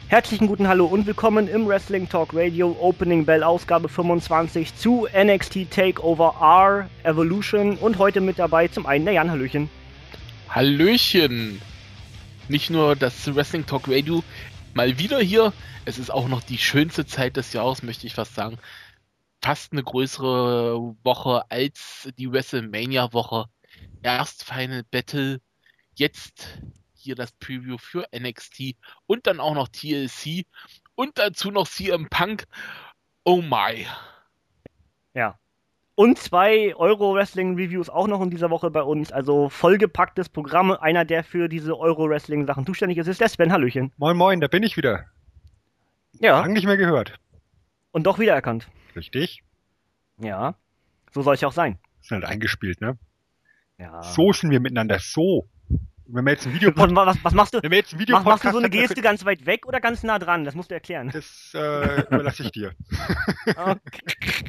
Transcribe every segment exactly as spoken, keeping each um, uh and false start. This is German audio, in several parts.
Herzlichen guten Hallo und willkommen im Wrestling Talk Radio Opening Bell Ausgabe fünfundzwanzig zu N X T Takeover R Evolution und heute mit dabei zum einen der Jan. Hallöchen. Hallöchen. Nicht nur das Wrestling Talk Radio mal wieder hier, es ist auch noch die schönste Zeit des Jahres, möchte ich fast sagen. Fast eine größere Woche als die WrestleMania-Woche. Erst Final Battle, jetzt hier das Preview für N X T und dann auch noch T L C und dazu noch C M Punk. Oh my. Ja. Und zwei Euro-Wrestling-Reviews auch noch in dieser Woche bei uns. Also vollgepacktes Programm. Einer, der für diese Euro-Wrestling-Sachen zuständig ist, ist der Sven. Hallöchen. Moin moin, da bin ich wieder. Ja. Lang nicht mehr gehört. Und doch wiedererkannt. Richtig. Ja. So soll es ja auch sein. Sind halt eingespielt, ne? Ja. So sind wir miteinander. So. Wenn wir jetzt ein Video Was, was, was machst du? Wenn wir jetzt ein Video Mach, machst du so eine Geste ganz weit weg oder ganz nah dran? Das musst du erklären. Das äh, überlasse ich dir. Okay.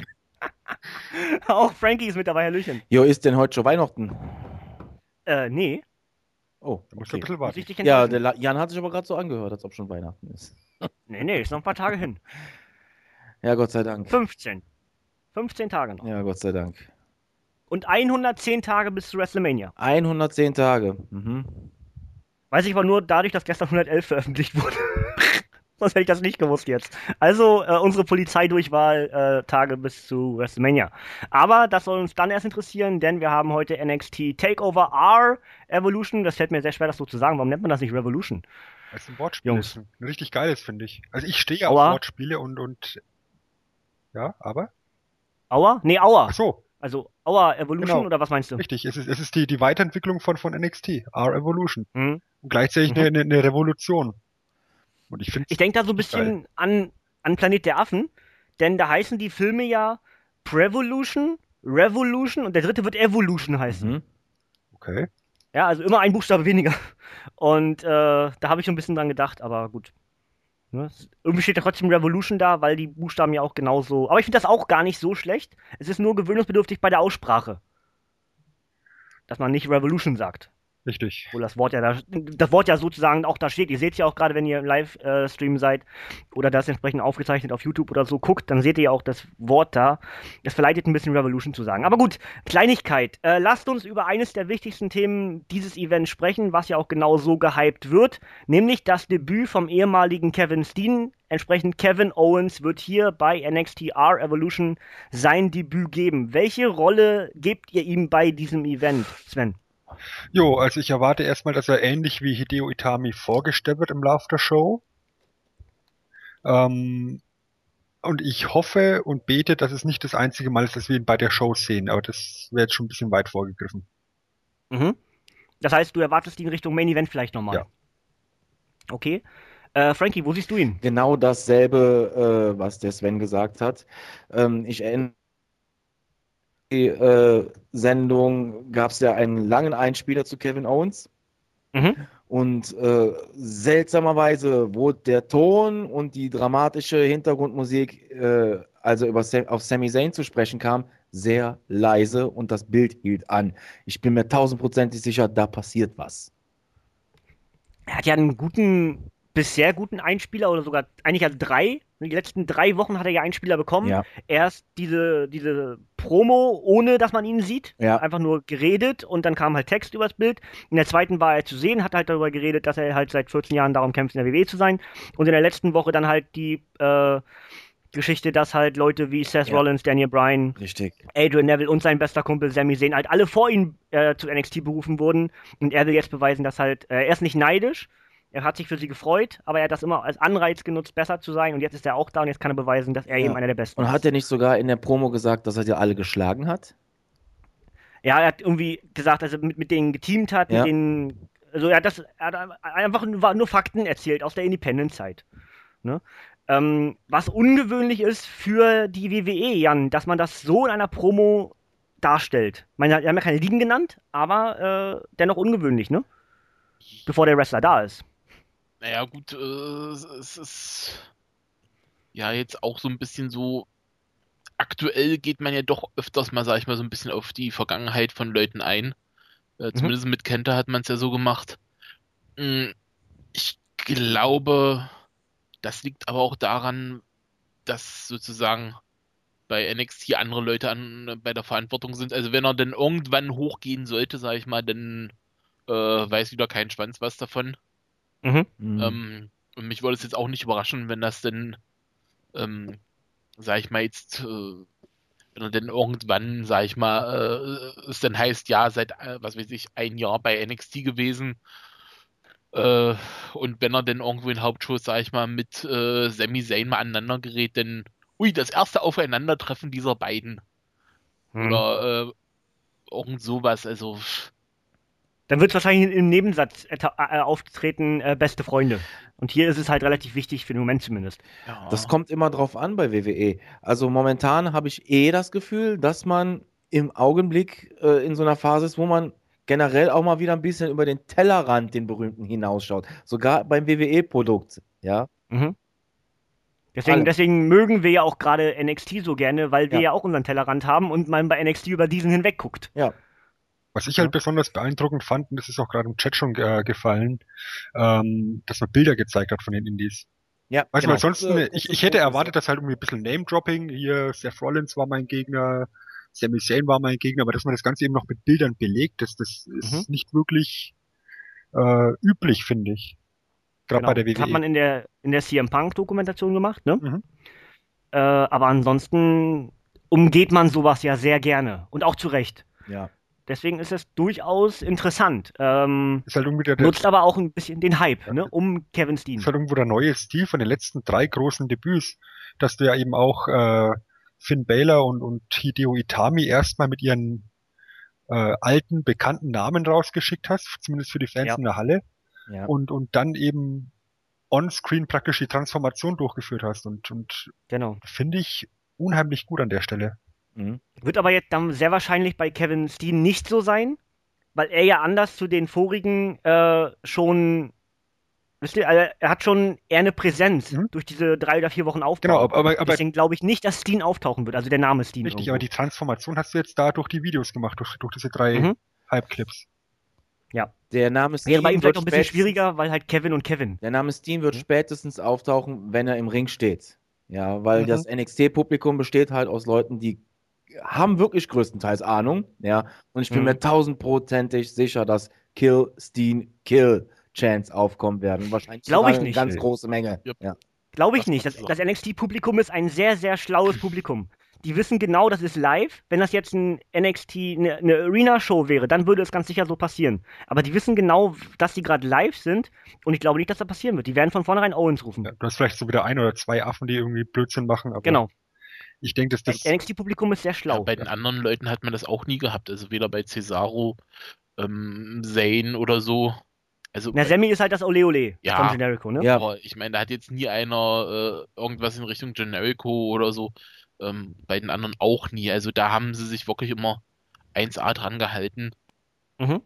Auch Frankie ist mit dabei, Hallöchen. Jo, ist denn heute schon Weihnachten? Äh, nee. Oh, Da musst du okay. ein bisschen warten. Richtig Ja, enttäuschen. der La- Jan hat sich aber gerade so angehört, als ob schon Weihnachten ist. Nee, nee, ist noch ein paar Tage hin. Ja, Gott sei Dank. fünfzehn. fünfzehn Tage noch. Ja, Gott sei Dank. Und hundertzehn Tage bis zu WrestleMania. hundertzehn Tage. Mhm. Weiß ich aber nur dadurch, dass gestern hundertelf veröffentlicht wurde. Sonst hätte ich das nicht gewusst jetzt. Also äh, unsere Polizeidurchwahl äh, Tage bis zu WrestleMania. Aber das soll uns dann erst interessieren, denn wir haben heute N X T Takeover R Evolution. Das fällt mir sehr schwer, das so zu sagen. Warum nennt man das nicht Revolution? Das ist ein Wortspiel. Jungs. Ist ein richtig geiles, finde ich. Also ich stehe Aua. auf Wortspiele und, und ja, aber? Aua? Nee, Aua. Ach so, Also Aua Evolution Genau. oder was meinst du? richtig. Es ist, es ist die, die Weiterentwicklung von, von N X T. R-Evolution. Hm? Und gleichzeitig Mhm. eine, eine, eine Revolution. Und ich finde Ich denke da so ein bisschen an, an Planet der Affen, denn da heißen die Filme ja Prevolution, Revolution und der dritte wird Evolution heißen. Mhm. okay. Ja, also immer ein Buchstabe weniger. Und äh, da habe ich so ein bisschen dran gedacht, aber gut. Ne? es- Irgendwie steht ja trotzdem Revolution da, weil die Buchstaben ja auch genauso. Aber ich finde das auch gar nicht so schlecht. Es ist nur gewöhnungsbedürftig bei der Aussprache. Dass man nicht Revolution sagt. Richtig. Obwohl das Wort ja da, das Wort ja sozusagen auch da steht. Ihr seht ja auch gerade, wenn ihr im Livestream seid oder das entsprechend aufgezeichnet auf YouTube oder so guckt, dann seht ihr ja auch das Wort da. Das verleitet ein bisschen Revolution zu sagen. Aber gut, Kleinigkeit. Äh, lasst uns über eines der wichtigsten Themen dieses Events sprechen, was ja auch genau so gehypt wird, nämlich das Debüt vom ehemaligen Kevin Steen. Entsprechend Kevin Owens wird hier bei N X T R Evolution sein Debüt geben. Welche Rolle gebt ihr ihm bei diesem Event, Sven? Jo, also ich erwarte erstmal, dass er ähnlich wie Hideo Itami vorgestellt wird im Laufe der Show. Ähm, und ich hoffe und bete, dass es nicht das einzige Mal ist, dass wir ihn bei der Show sehen. Aber das wäre jetzt schon ein bisschen weit vorgegriffen. Mhm. Das heißt, du erwartest die in Richtung Main Event vielleicht nochmal. Ja. Okay. Äh, Frankie, wo siehst du ihn? Genau dasselbe, äh, was der Sven gesagt hat. Ähm, ich erinnere die äh, Sendung, gab es ja einen langen Einspieler zu Kevin Owens. Mhm. Und äh, seltsamerweise wurde der Ton und die dramatische Hintergrundmusik, äh, also über Sam, auf Sami Zayn zu sprechen kam, sehr leise und das Bild hielt an. Ich bin mir tausendprozentig sicher, da passiert was. Er hat ja einen guten, bisher guten Einspieler oder sogar eigentlich ja drei. Die letzten drei Wochen hat er ja Einspieler bekommen. Ja. Erst diese, diese Promo, ohne dass man ihn sieht. Ja. Einfach nur geredet und dann kam halt Text übers Bild. In der zweiten war er zu sehen, hat halt darüber geredet, dass er halt seit vierzehn Jahren darum kämpft, in der W W E zu sein. Und in der letzten Woche dann halt die äh, Geschichte, dass halt Leute wie Seth Ja. Rollins, Daniel Bryan, Richtig. Adrian Neville und sein bester Kumpel Sami Zayn halt alle vor ihm äh, zu N X T berufen wurden. Und er will jetzt beweisen, dass halt, äh, er ist nicht neidisch, er hat sich für sie gefreut, aber er hat das immer als Anreiz genutzt, besser zu sein. Und jetzt ist er auch da und jetzt kann er beweisen, dass er Ja. eben einer der Besten Und ist. hat er nicht sogar in der Promo gesagt, dass er die alle geschlagen hat? Ja, er hat irgendwie gesagt, dass er mit, mit denen geteamt hat, Ja. mit denen, also er hat das, er hat einfach nur, nur Fakten erzählt aus der Independent-Zeit. Ne? Ähm, was ungewöhnlich ist für die W W E, Jan, dass man das so in einer Promo darstellt. Ich meine, wir haben ja keine Ligen genannt, aber äh, dennoch ungewöhnlich, ne? Bevor der Wrestler da ist. Naja, gut, äh, es ist ja jetzt auch so ein bisschen so. Aktuell geht man ja doch öfters mal, sag ich mal, so ein bisschen auf die Vergangenheit von Leuten ein. Äh, zumindest mit Kenta hat man es ja so gemacht. Mm, Ich glaube, das liegt aber auch daran, dass sozusagen bei N X T andere Leute an, bei der Verantwortung sind. Also wenn er denn irgendwann hochgehen sollte, sage ich mal, dann äh, weiß wieder kein Schwanz was davon. Mhm. Mhm. Ähm, und mich würde es jetzt auch nicht überraschen, wenn das denn, ähm, sag ich mal, jetzt, äh, wenn er denn irgendwann, sag ich mal, äh, es dann heißt, ja, seit, äh, was weiß ich, ein Jahr bei N X T gewesen. Äh, und wenn er denn irgendwo in Hauptshow, sag ich mal, mit äh, Sami Zayn mal aneinander gerät, dann, ui, das erste Aufeinandertreffen dieser beiden. Mhm. Oder äh, irgend sowas, also. Dann wird es wahrscheinlich im Nebensatz eta- äh, auftreten, äh, beste Freunde. Und hier ist es halt relativ wichtig, für den Moment zumindest. Ja. Das kommt immer drauf an bei W W E. Also momentan habe ich eh das Gefühl, dass man im Augenblick äh, in so einer Phase ist, wo man generell auch mal wieder ein bisschen über den Tellerrand, den berühmten, hinausschaut. Sogar beim W W E-Produkt, ja. Mhm. Deswegen, Alle. deswegen mögen wir ja auch gerade N X T so gerne, weil wir Ja. ja auch unseren Tellerrand haben und man bei N X T über diesen hinweg guckt. Ja. Was ich Ja. halt besonders beeindruckend fand, und das ist auch gerade im Chat schon äh, gefallen, ähm, dass man Bilder gezeigt hat von den Indies. Ja, Weißt du, Genau. ansonsten, Kurze- ich, kurze ich hätte Fotos, erwartet, dass halt irgendwie ein bisschen Name-Dropping, hier Seth Rollins war mein Gegner, Sami Zayn war mein Gegner, aber dass man das Ganze eben noch mit Bildern belegt, das, das ist Mhm. nicht wirklich äh, üblich, finde ich. Gerade Genau. bei der Das hat W W E. man in der, in der C M Punk-Dokumentation gemacht, ne? Mhm. Äh, aber ansonsten umgeht man sowas ja sehr gerne. Und auch zu Recht. Ja. Deswegen ist es durchaus interessant. Ähm, Ist halt irgendwie der, der, nutzt aber auch ein bisschen den Hype, Ja. ne? Um Kevin Steen. ist halt irgendwo der neue Stil von den letzten drei großen Debüts, dass du ja eben auch äh, Finn Balor und, und Hideo Itami erstmal mit ihren äh, alten, bekannten Namen rausgeschickt hast, zumindest für die Fans Ja. in der Halle, Ja. und, und dann eben on-screen praktisch die Transformation durchgeführt hast. Und, und Genau. finde ich unheimlich gut an der Stelle. Mhm. Wird aber jetzt dann sehr wahrscheinlich bei Kevin Steen nicht so sein, weil er ja anders zu den vorigen äh, schon, wisst ihr, also er hat schon eher eine Präsenz Mhm. durch diese drei oder vier Wochen Aufbau. Genau, aber, aber, aber Deswegen glaube ich nicht, dass Steen auftauchen wird, also der Name Steen richtig, irgendwo. aber die Transformation hast du jetzt da durch die Videos gemacht, durch, durch diese drei Mhm. Hype-Clips. Der Name Wäre bei ihm Steen vielleicht wird noch ein bisschen spätestens- schwieriger, weil halt Kevin und Kevin. Der Name Steen wird Mhm. spätestens auftauchen, wenn er im Ring steht. Ja, weil Mhm. das N X T-Publikum besteht halt aus Leuten, die haben wirklich größtenteils Ahnung. Ja, und ich bin Mhm. mir tausendprozentig sicher, dass Kill, Steen, Kill Chants aufkommen werden. Wahrscheinlich Glaub sogar ich eine nicht. ganz große Menge. Yep. Ja. Glaube ich Das nicht. kannst Das, du das sagen. N X T-Publikum ist ein sehr, sehr schlaues Publikum. Die wissen genau, das ist live. Wenn das jetzt ein N X T, eine, eine Arena-Show wäre, dann würde es ganz sicher so passieren. Aber die wissen genau, dass die gerade live sind und ich glaube nicht, dass das passieren wird. Die werden von vornherein Owens rufen. Ja, du hast vielleicht so wieder ein oder zwei Affen, die irgendwie Blödsinn machen, aber Genau. ich denke, dass das Das N X T-Publikum ist sehr Ja, schlau. bei den anderen Leuten hat man das auch nie gehabt. Also weder bei Cesaro, ähm, Zayn oder so. Also, Na, Sammy ist halt das Ole Ole Ja. von Generico, ne? Ja. aber ich meine, da hat jetzt nie einer äh, irgendwas in Richtung Generico oder so. Ähm, bei den anderen auch nie. Also da haben sie sich wirklich immer eins A dran gehalten. Mhm.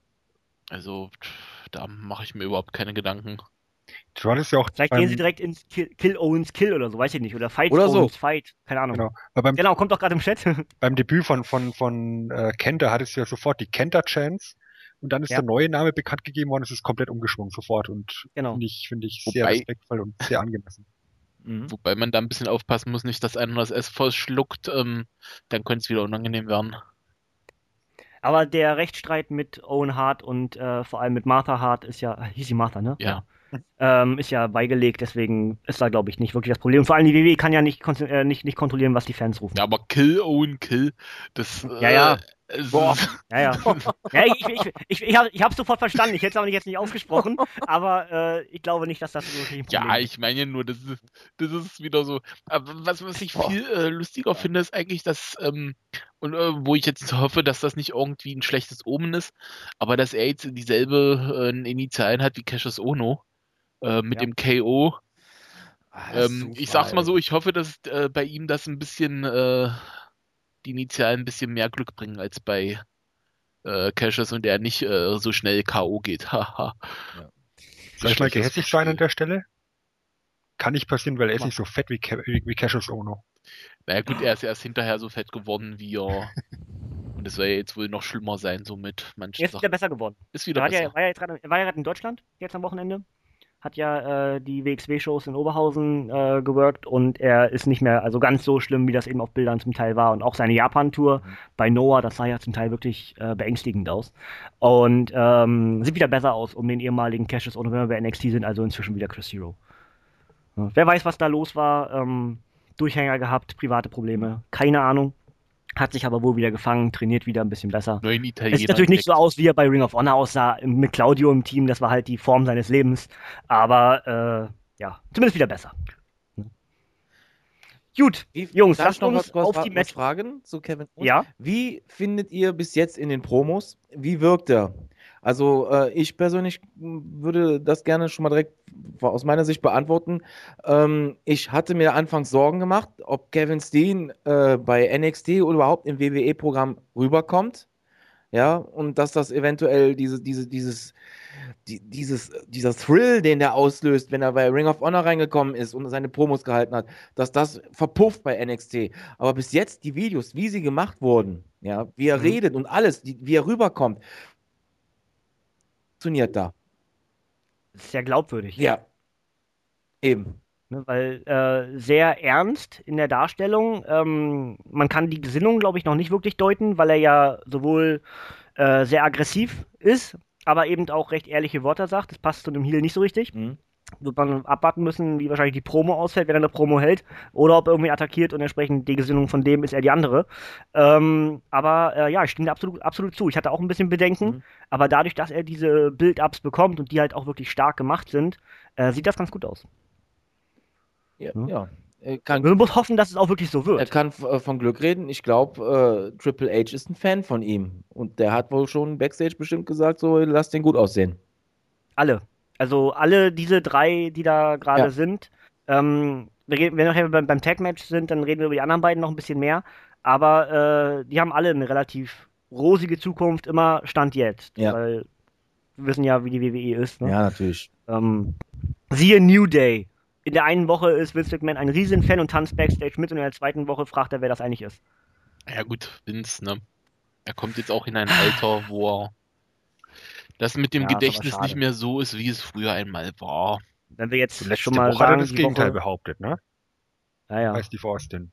Also da mache ich mir überhaupt keine Gedanken. du hattest ja auch Vielleicht beim, gehen sie direkt ins Kill, Kill Owens Kill oder so, weiß ich nicht. Oder Fight Oder so. Owens Fight. Keine Ahnung. genau, weil beim, Genau, kommt doch gerade im Chat. beim Debüt von, von, von äh, Kenta hattest du ja sofort die Kenta-Chance und dann ist Ja. der neue Name bekannt gegeben worden, es ist komplett umgeschwungen sofort und Genau. finde ich, finde ich sehr Wobei- respektvoll und sehr angemessen. Mhm. Wobei man da ein bisschen aufpassen muss, nicht, dass einer das S verschluckt. Ähm, dann könnte es wieder unangenehm werden. Aber der Rechtsstreit mit Owen Hart und äh, vor allem mit Martha Hart ist ja, hieß sie Martha, ne? Ja. Ähm, ist ja beigelegt, deswegen ist da, glaube ich, nicht wirklich das Problem. Vor allem die W W E kann ja nicht, kon- äh, nicht, nicht kontrollieren, was die Fans rufen. Ja, aber Kill, Owen, Kill. Das. Ja, ja. Äh, es Boah. ist- Ja, ja. ja ich ich, ich, ich habe ich hab's sofort verstanden. Ich hätte es auch nicht, jetzt nicht ausgesprochen, aber äh, ich glaube nicht, dass das wirklich ein Problem Ja, ist. ich meine ja nur, das ist, das ist wieder so. Aber was, was ich viel äh, lustiger finde, ist eigentlich, dass, ähm, und äh, wo ich jetzt hoffe, dass das nicht irgendwie ein schlechtes Omen ist, aber dass er jetzt dieselbe äh, Initialen hat wie Cassius Ohno äh, mit Ja. dem K O. Ah, das ist Ähm, ich Zufall. sag's mal so, ich hoffe, dass äh, bei ihm das ein bisschen, äh, die Initialen ein bisschen mehr Glück bringen als bei äh, Cassius und er nicht äh, so schnell K O geht. Haha. Soll ich mal Schlechtes gehässig sein an Spiel. der Stelle? Kann nicht passieren, weil er ist Mach. nicht so fett wie, Ca- wie, wie Cassius Ono. Naja gut, er ist erst hinterher so fett geworden, wie er. Und es soll ja jetzt wohl noch schlimmer sein, so mit manchen Er ist wieder Sachen. besser geworden. Ist Er wieder war ja, besser. war ja jetzt gerade er war ja gerade in Deutschland, jetzt am Wochenende. hat ja äh, die W X W-Shows in Oberhausen äh, geworkt und er ist nicht mehr also ganz so schlimm, wie das eben auf Bildern zum Teil war. Und auch seine Japan-Tour Mhm. bei Noah, das sah ja zum Teil wirklich äh, beängstigend aus. Und ähm, sieht wieder besser aus um den ehemaligen Cassius, oder wenn wir bei N X T sind, also inzwischen wieder Chris Hero. Ja. Wer weiß, was da los war. Ähm, Durchhänger gehabt, private Probleme, keine Ahnung. Hat sich aber wohl wieder gefangen, trainiert wieder ein bisschen besser. Neuen Es Italiener. sieht natürlich nicht so entdeckt. aus, wie er bei Ring of Honor aussah, mit Claudio im Team. Das war halt die Form seines Lebens. Aber äh, ja, zumindest wieder besser. Gut, Wie, Jungs, darf lasst ich noch uns was, was, auf was die Match. fragen zu Kevin Owens? Ja, Wie findet ihr bis jetzt in den Promos, wie wirkt er? Also äh, ich persönlich m, würde das gerne schon mal direkt aus meiner Sicht beantworten. Ähm, ich hatte mir anfangs Sorgen gemacht, ob Kevin Steen äh, bei N X T oder überhaupt im W W E-Programm rüberkommt. Ja, und dass das eventuell diese, diese, dieses, die, dieses, dieser Thrill, den der auslöst, wenn er bei Ring of Honor reingekommen ist und seine Promos gehalten hat, dass das verpufft bei N X T. Aber bis jetzt die Videos, wie sie gemacht wurden, ja, wie er Mhm. redet und alles, die, wie er rüberkommt, funktioniert da. sehr glaubwürdig. Ja, eben. Ne, weil äh, sehr ernst in der Darstellung. Ähm, man kann die Gesinnung, glaube ich, noch nicht wirklich deuten, weil er ja sowohl äh, sehr aggressiv ist, aber eben auch recht ehrliche Worte sagt. Das passt zu einem Heel nicht so richtig. Mhm. Wird man abwarten müssen, wie wahrscheinlich die Promo ausfällt, wenn er eine Promo hält, oder ob er irgendwie attackiert und entsprechend die Gesinnung von dem ist er die andere. Ähm, aber äh, ja, ich stimme dir absolut, absolut zu. Ich hatte auch ein bisschen Bedenken, Mhm. aber dadurch, dass er diese Build-Ups bekommt und die halt auch wirklich stark gemacht sind, äh, sieht das ganz gut aus. Ja, Ja. ja. Er kann, Man muss hoffen, dass es auch wirklich so er wird. kann f- äh, von Glück reden. Ich glaube, äh, Triple H ist ein Fan von ihm. Und der hat wohl schon Backstage bestimmt gesagt, so, lass den gut aussehen. Alle. Also alle diese drei, die da gerade Ja. sind. Ähm, wir reden, wenn wir nachher beim, beim Tag-Match sind, dann reden wir über die anderen beiden noch ein bisschen mehr. Aber äh, die haben alle eine relativ rosige Zukunft, immer Stand jetzt. Ja. Weil wir wissen ja, wie die W W E ist. Ne? Ja, natürlich. Ähm, siehe New Day. In der einen Woche ist Vince McMahon ein Riesenfan und tanzt Backstage mit und in der zweiten Woche fragt er, wer das eigentlich ist. Ja gut, Vince, ne? Er kommt jetzt auch in ein Alter, wo er das mit dem Ja, ist aber Gedächtnis schade. nicht mehr so ist, wie es früher einmal war. Wenn wir jetzt Letzte schon mal Woche hat er sagen, das die Gegenteil Woche. behauptet, ne? Ja, ja. Bei Steve Austin.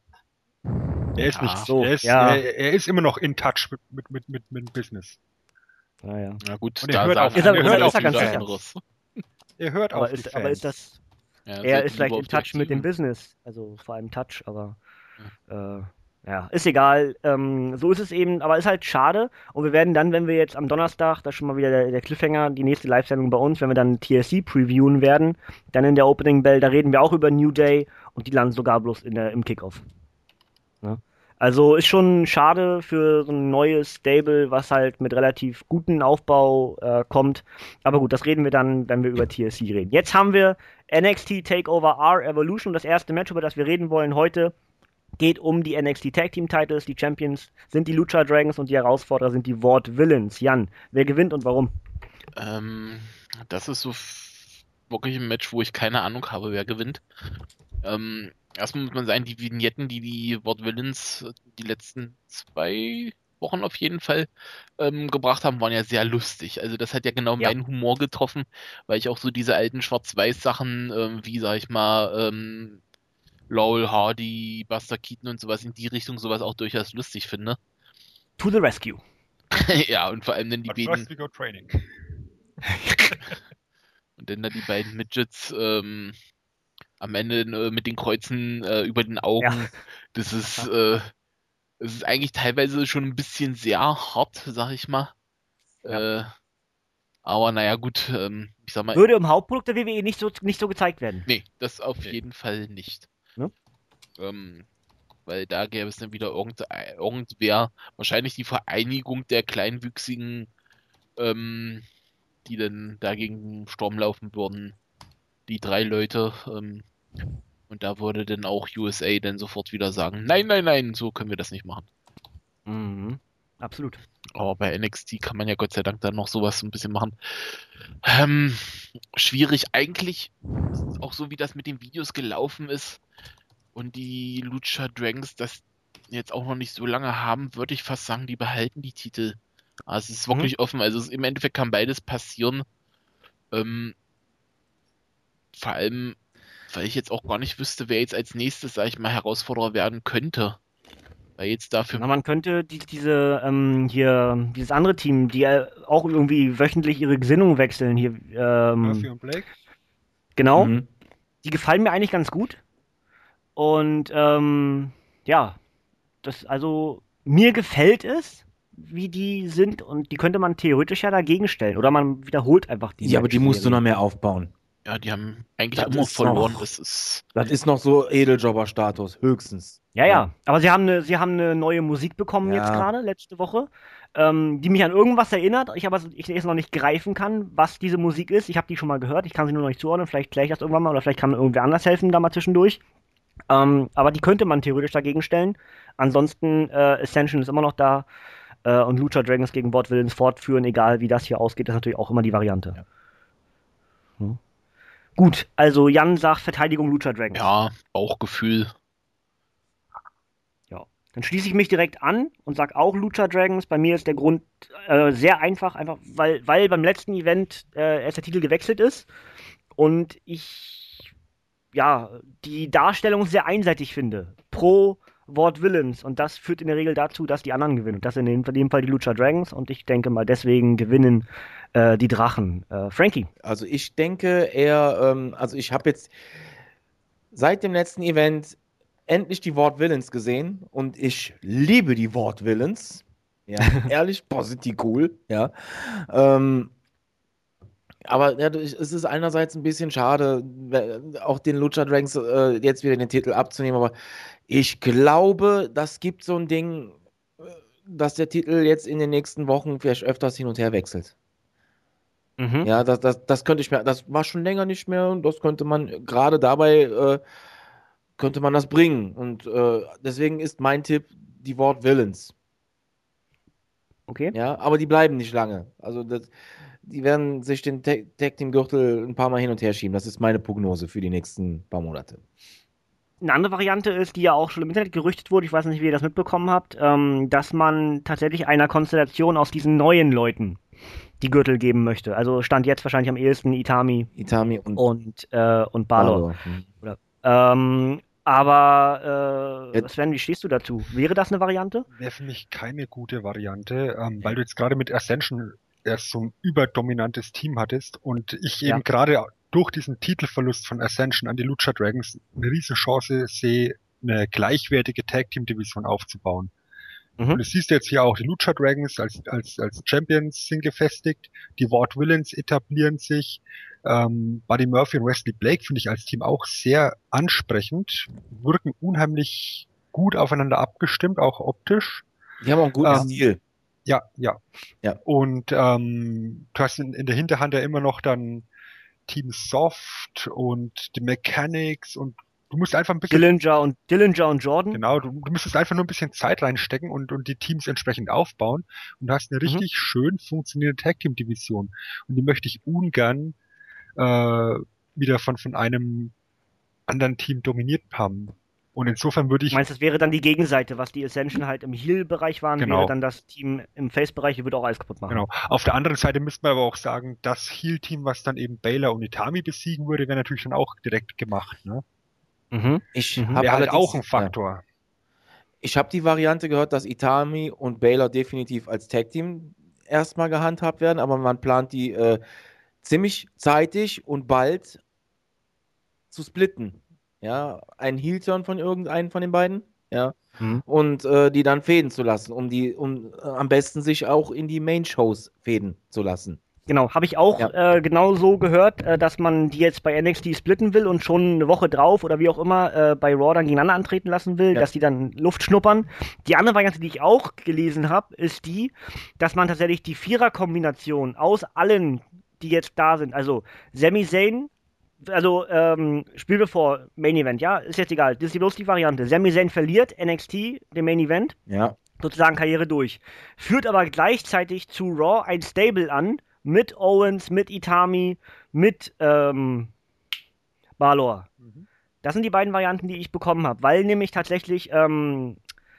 Er ist Ja. nicht, So, er ist, ja. er, er ist immer noch in touch mit, mit, mit, mit, mit dem Business. Ja, ja. Na gut, Und er da hört sagen auf- Ist er- andere ist er- Leute ist er ganz wieder sicher? anderes. Er hört Aber auf die ist, Fans. aber ist das. Ja, Er sollten ist vielleicht lieber in auf die Touch mit dem Aktiven. Business, also vor allem Touch, aber äh, ja, ist egal. Ähm, so ist es eben, aber ist halt schade. Und wir werden dann, wenn wir jetzt am Donnerstag, das ist schon mal wieder der, der Cliffhanger, die nächste Live-Sendung bei uns, wenn wir dann T L C previewen werden, dann in der Opening Bell, da reden wir auch über New Day und die landen sogar bloß in der, im Kickoff. Ja. Also ist schon schade für so ein neues Stable, was halt mit relativ gutem Aufbau äh, kommt. Aber gut, das reden wir dann, wenn wir über T L C reden. Jetzt haben wir N X T Takeover R Evolution. Das erste Match, über das wir reden wollen heute, geht um die N X T Tag Team Titles. Die Champions sind die Lucha Dragons und die Herausforderer sind die Vaude Villains. Jan, wer gewinnt und warum? Ähm, das ist so f- wirklich ein Match, wo ich keine Ahnung habe, wer gewinnt. Ähm, erstmal muss man sagen, die Vignetten, die die Vaude Villains äh, die letzten zwei Wochen auf jeden Fall ähm, gebracht haben, waren ja sehr lustig. Also das hat ja genau Ja. meinen Humor getroffen, weil ich auch so diese alten Schwarz-Weiß-Sachen, ähm, wie sag ich mal, ähm, Laurel Hardy, Buster Keaton und sowas in die Richtung sowas auch durchaus lustig finde. To the rescue. Ja, und vor allem dann die But beiden first we go training. und dann da die beiden Midgets ähm, am Ende äh, mit den Kreuzen äh, über den Augen. Ja. Das ist, äh, das ist eigentlich teilweise schon ein bisschen sehr hart, sag ich mal. Ja. Äh, aber naja, gut, ähm, ich sag mal, Würde im Hauptprodukt der W W E nicht so, nicht so gezeigt werden. nee, das auf Nee. jeden Fall nicht. Ne? Ähm, weil da gäbe es dann wieder irgend, äh, irgendwer, wahrscheinlich die Vereinigung der Kleinwüchsigen, ähm, die dann dagegen Sturm laufen würden. Die drei Leute, ähm, und da würde dann auch U S A dann sofort wieder sagen, nein, nein, nein, so können wir das nicht machen. Mhm. Absolut. Aber bei N X T kann man ja Gott sei Dank dann noch sowas ein bisschen machen. Ähm, schwierig. Eigentlich auch so, wie das mit den Videos gelaufen ist und die Lucha Dragons das jetzt auch noch nicht so lange haben, würde ich fast sagen, die behalten die Titel. Also es ist Mhm. wirklich offen. Also es, im Endeffekt kann beides passieren. Ähm, Vor allem, weil ich jetzt auch gar nicht wüsste, wer jetzt als nächstes, sag ich mal, Herausforderer werden könnte. Weil jetzt dafür. Na, man könnte die, diese, ähm, hier, dieses andere Team, die äh, auch irgendwie wöchentlich ihre Gesinnung wechseln, hier, Murphy ähm, und Blake. genau, Mhm. die gefallen mir eigentlich ganz gut. Und, ähm, ja, das, also, mir gefällt es, wie die sind und die könnte man theoretisch ja dagegen stellen. Oder man wiederholt einfach die Ja, aber die musst du Match-Serie. noch mehr aufbauen. Ja, die haben eigentlich Das immer ist verloren. noch- Das ist. Das ist noch so Edeljobber-Status, höchstens. Ja, ja, aber sie haben eine, sie haben eine neue Musik bekommen Ja. jetzt gerade, letzte Woche, ähm, die mich an irgendwas erinnert, ich aber ich jetzt noch nicht greifen kann, was diese Musik ist. Ich habe die schon mal gehört, ich kann sie nur noch nicht zuordnen, vielleicht kläre ich das irgendwann mal oder vielleicht kann mir irgendwer anders helfen da mal zwischendurch. Ähm, aber die könnte man theoretisch dagegen stellen. Ansonsten, äh, Ascension ist immer noch da äh, und Lucha Dragons gegen Ward Villains fortführen, egal wie das hier ausgeht, das ist natürlich auch immer die Variante. Ja. Hm. Gut, also Jan sagt Verteidigung Lucha Dragons. Ja, Bauchgefühl. Dann schließe ich mich direkt an und sage auch Lucha Dragons. Bei mir ist der Grund äh, sehr einfach, einfach weil, weil beim letzten Event äh, erst der Titel gewechselt ist und ich ja die Darstellung sehr einseitig finde. Pro Ward Villains und das führt in der Regel dazu, dass die anderen gewinnen. Und das sind in dem Fall die Lucha Dragons und ich denke mal deswegen gewinnen äh, die Drachen. Äh, Frankie. Also ich denke eher, ähm, also ich habe jetzt seit dem letzten Event endlich die Ward Villains gesehen und ich liebe die Ward Villains. Ja, ehrlich, positiv cool, ja. Ähm, aber ja, es ist einerseits ein bisschen schade, auch den Lucha Dragons äh, jetzt wieder den Titel abzunehmen, aber ich glaube, das gibt so ein Ding, dass der Titel jetzt in den nächsten Wochen vielleicht öfters hin und her wechselt. Mhm. Ja, das, das, das könnte ich mir, das war schon länger nicht mehr und das könnte man gerade dabei äh, könnte man das bringen. Und äh, deswegen ist mein Tipp die Ward Villains. Okay. Ja, aber die bleiben nicht lange. Also das, die werden sich den Ta- Tag Team Gürtel ein paar Mal hin und her schieben. Das ist meine Prognose für die nächsten paar Monate. Eine andere Variante ist, die ja auch schon im Internet gerüchtet wurde, ich weiß nicht, wie ihr das mitbekommen habt, ähm, dass man tatsächlich einer Konstellation aus diesen neuen Leuten die Gürtel geben möchte. Also stand jetzt wahrscheinlich am ehesten Itami Itami und, und, äh, und Balor. Balor. Mhm. Oder, ähm, aber äh, Ja. Sven, wie stehst du dazu? Wäre das eine Variante? Wäre für mich keine gute Variante, ähm, weil du jetzt gerade mit Ascension erst so ein überdominantes Team hattest und ich Ja. eben gerade durch diesen Titelverlust von Ascension an die Lucha Dragons eine riesen Chance sehe, eine gleichwertige Tag-Team-Division aufzubauen. Mhm. Und das siehst du jetzt hier auch, die Lucha Dragons als, als, als Champions sind gefestigt, die Ward Villains etablieren sich, ähm, Buddy Murphy und Wesley Blake finde ich als Team auch sehr ansprechend, wirken unheimlich gut aufeinander abgestimmt, auch optisch. Die haben auch einen guten Ähm, Stil. Ja, ja. Ja. Und ähm, du hast in, in der Hinterhand ja immer noch dann Team Soft und die Mechanics und du musst einfach ein bisschen Dillinger und, Dillinger und Jordan? Genau, du, du müsstest einfach nur ein bisschen Zeit reinstecken und, und die Teams entsprechend aufbauen und du hast eine richtig schön funktionierende Tag-Team-Division. Und die möchte ich ungern äh, wieder von, von einem anderen Team dominiert haben. Und insofern würde Du ich, meinst, das wäre dann die Gegenseite, was die Ascension halt im Heal-Bereich waren, Genau. wäre dann das Team im Face-Bereich, die würde auch alles kaputt machen. genau, auf der anderen Seite müsste man aber auch sagen, das Heal-Team, was dann eben Baylor und Itami besiegen würde, wäre natürlich dann auch direkt gemacht. Ne? Mhm. Ich Mhm. habe Wäre halt allerdings- auch ein ja. Faktor. Ich habe die Variante gehört, dass Itami und Baylor definitiv als Tag-Team erstmal gehandhabt werden, aber man plant die äh, ziemlich zeitig und bald zu splitten. Ja, ein Heel-Turn von irgendeinem von den beiden, ja, Mhm. und äh, die dann fäden zu lassen, um die, um äh, am besten sich auch in die Main-Shows fäden zu lassen. Genau, habe ich auch Ja. äh, genau so gehört, äh, dass man die jetzt bei N X T splitten will und schon eine Woche drauf oder wie auch immer äh, bei Raw dann gegeneinander antreten lassen will, Ja. dass die dann Luft schnuppern. Die andere Variante, die ich auch gelesen habe, ist die, dass man tatsächlich die Vierer-Kombination aus allen, die jetzt da sind, also Sami Zayn, also ähm, spielen wir vor Main Event, ja, ist jetzt egal, das ist bloß die Variante. Sami Zayn verliert N X T, den Main Event, Ja, sozusagen Karriere durch. Führt aber gleichzeitig zu Raw ein Stable an, mit Owens, mit Itami, mit ähm, Balor. Das sind die beiden Varianten, die ich bekommen habe, weil nämlich tatsächlich ähm,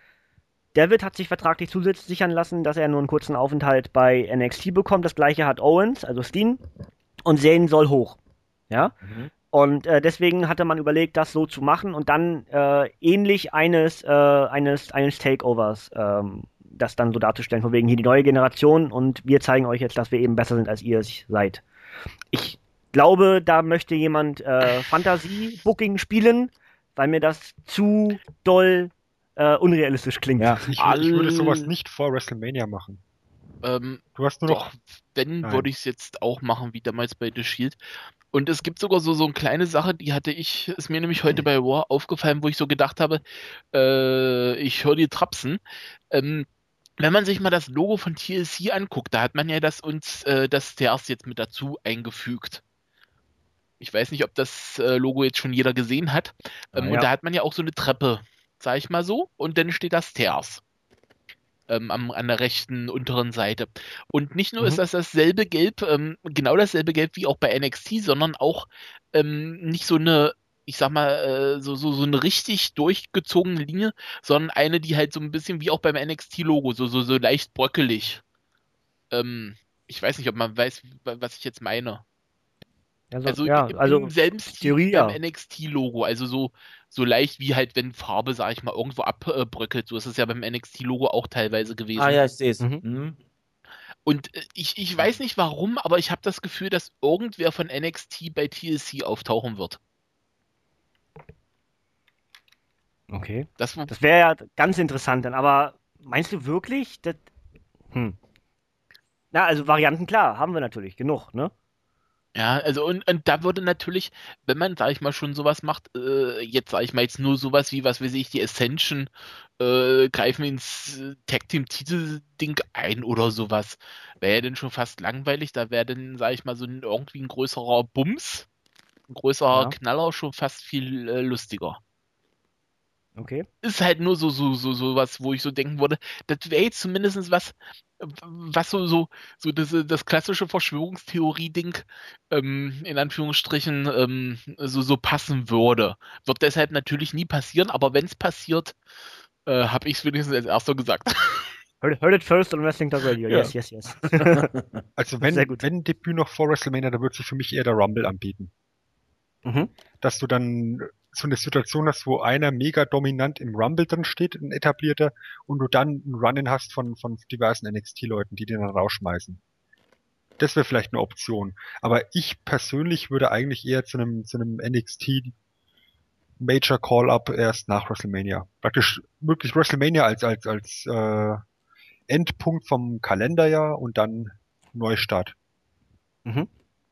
David hat sich vertraglich zusätzlich sichern lassen, dass er nur einen kurzen Aufenthalt bei N X T bekommt. Das gleiche hat Owens, also Steen, und Zayn soll hoch. Ja? Mhm. Und äh, deswegen hatte man überlegt, das so zu machen und dann äh, ähnlich eines, äh, eines, eines Takeovers ähm, das dann so darzustellen, von wegen hier die neue Generation und wir zeigen euch jetzt, dass wir eben besser sind, als ihr es seid. Ich glaube, da möchte jemand äh, Fantasie-Booking spielen, weil mir das zu doll äh, unrealistisch klingt. Ja. Ich, wür- ich würde sowas All- nicht vor WrestleMania machen. Ähm, Du hast nur doch, noch. wenn, Nein. würde ich es jetzt auch machen, wie damals bei The Shield. Und es gibt sogar so, so eine kleine Sache, die hatte ich, ist mir nämlich heute bei Raw aufgefallen, wo ich so gedacht habe, äh, ich höre die Trapsen. Ähm, wenn man sich mal das Logo von T L C anguckt, da hat man ja das uns, äh, das Stairs jetzt mit dazu eingefügt. Ich weiß nicht, ob das äh, Logo jetzt schon jeder gesehen hat. Ähm, Ah, und ja. da hat man ja auch so eine Treppe, sag ich mal so, und dann steht das Stairs ähm, am, an der rechten unteren Seite. Und nicht nur Mhm. ist das dasselbe Gelb, ähm, genau dasselbe Gelb wie auch bei N X T, sondern auch ähm, nicht so eine, ich sag mal, äh, so, so, so eine richtig durchgezogene Linie, sondern eine, die halt so ein bisschen wie auch beim N X T-Logo, so, so, so leicht bröckelig. Ähm, ich weiß nicht, ob man weiß, was ich jetzt meine. Also, Also ja, im, also im selben Stil Theorie wie beim ja. N X T-Logo, also so, so leicht wie halt, wenn Farbe, sag ich mal, irgendwo abbröckelt. So ist es ja beim N X T-Logo auch teilweise gewesen. Ah ja, ich sehe es. Mhm. Mhm. Und äh, ich, ich weiß nicht warum, aber ich habe das Gefühl, dass irgendwer von N X T bei T L C auftauchen wird. Okay. Das, Das wäre ja ganz interessant dann, aber meinst du wirklich? Das, hm. Na, also Varianten, klar, haben wir natürlich genug, ne? ja, also und, und da würde natürlich, wenn man, sag ich mal, schon sowas macht, äh, jetzt sag ich mal jetzt nur sowas wie, was weiß ich, die Ascension, äh, greifen ins äh, Tag Team Titel-Ding ein oder sowas. Wäre ja dann schon fast langweilig, da wäre dann, sag ich mal, so ein, irgendwie ein größerer Bums, ein größerer Ja. Knaller schon fast viel äh, lustiger. Okay. Ist halt nur so, so, so, so was, wo ich so denken würde, das wäre jetzt zumindest was, was so, so, so das, das klassische Verschwörungstheorie-Ding, ähm, in Anführungsstrichen, ähm, so, so passen würde. Wird deshalb natürlich nie passieren, aber wenn es passiert, äh, habe ich es wenigstens als erster gesagt. Heard, heard it first on Wrestling Talk Radio. Ja. Yes, yes, yes. Also Sehr wenn, gut. wenn ein Debüt noch vor WrestleMania, dann wird sich für mich eher der Rumble anbieten. Mhm. Dass du dann so eine Situation hast, wo einer mega dominant im Rumble drin steht, ein etablierter, und du dann ein Run-In hast von, von diversen N X T-Leuten, die den dann rausschmeißen. Das wäre vielleicht eine Option. Aber ich persönlich würde eigentlich eher zu einem, zu einem N X T Major Call-Up erst nach WrestleMania. Praktisch wirklich WrestleMania als, als, als äh, Endpunkt vom Kalenderjahr und dann Neustart. Mhm.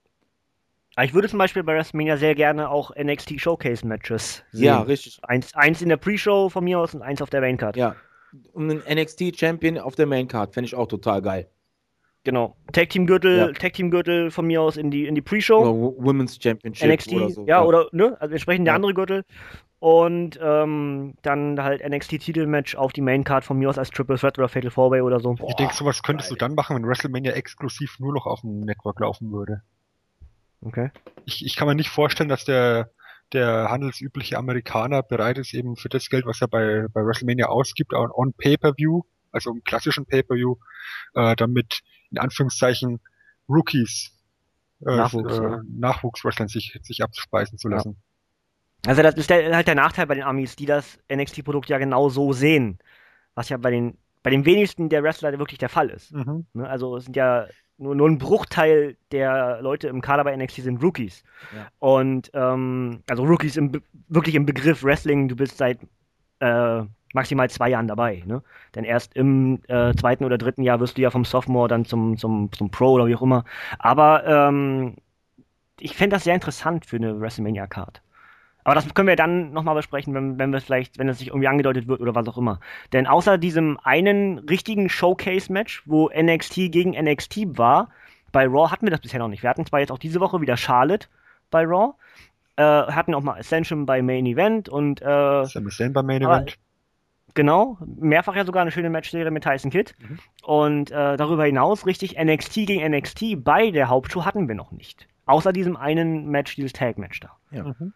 Aber ich würde zum Beispiel bei WrestleMania sehr gerne auch N X T Showcase Matches sehen. Ja, richtig. Eins, eins in der Pre-Show von mir aus und eins auf der Maincard. Ja. Und ein N X T-Champion auf der Maincard fände ich auch total geil. Genau. Tag Team Gürtel, Ja. Tag Team Gürtel von mir aus in die in die Pre-Show. Oder Wo- Women's Championship N X T, oder so. ja, oder ne, also entsprechend der Ja. andere Gürtel. Und ähm, dann halt N X T-Titelmatch auf die Maincard von mir aus als Triple Threat oder Fatal Four Way oder so. Ich denke, sowas könntest du dann machen, wenn WrestleMania exklusiv nur noch auf dem Network laufen würde. Okay. Ich, ich kann mir nicht vorstellen, dass der, der handelsübliche Amerikaner bereit ist, eben für das Geld, was er bei, bei WrestleMania ausgibt, on, on Pay-Per-View, also im klassischen Pay-Per-View, äh, damit in Anführungszeichen Rookies, äh, Nachwuchs, äh, ja. Nachwuchswrestlern sich, sich abspeisen zu Ja. lassen. Also das ist der, halt der Nachteil bei den Amis, die das N X T-Produkt ja genau so sehen. Was ja bei den, bei den wenigsten der Wrestler wirklich der Fall ist. Mhm. Ne? Also es sind ja nur, nur ein Bruchteil der Leute im Kader bei N X T sind Rookies. Ja. Und ähm, also Rookies im, Be- wirklich im Begriff Wrestling, du bist seit äh, maximal zwei Jahren dabei. Ne? Denn erst im äh, zweiten oder dritten Jahr wirst du ja vom Sophomore dann zum, zum, zum Pro oder wie auch immer. Aber ähm, ich fände das sehr interessant für eine WrestleMania-Card. Aber das können wir dann nochmal besprechen, wenn, wenn wir vielleicht, wenn es sich irgendwie angedeutet wird oder was auch immer. Denn außer diesem einen richtigen Showcase-Match, wo N X T gegen N X T war, bei Raw hatten wir das bisher noch nicht. Wir hatten zwar jetzt auch diese Woche wieder Charlotte bei Raw, äh, hatten auch mal Ascension bei Main Event und äh, Sami Zayn beim Main aber- Event. genau, mehrfach ja sogar eine schöne Matchserie mit Tyson Kidd. Mhm. Und äh, darüber hinaus richtig N X T gegen N X T bei der Hauptshow hatten wir noch nicht. Außer diesem einen Match, dieses Tag-Match da. Mhm.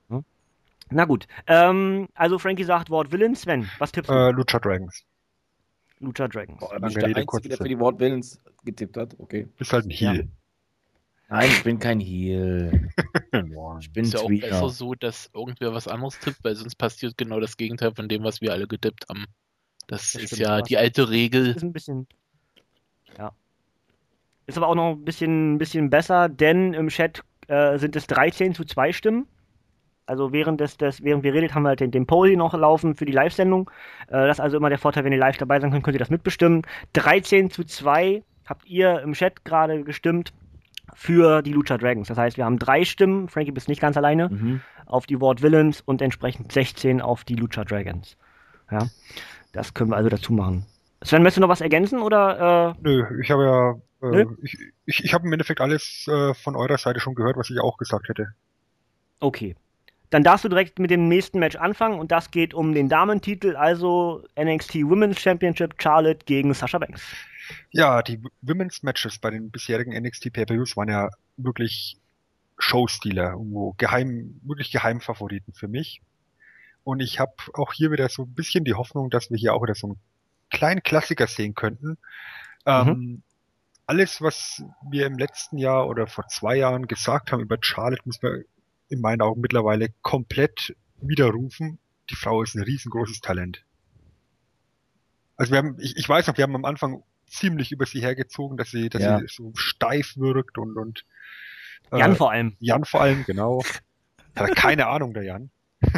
Na gut, ähm, also Frankie sagt Wort Willen. Sven, was tippst du? Äh, Lucha Dragons. Lucha Dragons. Boah, da bin Lange ich der Rede, Einzige, kurzer der für Sinn. die Wort Willens getippt hat. Okay. Ist halt ein Heel. Nein, ich bin kein Heel. Ich bin Ist ja auch Tweener. besser so, dass irgendwer was anderes tippt, weil sonst passiert genau das Gegenteil von dem, was wir alle getippt haben. Das, Das ist stimmt, ja du die hast alte recht. Regel. Ist ein bisschen. Ja. Ist aber auch noch ein bisschen, ein bisschen besser, denn im Chat äh, sind es dreizehn zu zwei Stimmen. Also während, des, des, während wir redet, haben wir halt den, den Poll hier noch laufen für die Live-Sendung. Äh, das ist also immer der Vorteil, wenn ihr live dabei sein könnt, könnt ihr das mitbestimmen. dreizehn zu zwei habt ihr im Chat gerade gestimmt für die Lucha Dragons. Das heißt, wir haben drei Stimmen, Frankie bist nicht ganz alleine, Mhm. auf die Ward Villains und entsprechend sechzehn auf die Lucha Dragons. Ja, das können wir also dazu machen. Sven, möchtest du noch was ergänzen oder? Äh, Nö, ich habe ja, äh, Nö? ich, ich, ich habe im Endeffekt alles äh, von eurer Seite schon gehört, was ich auch gesagt hätte. Okay. Dann darfst du direkt mit dem nächsten Match anfangen und das geht um den Damentitel, also N X T Women's Championship Charlotte gegen Sasha Banks. Ja, die Women's Matches bei den bisherigen N X T Pay-Per-Views waren ja wirklich Showstealer, irgendwo geheim, wirklich Geheimfavoriten für mich. Und ich habe auch hier wieder so ein bisschen die Hoffnung, dass wir hier auch wieder so einen kleinen Klassiker sehen könnten. Ähm, Mhm. Alles, was wir im letzten Jahr oder vor zwei Jahren gesagt haben über Charlotte, müssen wir in meinen Augen mittlerweile komplett widerrufen. Die Frau ist ein riesengroßes Talent. Also wir haben, ich, ich weiß noch, wir haben am Anfang ziemlich über sie hergezogen, dass sie, dass Ja. sie so steif wirkt und, und äh, Jan vor allem. Jan vor allem, genau. Hat er keine Ahnung, der Jan.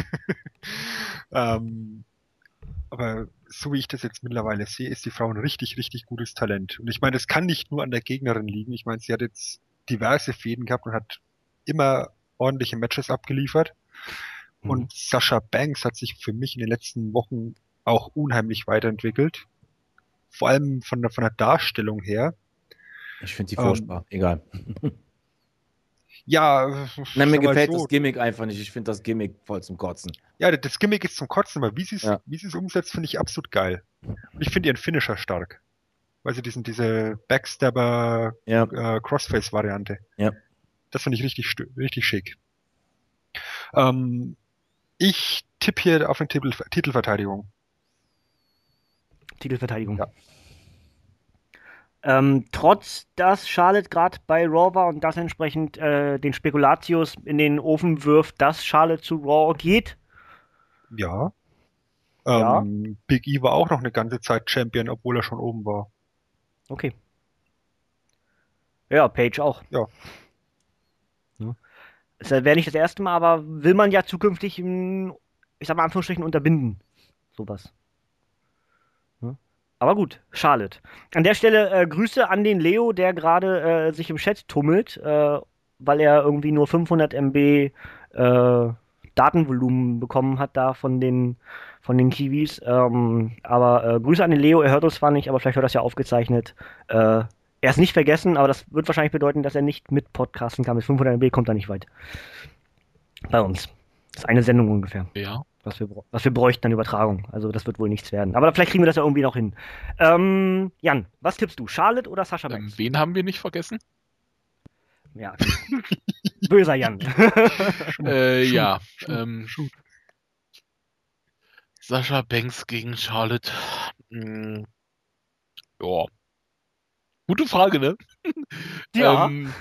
ähm, aber so wie ich das jetzt mittlerweile sehe, ist die Frau ein richtig, richtig gutes Talent. Und ich meine, das kann nicht nur an der Gegnerin liegen. Ich meine, sie hat jetzt diverse Fäden gehabt und hat immer ordentliche Matches abgeliefert. Mhm. Und Sasha Banks hat sich für mich in den letzten Wochen auch unheimlich weiterentwickelt. Vor allem von der, von der Darstellung her. Ich finde die Ähm, furchtbar. Egal. Ja, Nein, mir sag mal gefällt so. das Gimmick einfach nicht. Ich finde das Gimmick voll zum Kotzen. Ja, das Gimmick ist zum Kotzen, aber wie sie es Ja. wie sie es umsetzt, finde ich absolut geil. Und ich finde ihren Finisher stark. Weil sie diesen, diese Backstabber Ja. äh, Crossface-Variante. Ja. Das finde ich richtig, stö- richtig schick. Ähm, ich tippe hier auf eine Titel, Titelverteidigung. Titelverteidigung. Ja. Ähm, trotz, dass Charlotte gerade bei Raw war und das entsprechend äh, den Spekulatius in den Ofen wirft, dass Charlotte zu Raw geht. Ja. Ja. Ähm, Big E war auch noch eine ganze Zeit Champion, obwohl er schon oben war. Okay. Ja, Paige auch. Ja. Ja. Es wäre nicht das erste Mal, aber will man ja zukünftig, in, ich sag mal, Anführungsstrichen unterbinden. Sowas. Ja. Aber gut, Charlotte. An der Stelle äh, Grüße an den Leo, der gerade äh, sich im Chat tummelt, äh, weil er irgendwie nur fünfhundert Megabyte äh, Datenvolumen bekommen hat da von den, von den Kiwis. Ähm, aber äh, Grüße an den Leo, er hört uns zwar nicht, aber vielleicht hört er das ja aufgezeichnet. Äh, er ist nicht vergessen, aber das wird wahrscheinlich bedeuten, dass er nicht mit podcasten kann. Mit fünfhundert Megabyte kommt er nicht weit. Bei uns. Das ist eine Sendung ungefähr. Ja. Was wir, was wir bräuchten an Übertragung. Also das wird wohl nichts werden. Aber vielleicht kriegen wir das ja irgendwie noch hin. Ähm, Jan, was tippst du? Charlotte oder Sasha Ähm, Banks? wen haben wir nicht vergessen? Ja. Böser Jan. Äh, Shoot, ja. shoot, Ähm, shoot. Sasha Banks gegen Charlotte. Hm, ja. Gute Frage, ne? Ja. Ähm,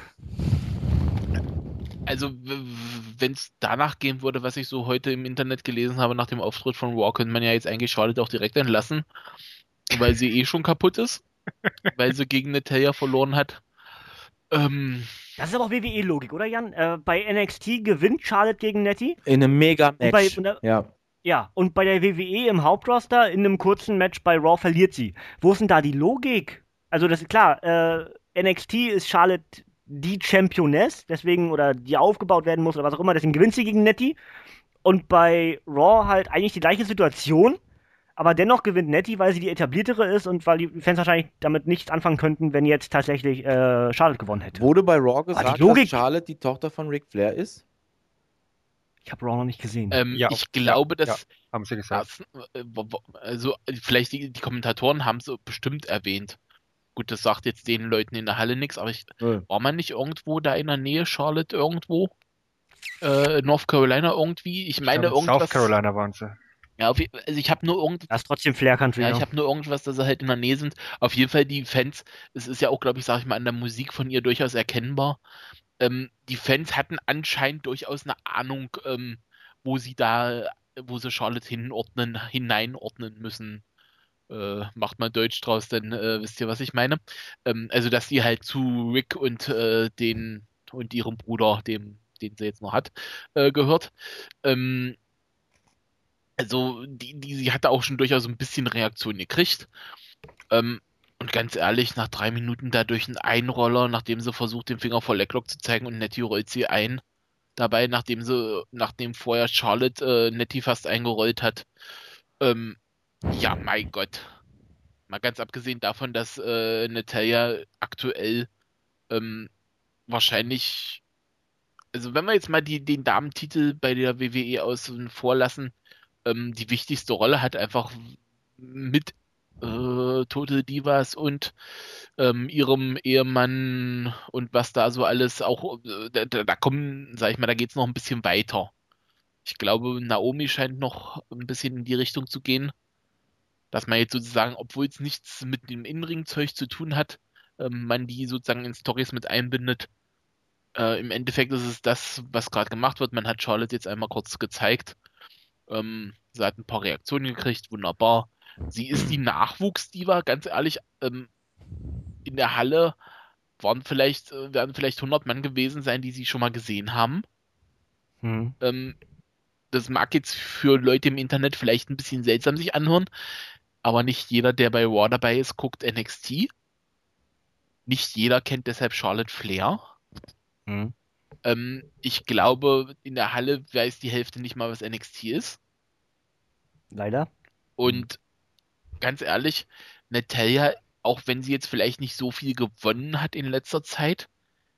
also, wenn es danach gehen würde, was ich so heute im Internet gelesen habe nach dem Auftritt von Raw, könnte man ja jetzt eigentlich Charlotte auch direkt entlassen, weil sie eh schon kaputt ist, weil sie gegen Natalya verloren hat. Ähm, Das ist aber auch W W E-Logik, oder Jan? Äh, bei N X T gewinnt Charlotte gegen Nettie. In einem Und bei, Mega-Match. und da, Ja. ja, und bei der W W E im Hauptroster in einem kurzen Match bei Raw verliert sie. Wo ist denn da die Logik? Also das ist klar, äh, N X T ist Charlotte die Championess, deswegen, oder die aufgebaut werden muss oder was auch immer, deswegen gewinnt sie gegen Nettie. Und bei Raw halt eigentlich die gleiche Situation, aber dennoch gewinnt Nettie, weil sie die etabliertere ist und weil die Fans wahrscheinlich damit nichts anfangen könnten, wenn jetzt tatsächlich äh, Charlotte gewonnen hätte. Wurde bei Raw die gesagt, Logik- dass Charlotte die Tochter von Ric Flair ist? Ich habe Raw noch nicht gesehen. ähm, Ja, ich glaube, ja, dass Haben sie gesagt. das, äh, wo- wo- also vielleicht die, die Kommentatoren haben es bestimmt erwähnt. Gut, das sagt jetzt den Leuten in der Halle nichts, aber ich, Nö. war man nicht irgendwo da in der Nähe, Charlotte irgendwo? Äh, North Carolina irgendwie? Ich meine Ich glaube, irgendwas. South Carolina waren sie. Ja, auf, je- also ich habe nur irgendwas. Das ist trotzdem Flair Country. Ja, Ja, ich habe nur irgendwas, dass sie halt in der Nähe sind. Auf jeden Fall die Fans, es ist ja auch, glaube ich, sage ich mal, an der Musik von ihr durchaus erkennbar. ähm, die Fans hatten anscheinend durchaus eine Ahnung, ähm, wo sie da, wo sie Charlotte hinordnen, hineinordnen müssen. Äh, macht mal Deutsch draus, dann äh, wisst ihr, was ich meine. Ähm, also, dass sie halt zu Rick und äh, den und ihrem Bruder, dem, den sie jetzt noch hat, äh, gehört. Ähm, also, die, die, sie hatte auch schon durchaus ein bisschen Reaktion gekriegt. Ähm, und ganz ehrlich, nach drei Minuten da durch einen Einroller, nachdem sie versucht, den Finger vor Leglock zu zeigen und Nettie rollt sie ein, dabei, nachdem sie, nachdem vorher Charlotte äh, Nettie fast eingerollt hat. Ähm, ja, mein Gott. Mal ganz abgesehen davon, dass äh, Natalya aktuell ähm, wahrscheinlich, also wenn wir jetzt mal die, den Damentitel bei der W W E außen vor lassen, ähm, die wichtigste Rolle hat, einfach mit äh, Total Divas und ähm, ihrem Ehemann und was da so alles auch, äh, da, da da kommen, sag ich mal, da geht's noch ein bisschen weiter. Ich glaube, Naomi scheint noch ein bisschen in die Richtung zu gehen, dass man jetzt sozusagen, obwohl es nichts mit dem Innenring-Zeug zu tun hat, ähm, man die sozusagen in Storys mit einbindet. Äh, im Endeffekt ist es das, was gerade gemacht wird. Man hat Charlotte jetzt einmal kurz gezeigt. Ähm, sie hat ein paar Reaktionen gekriegt, wunderbar. Sie ist die Nachwuchsdiva, ganz ehrlich. Ähm, in der Halle waren vielleicht, äh, werden vielleicht hundert Mann gewesen sein, die sie schon mal gesehen haben. Hm. Ähm, das mag jetzt für Leute im Internet vielleicht ein bisschen seltsam sich anhören, aber nicht jeder, der bei Raw dabei ist, guckt N X T. Nicht jeder kennt deshalb Charlotte Flair. Hm. Ähm, ich glaube, in der Halle weiß die Hälfte nicht mal, was N X T ist. Leider. Und ganz ehrlich, Natalya, auch wenn sie jetzt vielleicht nicht so viel gewonnen hat in letzter Zeit,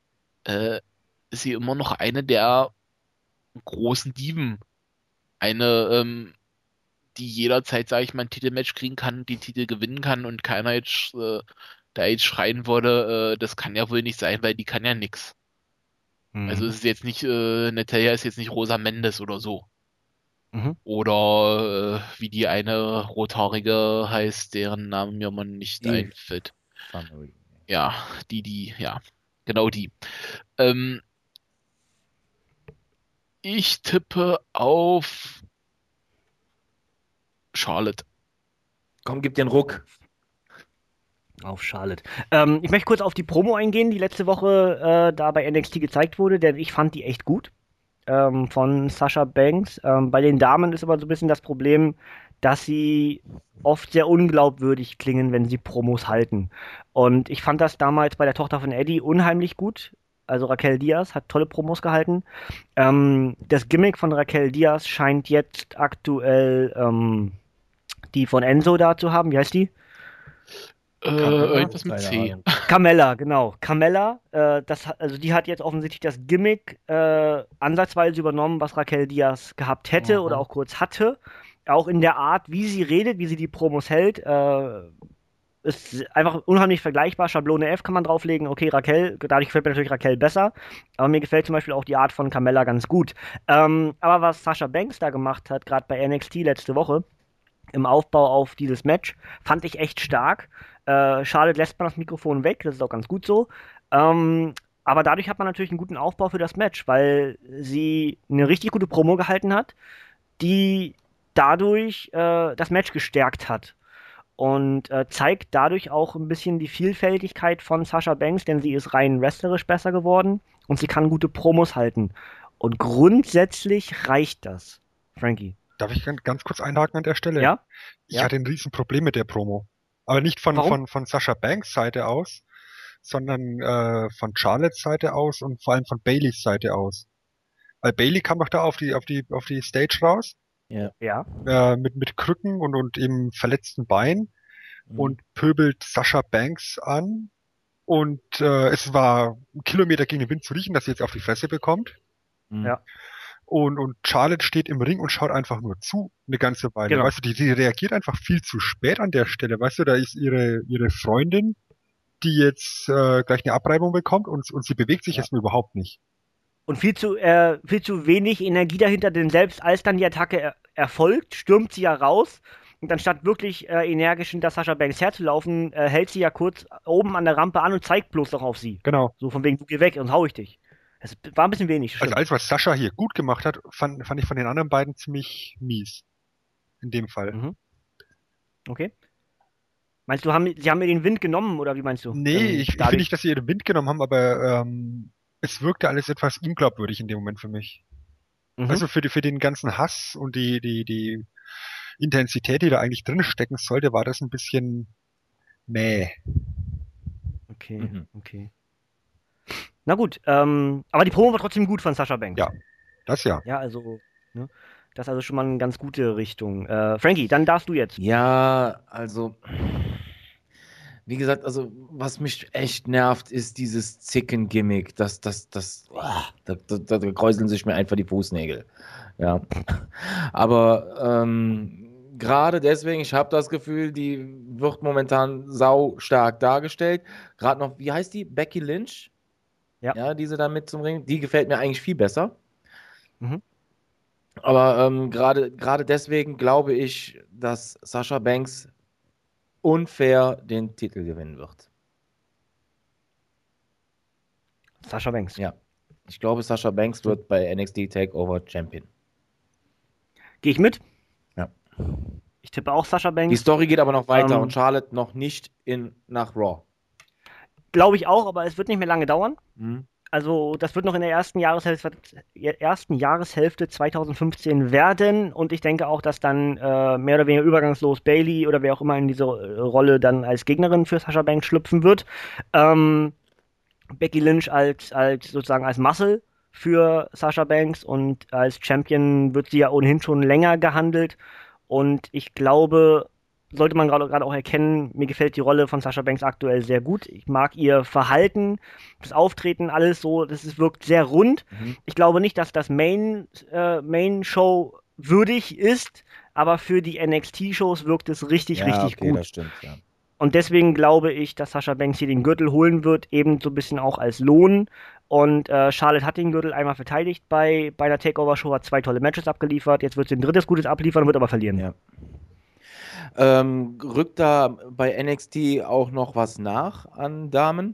äh, ist sie immer noch eine der großen Diven. Eine, ähm, die jederzeit, sage ich mal, ein Titelmatch kriegen kann, die Titel gewinnen kann und keiner jetzt äh, da jetzt schreien würde, äh, das kann ja wohl nicht sein, weil die kann ja nix. Hm. Also es ist jetzt nicht, äh, Natalya ist jetzt nicht Rosa Mendes oder so. Mhm. Oder äh, wie die eine Rothaarige heißt, deren Namen mir man nicht Eve. einfällt. Family. Ja, die, die, ja, genau die. Ähm, ich tippe auf Charlotte. Komm, gib dir einen Ruck. Auf Charlotte. Ähm, ich möchte kurz auf die Promo eingehen, die letzte Woche äh, da bei N X T gezeigt wurde, denn ich fand die echt gut. Ähm, von Sasha Banks. Ähm, bei den Damen ist aber so ein bisschen das Problem, dass sie oft sehr unglaubwürdig klingen, wenn sie Promos halten. Und ich fand das damals bei der Tochter von Eddie unheimlich gut. Also Raquel Diaz hat tolle Promos gehalten. Ähm, das Gimmick von Raquel Diaz scheint jetzt aktuell ähm, die von Enzo da zu haben. Wie heißt die? Äh, Carmella? irgendwas mit Keine C. Ahnung. Carmella, genau. Carmella, äh, das, hat- also die hat jetzt offensichtlich das Gimmick äh, ansatzweise übernommen, was Raquel Diaz gehabt hätte Mhm. oder auch kurz hatte. Auch in der Art, wie sie redet, wie sie die Promos hält, äh, ist einfach unheimlich vergleichbar. Schablone F kann man drauflegen. Okay, Raquel, dadurch gefällt mir natürlich Raquel besser. Aber mir gefällt zum Beispiel auch die Art von Carmella ganz gut. Ähm, aber was Sasha Banks da gemacht hat, gerade bei N X T letzte Woche, im Aufbau auf dieses Match, fand ich echt stark. Äh, Charlotte lässt man das Mikrofon weg, das ist auch ganz gut so. Ähm, aber dadurch hat man natürlich einen guten Aufbau für das Match, weil sie eine richtig gute Promo gehalten hat, die dadurch äh, das Match gestärkt hat. Und äh, zeigt dadurch auch ein bisschen die Vielfältigkeit von Sasha Banks, denn sie ist rein wrestlerisch besser geworden und sie kann gute Promos halten. Und grundsätzlich reicht das, Frankie. Darf ich ganz- ganz kurz einhaken an der Stelle? Ja? Ich Ja. hatte ein Riesenproblem mit der Promo. Aber nicht von, Warum? von, von Sasha Banks Seite aus, sondern äh, von Charlottes Seite aus und vor allem von Baileys Seite aus. Weil Bailey kam doch da auf die, auf die, auf die Stage raus, Ja. Ja. äh, mit, mit Krücken und, und eben verletzten Bein Mhm. und pöbelt Sasha Banks an. Und äh, es war ein Kilometer gegen den Wind zu riechen, dass sie jetzt auf die Fresse bekommt. Mhm. Ja. Und, und Charlotte steht im Ring und schaut einfach nur zu, eine ganze Weile. Genau. Weißt du, die, die reagiert einfach viel zu spät an der Stelle. Weißt du, da ist ihre, ihre Freundin, die jetzt äh, gleich eine Abreibung bekommt und, und sie bewegt sich Ja. erstmal überhaupt nicht. Und viel zu, äh, viel zu wenig Energie dahinter, denn selbst als dann die Attacke er erfolgt, stürmt sie ja raus. Und anstatt wirklich äh, energisch hinter Sasha Banks herzulaufen, äh, hält sie ja kurz oben an der Rampe an und zeigt bloß noch auf sie. Genau. So von wegen, du geh weg und hau ich dich. Es war ein bisschen wenig, Also stimmt. alles, was Sascha hier gut gemacht hat, fand, fand ich von den anderen beiden ziemlich mies. In dem Fall. Mhm. Okay. Meinst du, haben, sie haben mir den Wind genommen, oder wie meinst du? Nee, Ähm, ich, ich finde dadurch- nicht, dass sie ihren Wind genommen haben, aber ähm, es wirkte alles etwas unglaubwürdig in dem Moment für mich. Mhm. Also für, die, für den ganzen Hass und die, die, die Intensität, die da eigentlich drin stecken sollte, war das ein bisschen mäh. Okay, Mhm. okay. Na gut, ähm, aber die Promo war trotzdem gut von Sasha Banks. Ja. Das ja. Ja, also, ne? Das ist also schon mal eine ganz gute Richtung. Äh, Frankie, dann darfst du jetzt. Ja, also, wie gesagt, also, was mich echt nervt, ist dieses Zicken-Gimmick. Das, das, das, uah, da, da, da, da kräuseln sich mir einfach die Fußnägel. Ja. Aber ähm, gerade deswegen, ich habe das Gefühl, die wird momentan sau stark dargestellt. Gerade noch, wie heißt die? Becky Lynch? Ja. Ja, diese da mit zum Ring. Die gefällt mir eigentlich viel besser. Mhm. Aber ähm, gerade gerade deswegen glaube ich, dass Sasha Banks unfair den Titel gewinnen wird. Sasha Banks. Ja. Ich glaube, Sasha Banks wird bei N X T Takeover Champion. Gehe ich mit? Ja. Ich tippe auch Sasha Die Banks. Story geht aber noch weiter Ähm, und Charlotte noch nicht in, nach Raw. Glaube ich auch, aber es wird nicht mehr lange dauern. Mhm. Also, das wird noch in der ersten Jahreshälfte, ersten Jahreshälfte zwanzig fünfzehn werden. Und ich denke auch, dass dann äh, mehr oder weniger übergangslos Bayley oder wer auch immer in diese äh, Rolle dann als Gegnerin für Sasha Banks schlüpfen wird. Ähm, Becky Lynch als, als sozusagen als Muscle für Sasha Banks und als Champion wird sie ja ohnehin schon länger gehandelt. Und ich glaube, sollte man gerade gerade auch erkennen, mir gefällt die Rolle von Sasha Banks aktuell sehr gut. Ich mag ihr Verhalten, das Auftreten, alles so, das ist, wirkt sehr rund. Mhm. Ich glaube nicht, dass das Main, äh, Main Show würdig ist, aber für die N X T-Shows wirkt es richtig, Ja, richtig okay, gut. das stimmt, ja. Und deswegen glaube ich, dass Sasha Banks hier den Gürtel holen wird, eben so ein bisschen auch als Lohn. Und äh, Charlotte hat den Gürtel einmal verteidigt bei, bei der Takeover-Show, hat zwei tolle Matches abgeliefert. Jetzt wird sie ein drittes gutes abliefern, wird aber verlieren. Ja. Ähm, rückt da bei N X T auch noch was nach an Damen?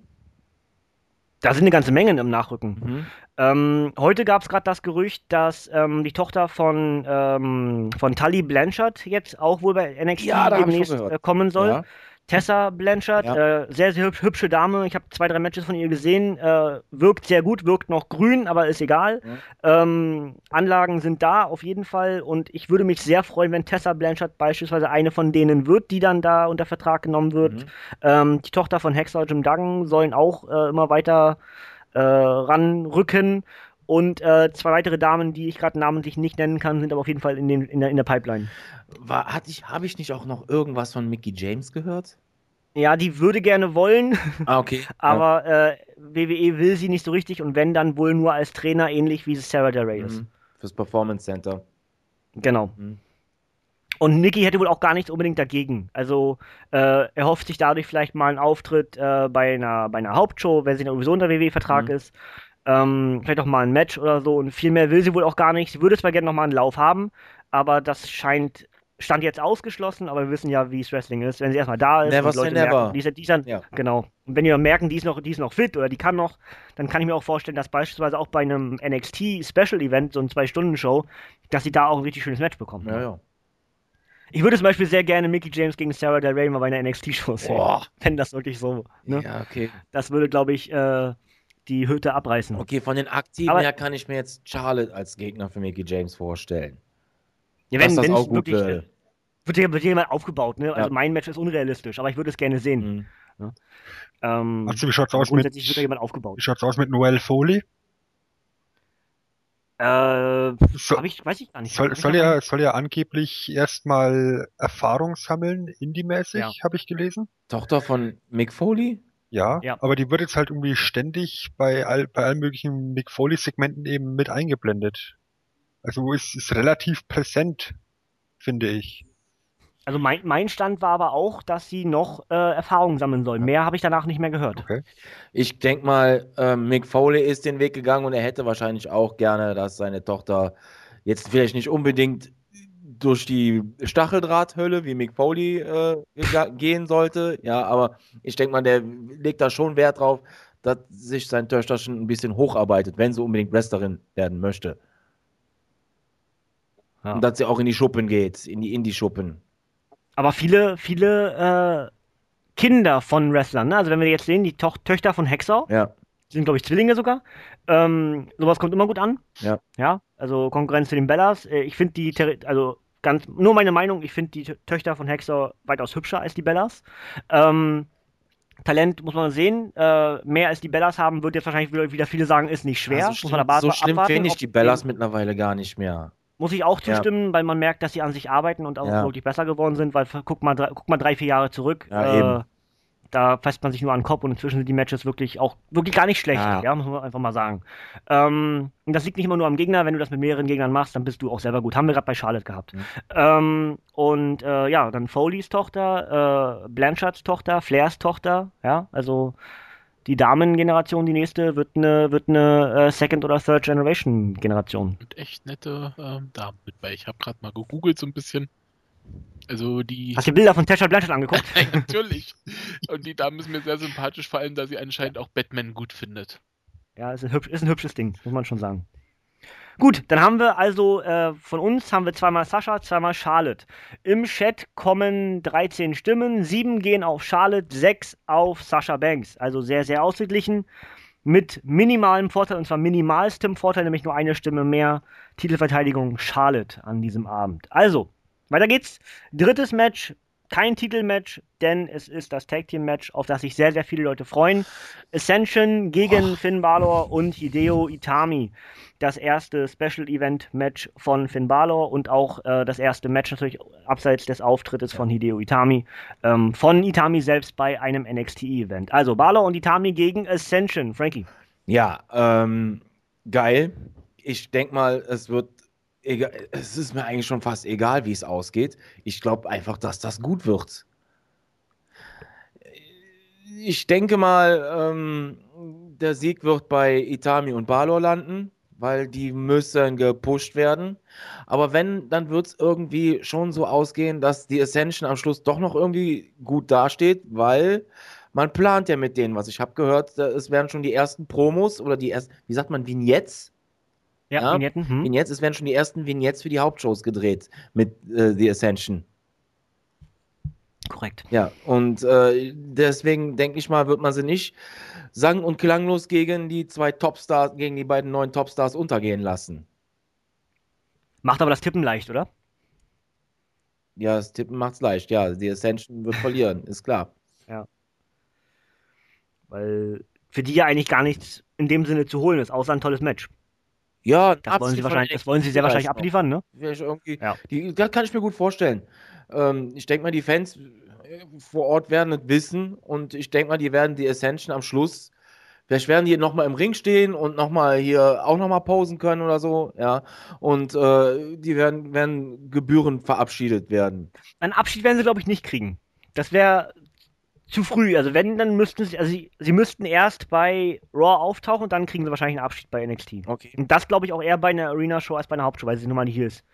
Da sind eine ganze Menge im Nachrücken. Mhm. Ähm, heute gab es gerade das Gerücht, dass ähm, die Tochter von, ähm, von Tully Blanchard jetzt auch wohl bei N X T Ja, da hab ich demnächst schon gehört. äh, kommen soll. Ja. Tessa Blanchard, Ja. äh, sehr, sehr hübsch, hübsche Dame. Ich habe zwei, drei Matches von ihr gesehen. Äh, wirkt sehr gut, wirkt noch grün, aber ist egal. Ja. Ähm, Anlagen sind da, auf jeden Fall. Und ich würde mich sehr freuen, wenn Tessa Blanchard beispielsweise eine von denen wird, die dann da unter Vertrag genommen wird. Mhm. Ähm, die Tochter von Hacksaw Jim Duggan sollen auch äh, immer weiter äh, ranrücken. Und äh, zwei weitere Damen, die ich gerade namentlich nicht nennen kann, sind aber auf jeden Fall in, den, in, der, in der Pipeline. War, hatte ich, habe ich nicht auch noch irgendwas von Mickie James gehört? Ja, die würde gerne wollen, Ah, okay. aber äh, W W E will sie nicht so richtig und wenn, dann wohl nur als Trainer, ähnlich wie es Sarah Del Rey ja. ist. Mhm. Fürs Performance Center. Genau. Mhm. Und Nikki hätte wohl auch gar nichts unbedingt dagegen. Also äh, er hofft sich dadurch vielleicht mal einen Auftritt äh, bei, einer, bei einer Hauptshow, wenn sie dann sowieso unter W W E-Vertrag Mhm. ist. Ähm, vielleicht auch mal ein Match oder so. Und viel mehr will sie wohl auch gar nicht. Sie würde zwar gerne noch mal einen Lauf haben, aber das scheint, stand jetzt ausgeschlossen, aber wir wissen ja, wie es Wrestling ist. Wenn sie erstmal da ist Never und say Leute never. merken, die ist, die ist dann, Ja. genau. Und wenn die dann merken, die ist, noch, die ist noch fit oder die kann noch, dann kann ich mir auch vorstellen, dass beispielsweise auch bei einem N X T-Special-Event, so ein Zwei-Stunden-Show, dass sie da auch ein richtig schönes Match bekommen. Ja, ja. Ich würde zum Beispiel sehr gerne Mickie James gegen Sarah Del Rey mal bei einer N X T-Show sehen. Boah. Wenn das wirklich so, ne? Ja, okay. Das würde, glaube ich, äh, die Hütte abreißen. Okay, von den Aktiven Aber- her kann ich mir jetzt Charlotte als Gegner für Mickie James vorstellen. Ja, dass das wenn's auch gut wirklich, würde. äh, wird ja wird ja jemand aufgebaut, ne? Also Ja. mein Match ist unrealistisch, aber ich würde es gerne sehen. Mhm. Ähm, Also wie schaut's aber aus mit, grundsätzlich wird da jemand aufgebaut. wie schaut's aus mit Noel Foley? Äh, So, hab ich, weiß ich gar nicht. soll, Hab ich soll noch ja, einen? soll ja angeblich erstmal Erfahrung sammeln, indie-mäßig, Ja. habe ich gelesen. Tochter von Mick Foley? Ja, Ja. aber die wird jetzt halt irgendwie ständig bei all, bei allen möglichen Mick Foley-Segmenten eben mit eingeblendet. Also ist, ist relativ präsent, finde ich. Also mein, mein Stand war aber auch, dass sie noch äh, Erfahrungen sammeln soll. Mehr habe ich danach nicht mehr gehört. Okay. Ich denke mal, ähm, Mick Foley ist den Weg gegangen und er hätte wahrscheinlich auch gerne, dass seine Tochter jetzt vielleicht nicht unbedingt durch die Stacheldrahthölle wie Mick Foley äh, gega- gehen sollte. Ja, aber ich denke mal, der legt da schon Wert drauf, dass sich sein Töchterchen ein bisschen hocharbeitet, wenn sie unbedingt Wrestlerin werden möchte. Ja. Und dass sie auch in die Schuppen geht, in die Indie-Schuppen. Aber viele, viele äh, Kinder von Wrestlern, ne? Also wenn wir jetzt sehen, die Toch Töchter von Hexer, Ja, die sind, glaube ich, Zwillinge sogar. Ähm, sowas kommt immer gut an. ja. Ja, also Konkurrenz zu den Bellas. Äh, Ich finde die, Terri- also ganz, nur meine Meinung, ich finde die Tö- Töchter von Hexer weitaus hübscher als die Bellas. Ähm, Talent muss man sehen. Äh, mehr als die Bellas haben, wird jetzt wahrscheinlich wieder, wieder viele sagen, ist nicht schwer. Ja, so muss schlimm, man aber so schlimm abwarten, finde ich ob die Bellas die- mittlerweile gar nicht mehr. Muss ich auch Ja. zustimmen, weil man merkt, dass sie an sich arbeiten und auch Ja. wirklich besser geworden sind, weil guck mal, drei, guck mal drei, vier Jahre zurück. Ja, äh, eben. Da fasst man sich nur an den Kopf und inzwischen sind die Matches wirklich auch wirklich gar nicht schlecht, Ja. ja, muss man einfach mal sagen. Ähm, und das liegt nicht immer nur am Gegner, wenn du das mit mehreren Gegnern machst, dann bist du auch selber gut. Haben wir gerade bei Charlotte gehabt. Mhm. Ähm, und äh, ja, dann Foleys Tochter, äh, Blanchards Tochter, Flairs Tochter, ja, also die Damengeneration, die nächste, wird eine wird eine äh, Second- oder Third-Generation-Generation. Mit echt nette ähm, Damen mit bei. Ich habe gerade mal gegoogelt so ein bisschen. Also die. Hast du die Bilder von Tasha Blanchard angeguckt? Nein, natürlich. Und die Dame ist mir sehr sympathisch, vor allem, da sie anscheinend auch Batman gut findet. Ja, ist ein, hübsch, ist ein hübsches Ding, muss man schon sagen. Gut, dann haben wir also äh, von uns haben wir zweimal Sascha, zweimal Charlotte. Im Chat kommen dreizehn Stimmen, sieben gehen auf Charlotte, sechs auf Sasha Banks. Also sehr, sehr ausgeglichen. Mit minimalem Vorteil, und zwar minimalstem Vorteil, nämlich nur eine Stimme mehr. Titelverteidigung Charlotte an diesem Abend. Also, weiter geht's. Drittes Match. Kein Titelmatch, denn es ist das Tag Team Match, auf das sich sehr, sehr viele Leute freuen. Ascension gegen Oh. Finn Balor und Hideo Itami. Das erste Special Event Match von Finn Balor und auch äh, das erste Match natürlich abseits des Auftrittes von Hideo Itami. Ähm, von Itami selbst bei einem N X T Event. Also Balor und Itami gegen Ascension. Frankie. Ja, ähm, geil. Ich denke mal, es wird egal, es ist mir eigentlich schon fast egal, wie es ausgeht. Ich glaube einfach, dass das gut wird. Ich denke mal, ähm, der Sieg wird bei Itami und Balor landen, weil die müssen gepusht werden. Aber wenn, dann wird es irgendwie schon so ausgehen, dass die Ascension am Schluss doch noch irgendwie gut dasteht, weil man plant ja mit denen, was ich habe gehört, da- es werden schon die ersten Promos oder die ersten, wie sagt man, Vignettes? Ja, Ja, Vignetten. Hm? Vignettes, es werden schon die ersten Vignettes für die Hauptshows gedreht mit äh, The Ascension. Korrekt. Ja, und äh, deswegen denke ich mal, wird man sie nicht sang- und klanglos gegen die zwei Topstars, gegen die beiden neuen Topstars untergehen lassen. Macht aber das Tippen leicht, oder? Ja, das Tippen macht's leicht. Ja, die Ascension wird verlieren, ist klar. Weil für die ja eigentlich gar nichts in dem Sinne zu holen ist, außer ein tolles Match. Ja, ein Das wollen Abschied sie von wahrscheinlich, N X T das wollen sie sehr wahrscheinlich vielleicht noch. abliefern, ne? Vielleicht irgendwie, Ja. die, das kann ich mir gut vorstellen. Ähm, ich denke mal, die Fans äh, vor Ort werden es wissen und ich denke mal, die werden die Ascension am Schluss, vielleicht werden die nochmal im Ring stehen und nochmal hier auch nochmal posen können oder so, ja. Und äh, die werden, werden gebührend verabschiedet werden. Einen Abschied werden sie, glaube ich, nicht kriegen. Das wäre zu früh. Also wenn, dann müssten sie, also sie, sie müssten erst bei Raw auftauchen und dann kriegen sie wahrscheinlich einen Abschied bei N X T. Okay. Und das glaube ich auch eher bei einer Arena-Show als bei einer Hauptshow, weil sie nun mal nicht hier ist.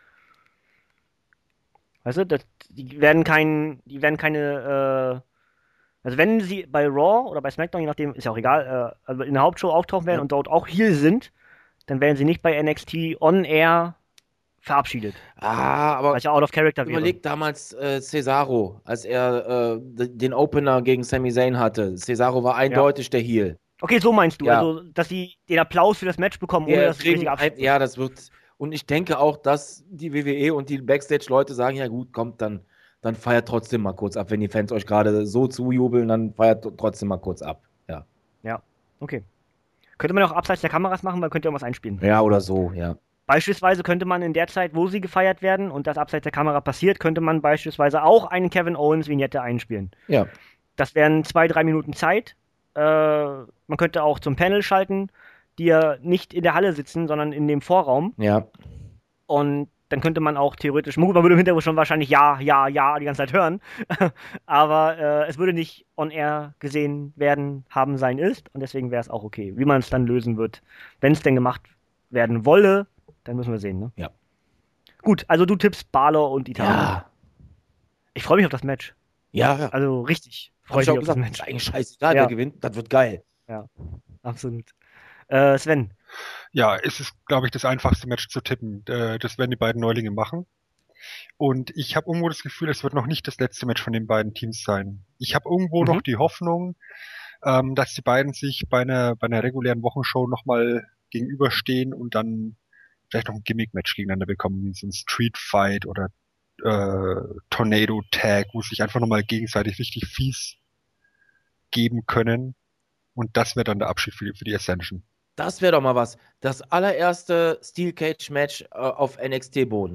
Weißt du, das, die werden kein, die werden keine, äh, also wenn sie bei Raw oder bei SmackDown, je nachdem, ist ja auch egal, äh, also in der Hauptshow auftauchen werden Ja. und dort auch hier sind, dann werden sie nicht bei N X T on air verabschiedet. Ah, aber Weil es ja out of character wäre. überleg damals äh, Cesaro, als er äh, d- den Opener gegen Sami Zayn hatte. Cesaro war eindeutig der Heel. Okay, so meinst du, Ja. also, dass sie den Applaus für das Match bekommen, ohne Wir dass es kriegen richtig ein, abschließt. ja, das wird. Und ich denke auch, dass die W W E und die Backstage-Leute sagen: Ja, gut, kommt, dann, dann feiert trotzdem mal kurz ab. Wenn die Fans euch gerade so zujubeln, dann feiert trotzdem mal kurz ab. Ja. Okay. Könnte man auch abseits der Kameras machen, weil könnte irgendwas einspielen. Ja, oder so, ja. Beispielsweise könnte man in der Zeit, wo sie gefeiert werden und das abseits der Kamera passiert, könnte man beispielsweise auch einen Kevin Owens Vignette einspielen. Ja. Das wären zwei, drei Minuten Zeit. Äh, man könnte auch zum Panel schalten, die ja nicht in der Halle sitzen, sondern in dem Vorraum. Ja. Und dann könnte man auch theoretisch, gut, man würde im Hintergrund schon wahrscheinlich ja, ja, ja die ganze Zeit hören, aber äh, es würde nicht on air gesehen werden, haben sein ist und deswegen wäre es auch okay. Wie man es dann lösen wird, wenn es denn gemacht werden wolle, dann müssen wir sehen, ne? Ja. Gut, also du tippst Balor und Italien. Ja. Ich freue mich auf das Match. Ja, ja. Also richtig Hab freue ich ich auch mich auf das gesagt, Match. ist eigentlich scheißegal, Ja. wer gewinnt, das wird geil. Ja, absolut. Äh, Sven. Ja, es ist, glaube ich, das einfachste Match zu tippen. Äh, Das werden die beiden Neulinge machen. Und ich habe irgendwo das Gefühl, es wird noch nicht das letzte Match von den beiden Teams sein. Ich habe irgendwo Mhm. noch die Hoffnung, ähm, dass die beiden sich bei einer, bei einer regulären Wochenshow nochmal gegenüberstehen und dann vielleicht noch ein Gimmick-Match gegeneinander bekommen, wie so ein Street Fight oder äh, Tornado Tag, wo sie sich einfach nochmal gegenseitig richtig fies geben können. Und das wäre dann der Abschied für die, für die Ascension. Das wäre doch mal was. Das allererste Steel Cage Match äh, auf N X T-Boden.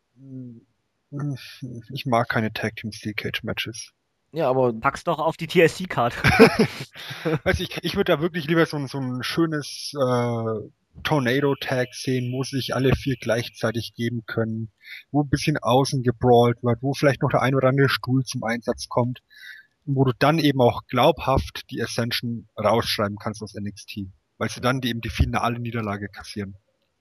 Ich mag keine Tag Team Steel Cage Matches. Ja, aber Pack's doch auf die T S C-Card. Weiß ich, ich würde da wirklich lieber so, ein- so ein schönes äh, Tornado-Tag sehen, wo sich alle vier gleichzeitig geben können, wo ein bisschen außen gebrawlt wird, wo vielleicht noch der ein oder andere Stuhl zum Einsatz kommt, und wo du dann eben auch glaubhaft die Ascension rausschreiben kannst aus N X T, weil sie dann die, eben die finale Niederlage kassieren.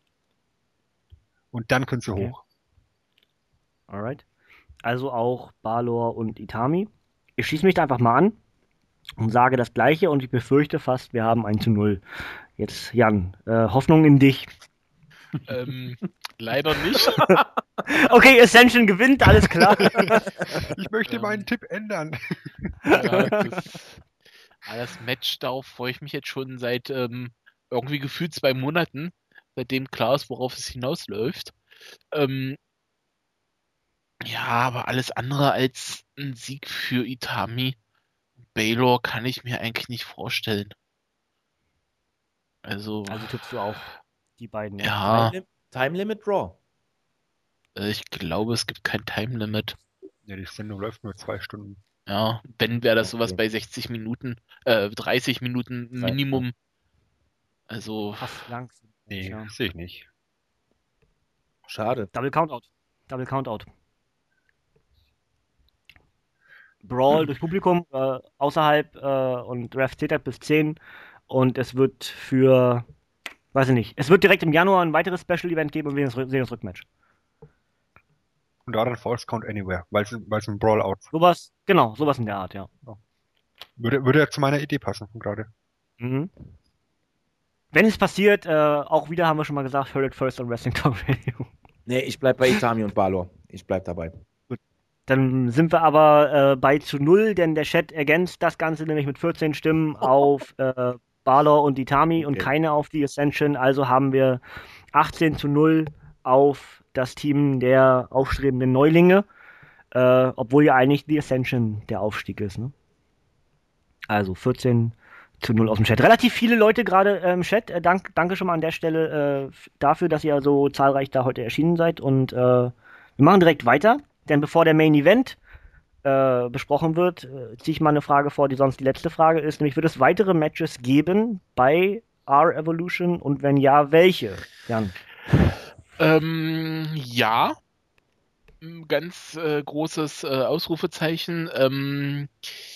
Und dann können sie Okay. hoch. Alright. Also auch Balor und Itami. Ich schließe mich da einfach mal an und sage das Gleiche und ich befürchte fast, wir haben ein zu null. Jetzt, Jan, äh, Hoffnung in dich. ähm, leider nicht. Okay, Ascension gewinnt, alles klar. Ich möchte Ähm. meinen Tipp ändern. Ja, das, ah, das Match, darauf freue ich mich jetzt schon seit ähm, irgendwie gefühlt zwei Monaten, seitdem klar ist, worauf es hinausläuft. Ähm, ja, aber alles andere als ein Sieg für Itami, Baylor kann ich mir eigentlich nicht vorstellen. Also, Also tippst du auch die beiden, ja? ja, Time, Lim Time Limit Draw. äh, ich glaube, es gibt kein Time Limit. Ja, die Sendung läuft nur zwei Stunden. Ja, wenn wäre das sowas Okay. bei sechzig Minuten, äh, dreißig Minuten Zeit, Minimum. Also, Fast lang. Nee, Ja. sehe ich nicht. Schade. Double Countout. Double Countout. Brawl durch Publikum äh, außerhalb äh, und Ref zählt halt bis zehn und es wird für, weiß ich nicht, es wird direkt im Januar ein weiteres Special-Event geben und wir sehen das Rückmatch. Und daran False Count Anywhere, weil es weil es ein Brawl-Out Sowas, genau, sowas in der Art, ja. würde, würde ja zu meiner Idee passen gerade. Mhm. Wenn es passiert, äh, auch wieder haben wir schon mal gesagt, heard it first on Wrestling Talk Radio. Nee, ich bleib bei Itami und Balor. Ich bleib dabei. Dann sind wir aber äh, bei zu null, denn der Chat ergänzt das Ganze nämlich mit vierzehn Stimmen auf äh, Balor und Itami und Okay. keine auf die Ascension. Also haben wir achtzehn zu null auf das Team der aufstrebenden Neulinge, äh, obwohl ja eigentlich die Ascension der Aufstieg ist. Ne? Also vierzehn zu null aus dem Chat. Relativ viele Leute gerade äh, im Chat. Äh, dank, danke schon mal an der Stelle äh, f- dafür, dass ihr so zahlreich da heute erschienen seid. Und äh, wir machen direkt weiter, denn bevor der Main Event äh, besprochen wird, äh, ziehe ich mal eine Frage vor, die sonst die letzte Frage ist. Nämlich, wird es weitere Matches geben bei R-Evolution und wenn ja, welche? Jan. ähm, ja, ein ganz äh, großes äh, Ausrufezeichen. Ähm,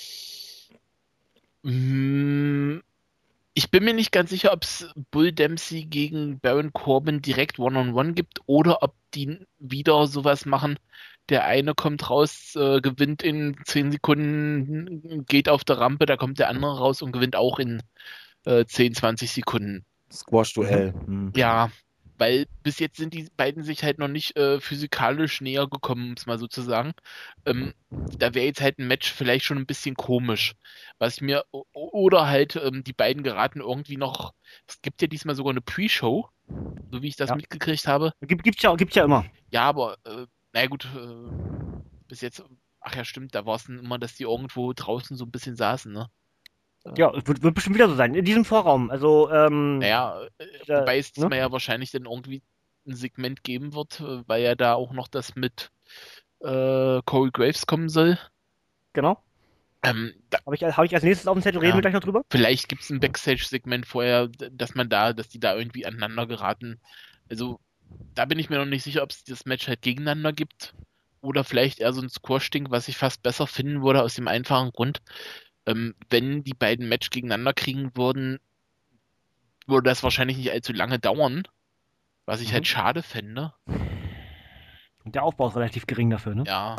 mh, ich bin mir nicht ganz sicher, ob es Bull Dempsey gegen Baron Corbin direkt One-on-One gibt oder ob die wieder sowas machen. Der eine kommt raus, äh, gewinnt in zehn Sekunden, geht auf der Rampe, da kommt der andere raus und gewinnt auch in äh, zehn, zwanzig Sekunden. Squash-Duell. Mhm. Ja, weil bis jetzt sind die beiden sich halt noch nicht äh, physikalisch näher gekommen, um es mal so zu sagen. Ähm, da wäre jetzt halt ein Match vielleicht schon ein bisschen komisch. Was ich mir, o- oder halt ähm, die beiden geraten irgendwie noch, es gibt ja diesmal sogar eine Pre-Show, so wie ich das Ja. mitgekriegt habe. Gibt, gibt's ja, gibt's ja immer. Ja, aber, äh, naja gut, äh, bis jetzt, ach ja stimmt, da war es dann immer, dass die irgendwo draußen so ein bisschen saßen, ne? Ja, es wird, wird bestimmt wieder so sein. In diesem Vorraum. Also, ähm, Naja, äh, Ja, wobei es ne? diesmal ja wahrscheinlich dann irgendwie ein Segment geben wird, äh, weil ja da auch noch das mit äh, Corey Graves kommen soll. genau. Ähm, da, Habe ich, hab ich als nächstes auf dem Zettel, reden Ja. wir gleich noch drüber. vielleicht gibt es ein Backstage-Segment vorher, d- dass man da, dass die da irgendwie aneinander geraten. Also, da bin ich mir noch nicht sicher, ob es das Match halt gegeneinander gibt. Oder vielleicht eher so ein Squash-Ding, was ich fast besser finden würde, aus dem einfachen Grund, ähm, wenn die beiden Match gegeneinander kriegen würden, würde das wahrscheinlich nicht allzu lange dauern. Was ich Mhm. halt schade fände. Und der Aufbau ist relativ gering dafür, ne? Ja. Aber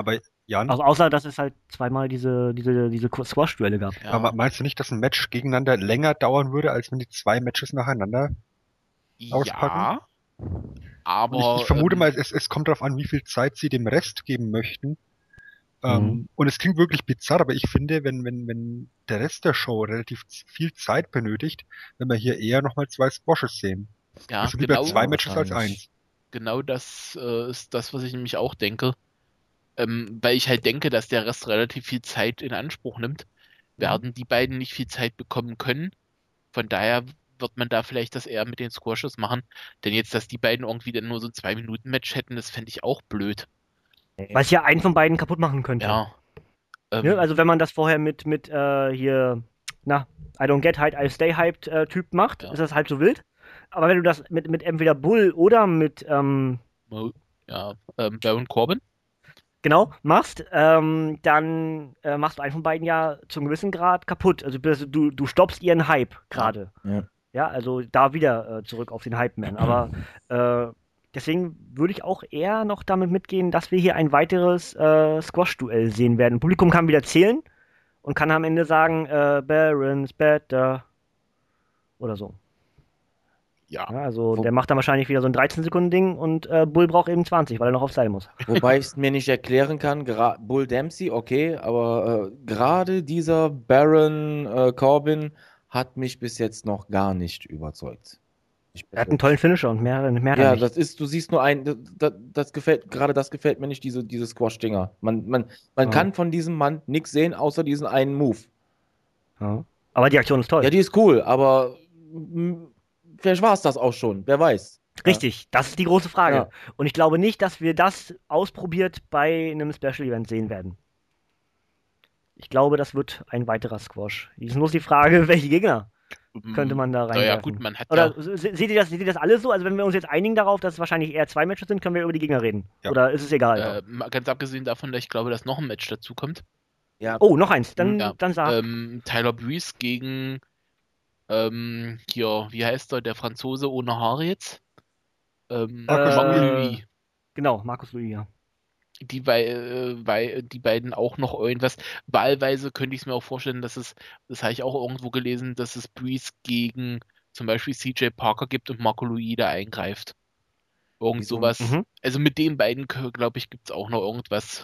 Jan, Also außer, dass es halt zweimal diese, diese, diese Squash-Duelle gab. Ja. aber meinst du nicht, dass ein Match gegeneinander länger dauern würde, als wenn die zwei Matches nacheinander auspacken? Ja, Und aber ich, ich vermute ähm, mal, es, es kommt darauf an, wie viel Zeit sie dem Rest geben möchten. Ähm, Mhm. und es klingt wirklich bizarr, aber ich finde, wenn, wenn, wenn der Rest der Show relativ z- viel Zeit benötigt, wenn wir hier eher nochmal zwei Squashes sehen. ja, Also lieber genau, zwei Ja, Matches als wahrscheinlich. eins. genau das äh, ist das, was ich nämlich auch denke. Ähm, weil ich halt denke, dass der Rest relativ viel Zeit in Anspruch nimmt, werden die beiden nicht viel Zeit bekommen können. Von daher wird man da vielleicht das eher mit den Squashes machen. Denn jetzt, dass die beiden irgendwie dann nur so ein zwei-Minuten-Match hätten, das fände ich auch blöd. Weil es ja einen von beiden kaputt machen könnte. Ja. Ähm, Ne? Also wenn man das vorher mit, mit äh, hier, na, I don't get hyped, I stay hyped äh, Typ macht, Ja. ist das halt so wild. Aber wenn du das mit, mit entweder Bull oder mit, ähm, Mo- ja, ähm, Baron Corbin. genau, machst, ähm, dann äh, machst du einen von beiden ja zum gewissen Grad kaputt. Also du, du, du stoppst ihren Hype gerade. Ja. Ja, also da wieder äh, zurück auf den Hype-Man. Aber äh, deswegen würde ich auch eher noch damit mitgehen, dass wir hier ein weiteres äh, Squash-Duell sehen werden. Publikum kann wieder zählen und kann am Ende sagen, äh, Baron's better oder so. Ja. Ja, also Wo- der macht dann wahrscheinlich wieder so ein dreizehn-Sekunden-Ding und äh, Bull braucht eben zwanzig, weil er noch auf Seil muss. Wobei ich es mir nicht erklären kann, gra- Bull Dempsey, okay, aber äh, gerade dieser Baron äh, Corbin hat mich bis jetzt noch gar nicht überzeugt. Ich Er hat einen tollen Finisher und mehr, mehr hat er Ja, nicht. das ist, du siehst nur ein, das, das, das gefällt, gerade das gefällt mir nicht, diese, diese Squash-Dinger. Man, man, man Ja. kann von diesem Mann nichts sehen, außer diesen einen Move. Ja. Aber die Aktion ist toll. Ja, die ist cool, aber mm, vielleicht war es das auch schon, wer weiß. Richtig, das ist die große Frage. Ja. Und ich glaube nicht, dass wir das ausprobiert bei einem Special Event sehen werden. Ich glaube, das wird ein weiterer Squash. Jetzt muss die Frage, welche Gegner könnte man da Naja, reinwerfen? gut, man hat Oder ja. se- seht ihr das, seht ihr das alle so? Also wenn wir uns jetzt einigen darauf, dass es wahrscheinlich eher zwei Matches sind, können wir über die Gegner reden. Ja. Oder ist es egal? Äh, mal ganz abgesehen davon, dass ich glaube, dass noch ein Match dazu kommt. Ja, Oh, noch eins. Dann, Ja, dann sag. Ähm, Tyler Breeze gegen ähm, hier, wie heißt er, der Franzose ohne Haare jetzt? Ähm, Marcus Marco Louis. Louis. Genau, Markus Louis, ja. Die, bei, äh, bei, die beiden auch noch irgendwas. Wahlweise könnte ich es mir auch vorstellen, dass es, das habe ich auch irgendwo gelesen, dass es Breeze gegen zum Beispiel C J Parker gibt und Marco Louis da eingreift. Irgend Wieso? sowas. Mhm. Also mit den beiden, glaube ich, gibt es auch noch irgendwas.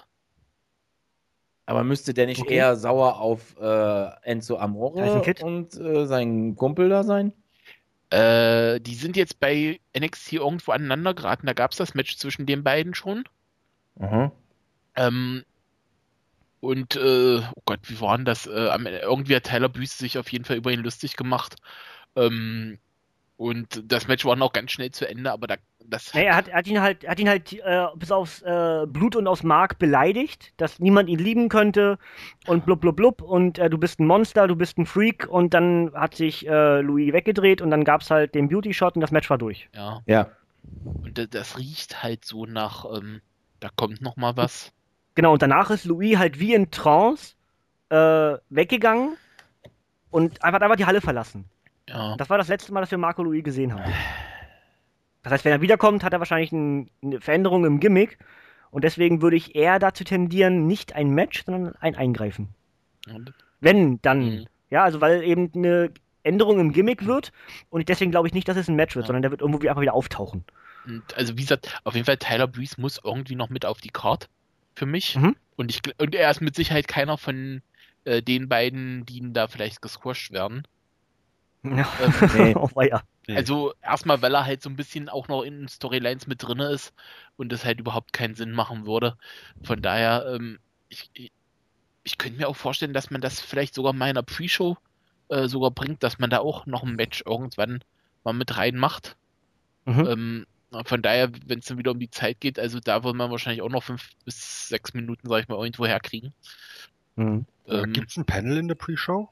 aber müsste der nicht Okay. eher sauer auf äh, Enzo Tyson Amore Kidd? und äh, sein Kumpel da sein? Äh, die sind jetzt bei N X T irgendwo aneinander geraten. Da gab es das Match zwischen den beiden schon. Mhm. Ähm, und, äh, oh Gott, wie war denn das? Äh, am Ende- irgendwie hat Tyler Breeze sich auf jeden Fall über ihn lustig gemacht. Ähm, und das Match war dann auch ganz schnell zu Ende, aber da, das Nee, er hat, er hat ihn halt, er hat ihn halt äh, bis aufs äh, Blut und aufs Mark beleidigt, dass niemand ihn lieben könnte und blub blub blub und äh, du bist ein Monster, du bist ein Freak und dann hat sich äh, Louis weggedreht und dann gab's halt den Beauty-Shot und das Match war durch. ja, Ja. und das, das riecht halt so nach, ähm, da kommt noch mal was. Genau, und danach ist Louis halt wie in Trance äh, weggegangen und einfach, einfach die Halle verlassen. Ja, Das war das letzte Mal, dass wir Marco Louis gesehen haben. Das heißt, wenn er wiederkommt, hat er wahrscheinlich ein, eine Veränderung im Gimmick. Und deswegen würde ich eher dazu tendieren, nicht ein Match, sondern ein Eingreifen. und, Wenn, dann. Mhm. Ja, also weil eben eine Änderung im Gimmick wird. Und deswegen glaube ich nicht, dass es ein Match wird, Ja. sondern der wird irgendwo wie- einfach wieder auftauchen. und also wie gesagt, auf jeden Fall Tyler Breeze muss irgendwie noch mit auf die Card für mich. Mhm. Und, ich, gl- und er ist mit Sicherheit keiner von äh, den beiden, die ihn da vielleicht gesquasht werden. Ja. Ähm, Nee. Oh, ja. Nee. Also erstmal, weil er halt so ein bisschen auch noch in den Storylines mit drin ist und das halt überhaupt keinen Sinn machen würde. Von daher, ähm, ich, ich, ich könnte mir auch vorstellen, dass man das vielleicht sogar mal in einer Pre-Show äh, sogar bringt, dass man da auch noch ein Match irgendwann mal mit reinmacht. Mhm. Ähm, von daher, wenn es dann wieder um die Zeit geht, also da wird man wahrscheinlich auch noch fünf bis sechs Minuten, sag ich mal, irgendwo herkriegen. Mhm. Äh, Ähm, Gibt's ein Panel in der Pre-Show?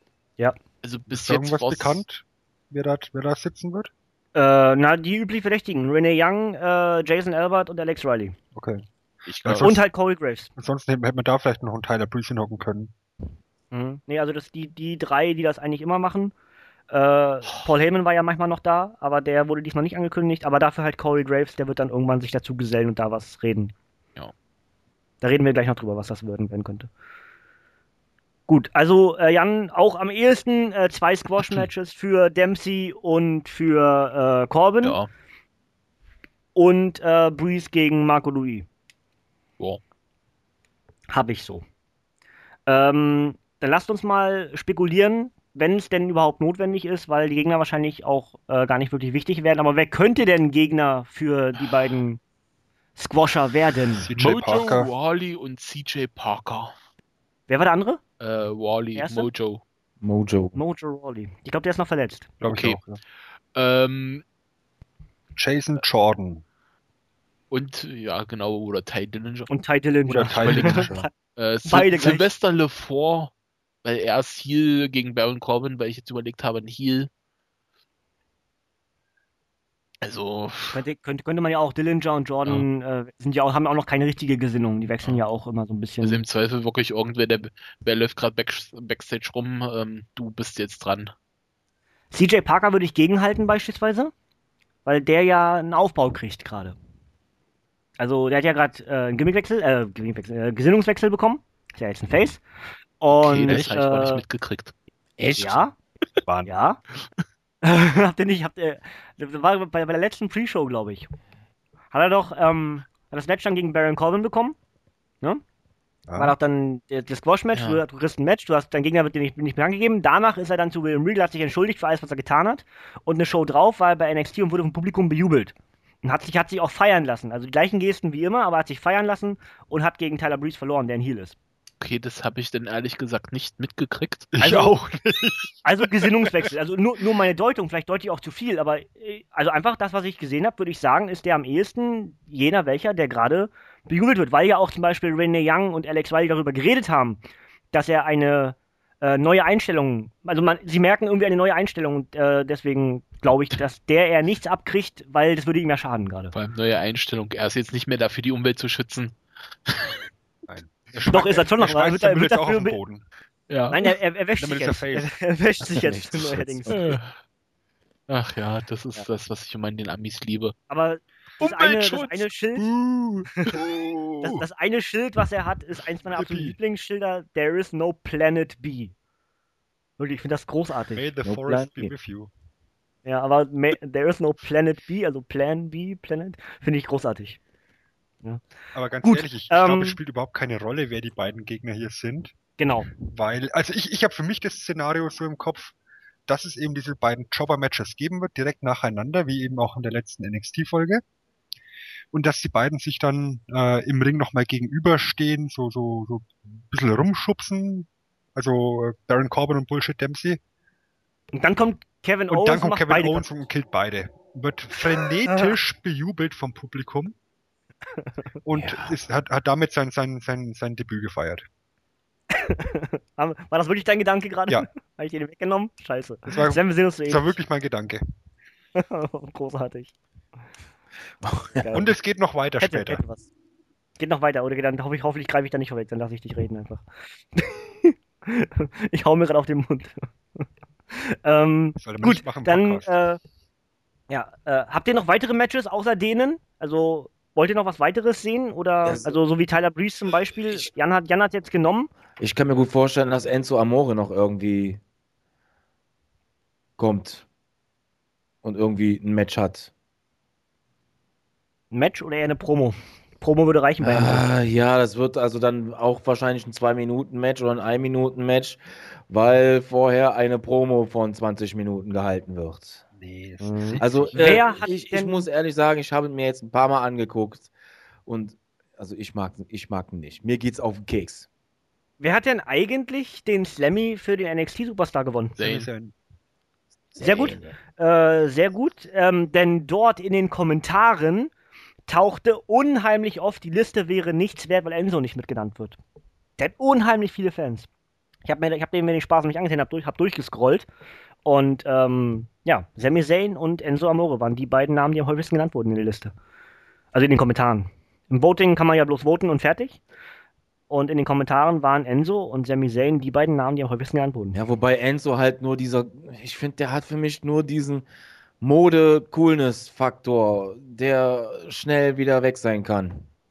also bis Ist jetzt irgendwas war's- bekannt, wer da, wer da sitzen wird? Äh, na, die üblich Verdächtigen. Renee Young, äh, Jason Albert und Alex Riley. Okay. Ich Ja, glaube, sonst- Und halt Corey Graves. Ansonsten hätte hätte man da vielleicht noch einen Tyler Breeze hinhocken können. Mhm. Nee, also das die, die drei, die das eigentlich immer machen. Äh, Paul Heyman war ja manchmal noch da, aber der wurde diesmal nicht angekündigt. Aber dafür halt Corey Graves, der wird dann irgendwann sich dazu gesellen und da was reden. Da reden wir gleich noch drüber, was das werden, werden könnte. Gut, also äh, Jan, auch am ehesten äh, zwei Squash-Matches für Dempsey und für äh, Corbin. Ja. Und äh, Breeze gegen Marco Louis. Wow. Hab ich so. Ähm, dann lasst uns mal spekulieren, wenn es denn überhaupt notwendig ist, weil die Gegner wahrscheinlich auch äh, gar nicht wirklich wichtig werden. Aber wer könnte denn Gegner für die beiden Squasher werden? C J Mojo, Parker. Wally und C J Parker. Wer war der andere? Äh, Wally, Erste? Mojo. Mojo. Mojo Rawley. Ich glaube, der ist noch verletzt. Glaub Okay. ich auch, ja. Ähm, Jason Jordan. und, ja, genau, oder Ty Dillinger. Und Ty Dillinger. Oder Ty Dillinger. Äh, Beide Sil gleich. Sylvester LeFort, weil er ist Heel gegen Baron Corbin, weil ich jetzt überlegt habe, ein Heel. Also, Könnte, könnte, könnte man ja auch, Dillinger und Jordan äh, sind ja auch, haben auch noch keine richtige Gesinnung. Die wechseln ja, Ja. auch immer so ein bisschen. also im Zweifel wirklich irgendwer, der, wer läuft gerade back, Backstage rum, ähm, du bist jetzt dran. C J Parker würde ich gegenhalten beispielsweise, weil der ja einen Aufbau kriegt gerade. Also der hat ja gerade äh, einen Gimmickwechsel, äh, Gimmickwechsel, äh, Gesinnungswechsel bekommen. Ist ja jetzt ein Face. Und Okay, das habe ich gar nicht äh, mitgekriegt. Echt? ja, Wahnsinn. ja. habt ihr nicht, habt ihr, das war bei, bei der letzten Pre-Show, glaube ich. Hat er doch ähm, hat das Match dann gegen Baron Corbin bekommen. Ne? Ja. War doch dann der- das Squash-Match, Ja. du, du kriegst ein Match, du hast, dein Gegner wird dir nicht, nicht bekannt gegeben. Danach ist er dann zu William Regal, hat sich entschuldigt für alles, was er getan hat. Und eine Show drauf war er bei N X T und wurde vom Publikum bejubelt. Und hat sich, hat sich auch feiern lassen. Also die gleichen Gesten wie immer, aber hat sich feiern lassen und hat gegen Tyler Breeze verloren, der ein Heel ist. Okay, das habe ich dann ehrlich gesagt nicht mitgekriegt. Ich Also- auch. Also Gesinnungswechsel. Also nur, nur meine Deutung, vielleicht deute ich auch zu viel, aber äh, also einfach das, was ich gesehen habe, würde ich sagen, ist der am ehesten jener welcher, der gerade bejubelt wird, weil ja auch zum Beispiel Renee Young und Alex Wiley darüber geredet haben, dass er eine äh, neue Einstellung, also man, sie merken irgendwie eine neue Einstellung und äh, deswegen glaube ich, dass der eher nichts abkriegt, weil das würde ihm ja schaden gerade. Vor allem neue Einstellung. Er ist jetzt nicht mehr dafür, die Umwelt zu schützen. Nein. Doch, ist er schon noch, Er aber schmeißt wird er- damit wird jetzt auch dafür auf den mit- Boden. Ja. Nein, er, er, er wäscht sich Damit ist jetzt. er Er, Face. er wäscht sich Ach, jetzt nichts. neuerdings. Äh. Ach ja, das ist Ja. das, was ich immer in den Amis liebe. Aber das eine, das Umweltschutz. eine Schild, Uh. das, das eine Schild, was er hat, ist eins meiner absoluten Yippie. Lieblingsschilder. There is no planet B. Wirklich, ich finde das großartig. May the No forest plan be B. with you. Ja, aber ma- there is no planet B, also Plan B, Planet, finde ich großartig. Aber ganz Gut, ehrlich, ich, ich ähm, glaube, es spielt überhaupt keine Rolle, wer die beiden Gegner hier sind. Genau. Weil, also ich, ich habe für mich das Szenario so im Kopf, dass es eben diese beiden Jobber-Matches geben wird, direkt nacheinander, wie eben auch in der letzten N X T-Folge. Und dass die beiden sich dann äh, im Ring nochmal gegenüberstehen, so, so, so ein bisschen rumschubsen. Also äh, Baron Corbin und Bullshit Dempsey. Und dann kommt Kevin Und Owens dann kommt macht Kevin beide Owens kaputt. und killt beide. Wird frenetisch bejubelt vom Publikum. Und Ja. ist, hat, hat damit sein, sein, sein, sein Debüt gefeiert. War das wirklich dein Gedanke gerade? Ja. Habe ich den weggenommen? Scheiße. Das war, Sven, wir sehen uns so das war ähnlich. wirklich mein Gedanke. Großartig. Und es geht noch weiter hätte, später. hätte was. Geht noch weiter, oder dann hoffe ich, hoffentlich greife ich da nicht vorweg, dann lasse ich dich reden einfach. Ich hau mir gerade auf den Mund. ähm, Das sollte man gut, nicht machen im dann Podcast. äh, ja, äh, habt ihr noch weitere Matches außer denen? Also wollt ihr noch was weiteres sehen? Oder Das- also so wie Tyler Breeze zum Beispiel? Ich- Jan hat Jan hat jetzt genommen. Ich kann mir gut vorstellen, dass Enzo Amore noch irgendwie kommt und irgendwie ein Match hat. Ein Match oder eher eine Promo? Promo würde reichen bei Enzo. Ah, ja, das wird also dann auch wahrscheinlich ein zwei Minuten Match oder ein ein Minuten Match, weil vorher eine Promo von zwanzig Minuten gehalten wird. Nee, das Mhm. ist Also Wer äh, hat ich, ich denn- muss ehrlich sagen, ich habe ihn mir jetzt ein paar Mal angeguckt und also ich mag, ich mag ihn nicht. Mir geht's auf den Keks. Wer hat denn eigentlich den Slammy für den N X T Superstar gewonnen? Zayn. Zayn. Sehr gut. Äh, sehr gut, ähm, denn dort in den Kommentaren tauchte unheimlich oft, die Liste wäre nichts wert, weil Enzo nicht mitgenannt wird. Der hat unheimlich viele Fans. Ich habe hab mir den Spaß nicht angesehen, habe durch, hab durchgescrollt und ähm, ja, Sami Zayn und Enzo Amore waren die beiden Namen, die am häufigsten genannt wurden in der Liste. Also in den Kommentaren. Im Voting kann man ja bloß voten und fertig. Und in den Kommentaren waren Enzo und Sami Zayn die beiden Namen, die am häufigsten genannt wurden. Ja, wobei Enzo halt nur dieser, ich finde, der hat für mich nur diesen Mode-Coolness-Faktor, der schnell wieder weg sein kann.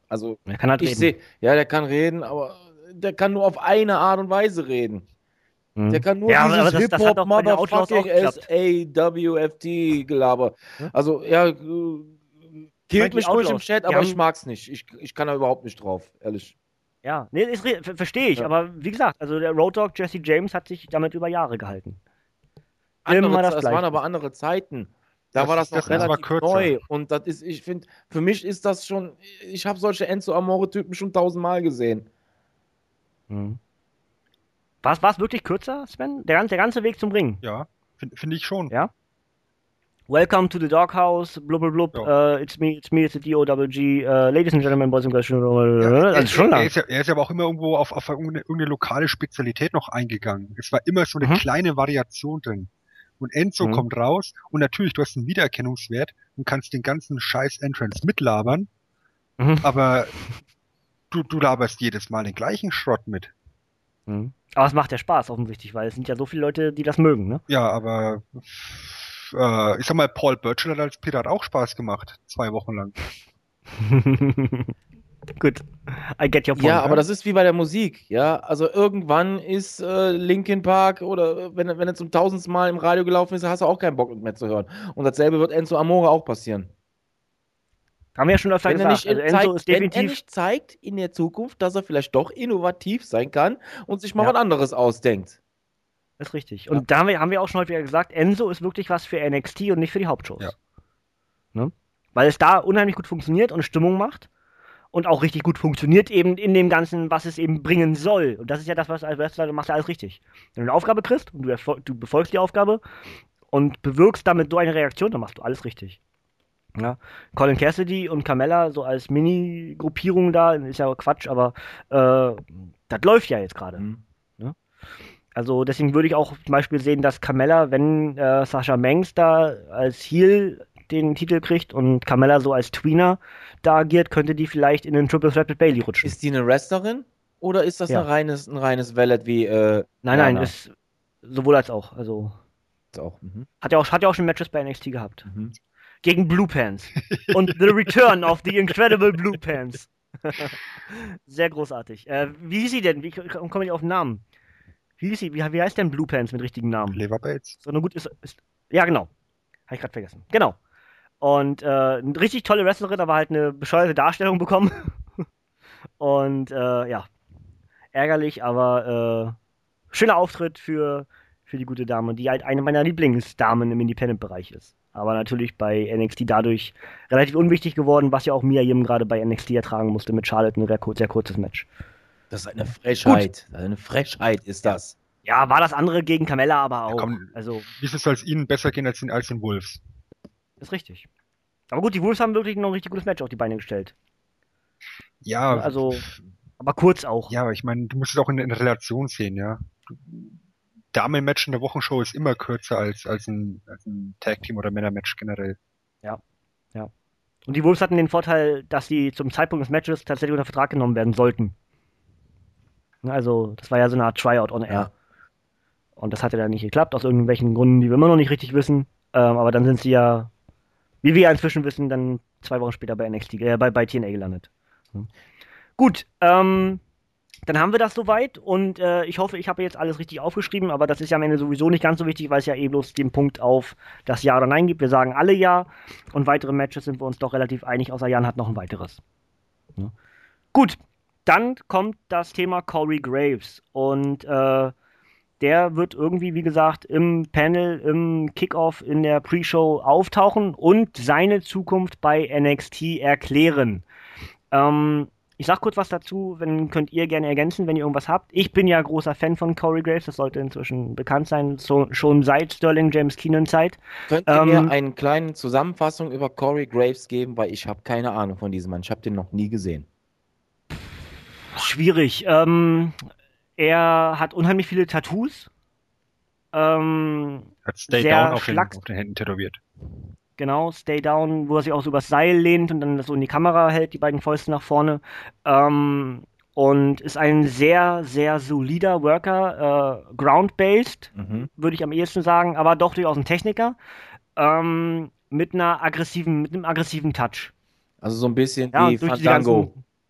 Also, Er kann halt ich reden. sehe, ja, der kann reden, aber der kann nur auf eine Art und Weise reden. Mhm. Der kann nur Ja, aber dieses das- das hat Hip-Hop, auch bei den Outlaws Motherfucking auch geklappt. S A W F T-Gelaber. Ja. Also, ja, äh, killt die mich ruhig im Outlaws, Chat, die aber haben- ich mag's nicht. Ich, ich kann da überhaupt nicht drauf, ehrlich. Ja, nee, ist, re- ver- verstehe ich, Ja. aber wie gesagt, also der Road Dogg Jesse James hat sich damit über Jahre gehalten. Andere, Immer das das Gleiche. waren aber andere Zeiten. Da Das war ist- das noch das ist aber relativ kürzer. neu. Und das ist, ich finde, für mich ist das schon, ich habe solche Enzo Amore-Typen schon tausendmal gesehen. Mhm. War es wirklich kürzer, Sven? Der, gan- der ganze Weg zum Ring? Ja, finde find ich schon. Ja? Welcome to the Doghouse, blub blub blub, Ja. uh, it's me, it's me, it's the D O G G, uh, ladies and gentlemen, boys and girls, Ja, also er, schon er, lang. ist ja, er ist ja aber auch immer irgendwo auf, auf irgendeine, irgendeine lokale Spezialität noch eingegangen. Es war immer so eine Mhm. kleine Variation drin. Und Enzo Mhm. kommt raus und natürlich, du hast einen Wiedererkennungswert und kannst den ganzen scheiß Entrance mitlabern, Mhm. aber du, du laberst jedes Mal den gleichen Schrott mit. Mhm. Aber es macht ja Spaß offensichtlich, weil es sind ja so viele Leute, die das mögen, ne? Ja, aber äh, ich sag mal, Paul Burchill hat als Pirat auch Spaß gemacht, zwei Wochen lang. Gut, I get your point. Ja, aber das ist wie bei der Musik, ja. Also irgendwann ist äh, Linkin Park oder äh, wenn, er- wenn er zum tausendsten Mal im Radio gelaufen ist, hast du auch keinen Bock mehr zu hören. Und dasselbe wird Enzo Amore auch passieren. Haben wir ja schon öfter Wenn er, gesagt. nicht Also in Enzo zeigt, ist wenn er definitiv. nicht zeigt in der Zukunft, dass er vielleicht doch innovativ sein kann und sich mal Ja. was anderes ausdenkt. Ist richtig. Und da haben wir, haben wir auch schon häufiger gesagt, Enzo ist wirklich was für N X T und nicht für die Hauptshows. Ja. Ne? Weil es da unheimlich gut funktioniert und Stimmung macht. Und auch richtig gut funktioniert eben in dem Ganzen, was es eben bringen soll. Und das ist ja das, was als Wrestler, du machst ja alles richtig. Wenn du eine Aufgabe kriegst und du, erfol- du befolgst die Aufgabe und bewirkst damit so eine Reaktion, dann machst du alles richtig. Ja. Colin Cassidy und Carmella so als Mini-Gruppierung da, ist ja Quatsch, aber äh, das läuft ja jetzt gerade. Mhm. Also deswegen würde ich auch zum Beispiel sehen, dass Carmella, wenn äh, Sasha Banks da als Heel den Titel kriegt und Carmella so als Tweener da agiert, könnte die vielleicht in den Triple Threat mit Bailey rutschen. Ist die eine Wrestlerin oder ist das Ja. ein reines, ein reines Valet wie äh, nein, Lana? nein, ist sowohl als auch. Also auch. Mhm. hat ja auch, hat ja auch schon Matches bei N X T gehabt. Mhm. Gegen Blue Pants. Und The Return of the Incredible Blue Pants. Sehr großartig. Äh, wie hieß sie denn? Wie komme ich auf den Namen? Wie hieß sie? Wie, wie heißt denn Blue Pants mit richtigen Namen? Lever Bates. So eine gut ist, ist. Ja, genau. Habe ich gerade vergessen. Genau. Und äh, eine richtig tolle Wrestlerin, aber halt eine bescheuerte Darstellung bekommen. Und äh, ja. Ärgerlich, aber äh, schöner Auftritt für, für die gute Dame, die halt eine meiner Lieblingsdamen im Independent-Bereich ist. Aber natürlich bei N X T dadurch relativ unwichtig geworden, was ja auch Mia Yim gerade bei N X T ertragen musste mit Charlotte, ein sehr, kur- sehr kurzes Match. Das ist eine Frechheit. Eine Frechheit ist das. Ja, war das andere gegen Carmella aber auch. komm. Also, Wieso soll es ihnen besser gehen als den, als den Wolves? ist richtig. Aber gut, die Wolves haben wirklich noch ein richtig gutes Match auf die Beine gestellt. Ja, Also, aber kurz auch. ja, aber ich meine, du musst es auch in, in Relation sehen, ja. Damen-Match in der Wochenshow ist immer kürzer als, als ein, als ein Tag-Team- oder Männer-Match generell. Und die Wolves hatten den Vorteil, dass sie zum Zeitpunkt des Matches tatsächlich unter Vertrag genommen werden sollten. Also, das war ja so eine Art Tryout on Air. Ja. Und das hatte dann nicht geklappt, aus irgendwelchen Gründen, die wir immer noch nicht richtig wissen. Ähm, aber dann sind sie ja, wie wir ja inzwischen wissen, dann zwei Wochen später bei N X T, äh, bei, bei T N A gelandet. Hm. Gut, ähm, dann haben wir das soweit und äh, ich hoffe, ich habe jetzt alles richtig aufgeschrieben, aber das ist ja am Ende sowieso nicht ganz so wichtig, weil es ja eh bloß den Punkt auf das Ja oder Nein gibt. Wir sagen alle Ja und weitere Matches sind wir uns doch relativ einig, außer Jan hat noch ein weiteres. Ja. Gut, dann kommt das Thema Corey Graves und äh, der wird irgendwie, wie gesagt, im Panel, im Kickoff, in der Pre-Show auftauchen und seine Zukunft bei N X T erklären. Ähm, ich sag kurz was dazu, wenn könnt ihr gerne ergänzen, wenn ihr irgendwas habt. Ich bin ja großer Fan von Corey Graves, das sollte inzwischen bekannt sein, so, schon seit Sterling James Keenan Zeit. Könnt ihr Ähm, mir eine kleine Zusammenfassung über Corey Graves geben, weil ich habe keine Ahnung von diesem Mann. Ich habe den noch nie gesehen. Schwierig. Ähm, er hat unheimlich viele Tattoos. Ähm, Hat Stay Sehr Down auf den, schlack- auf den Händen tätowiert. Genau, Stay Down, wo er sich auch so übers Seil lehnt und dann so in die Kamera hält, die beiden Fäuste nach vorne. Ähm, und ist ein sehr, sehr solider Worker, äh, ground-based, Mhm. würde ich am ehesten sagen, aber doch durchaus ein Techniker. Ähm, mit einer aggressiven, mit einem aggressiven Touch. Also so ein bisschen Ja, wie und durch diese Fandango. ganzen,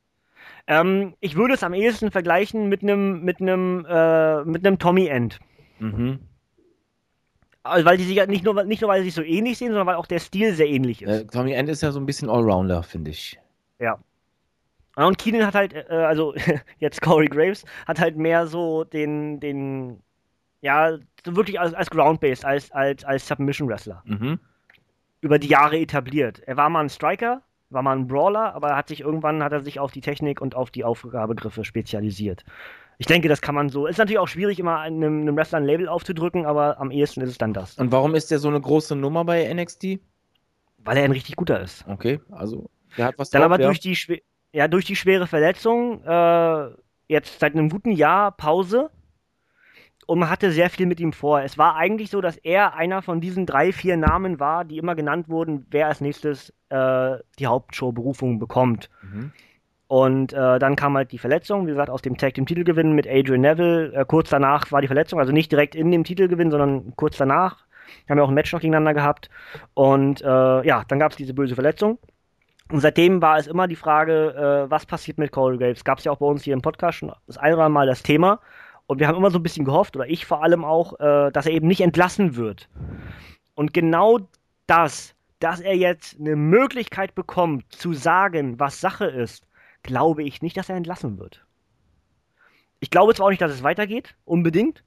Ähm, ich würde es am ehesten vergleichen mit einem mit einem äh, mit einem Tommy End. Mhm. Also, weil die sich ja nicht nur, nicht nur, weil sie sich so ähnlich sehen, sondern weil auch der Stil sehr ähnlich ist. Äh, Tommy End ist ja so ein bisschen Allrounder, finde ich. Ja. Und Keenan hat halt, äh, also jetzt Corey Graves, hat halt mehr so den, den, ja, so wirklich als, als Ground-Based, als, als, als Submission-Wrestler. Mhm. Über die Jahre etabliert. Er war mal ein Striker, war mal ein Brawler, aber er hat sich irgendwann hat er sich auf die Technik und auf die Aufgabegriffe spezialisiert. Ich denke, das kann man so. Ist natürlich auch schwierig, immer einem, einem Wrestler ein Label aufzudrücken, aber am ehesten ist es dann das. Und warum ist der so eine große Nummer bei N X T? Weil er ein richtig guter ist. Okay, also der hat was Dann drauf, aber ja. durch die, schwe- ja, durch die schwere Verletzung, äh, jetzt seit einem guten Jahr Pause. Und man hatte sehr viel mit ihm vor. Es war eigentlich so, dass er einer von diesen drei, vier Namen war, die immer genannt wurden, wer als nächstes äh, die Hauptshow-Berufung bekommt. Mhm. Und äh, dann kam halt die Verletzung, wie gesagt, aus dem Tag Team Titelgewinn mit Adrian Neville. Äh, kurz danach war die Verletzung, also nicht direkt in dem Titelgewinn, sondern kurz danach. Wir haben ja auch ein Match noch gegeneinander gehabt. Und äh, ja, dann gab es diese böse Verletzung. Und seitdem war es immer die Frage, äh, was passiert mit Corey Graves? Gab es ja auch bei uns hier im Podcast schon das eine oder andere Mal das Thema. Und wir haben immer so ein bisschen gehofft, oder ich vor allem auch, äh, dass er eben nicht entlassen wird. Und genau das, dass er jetzt eine Möglichkeit bekommt, zu sagen, was Sache ist, glaube ich nicht, dass er entlassen wird. Ich glaube zwar auch nicht, dass es weitergeht, unbedingt,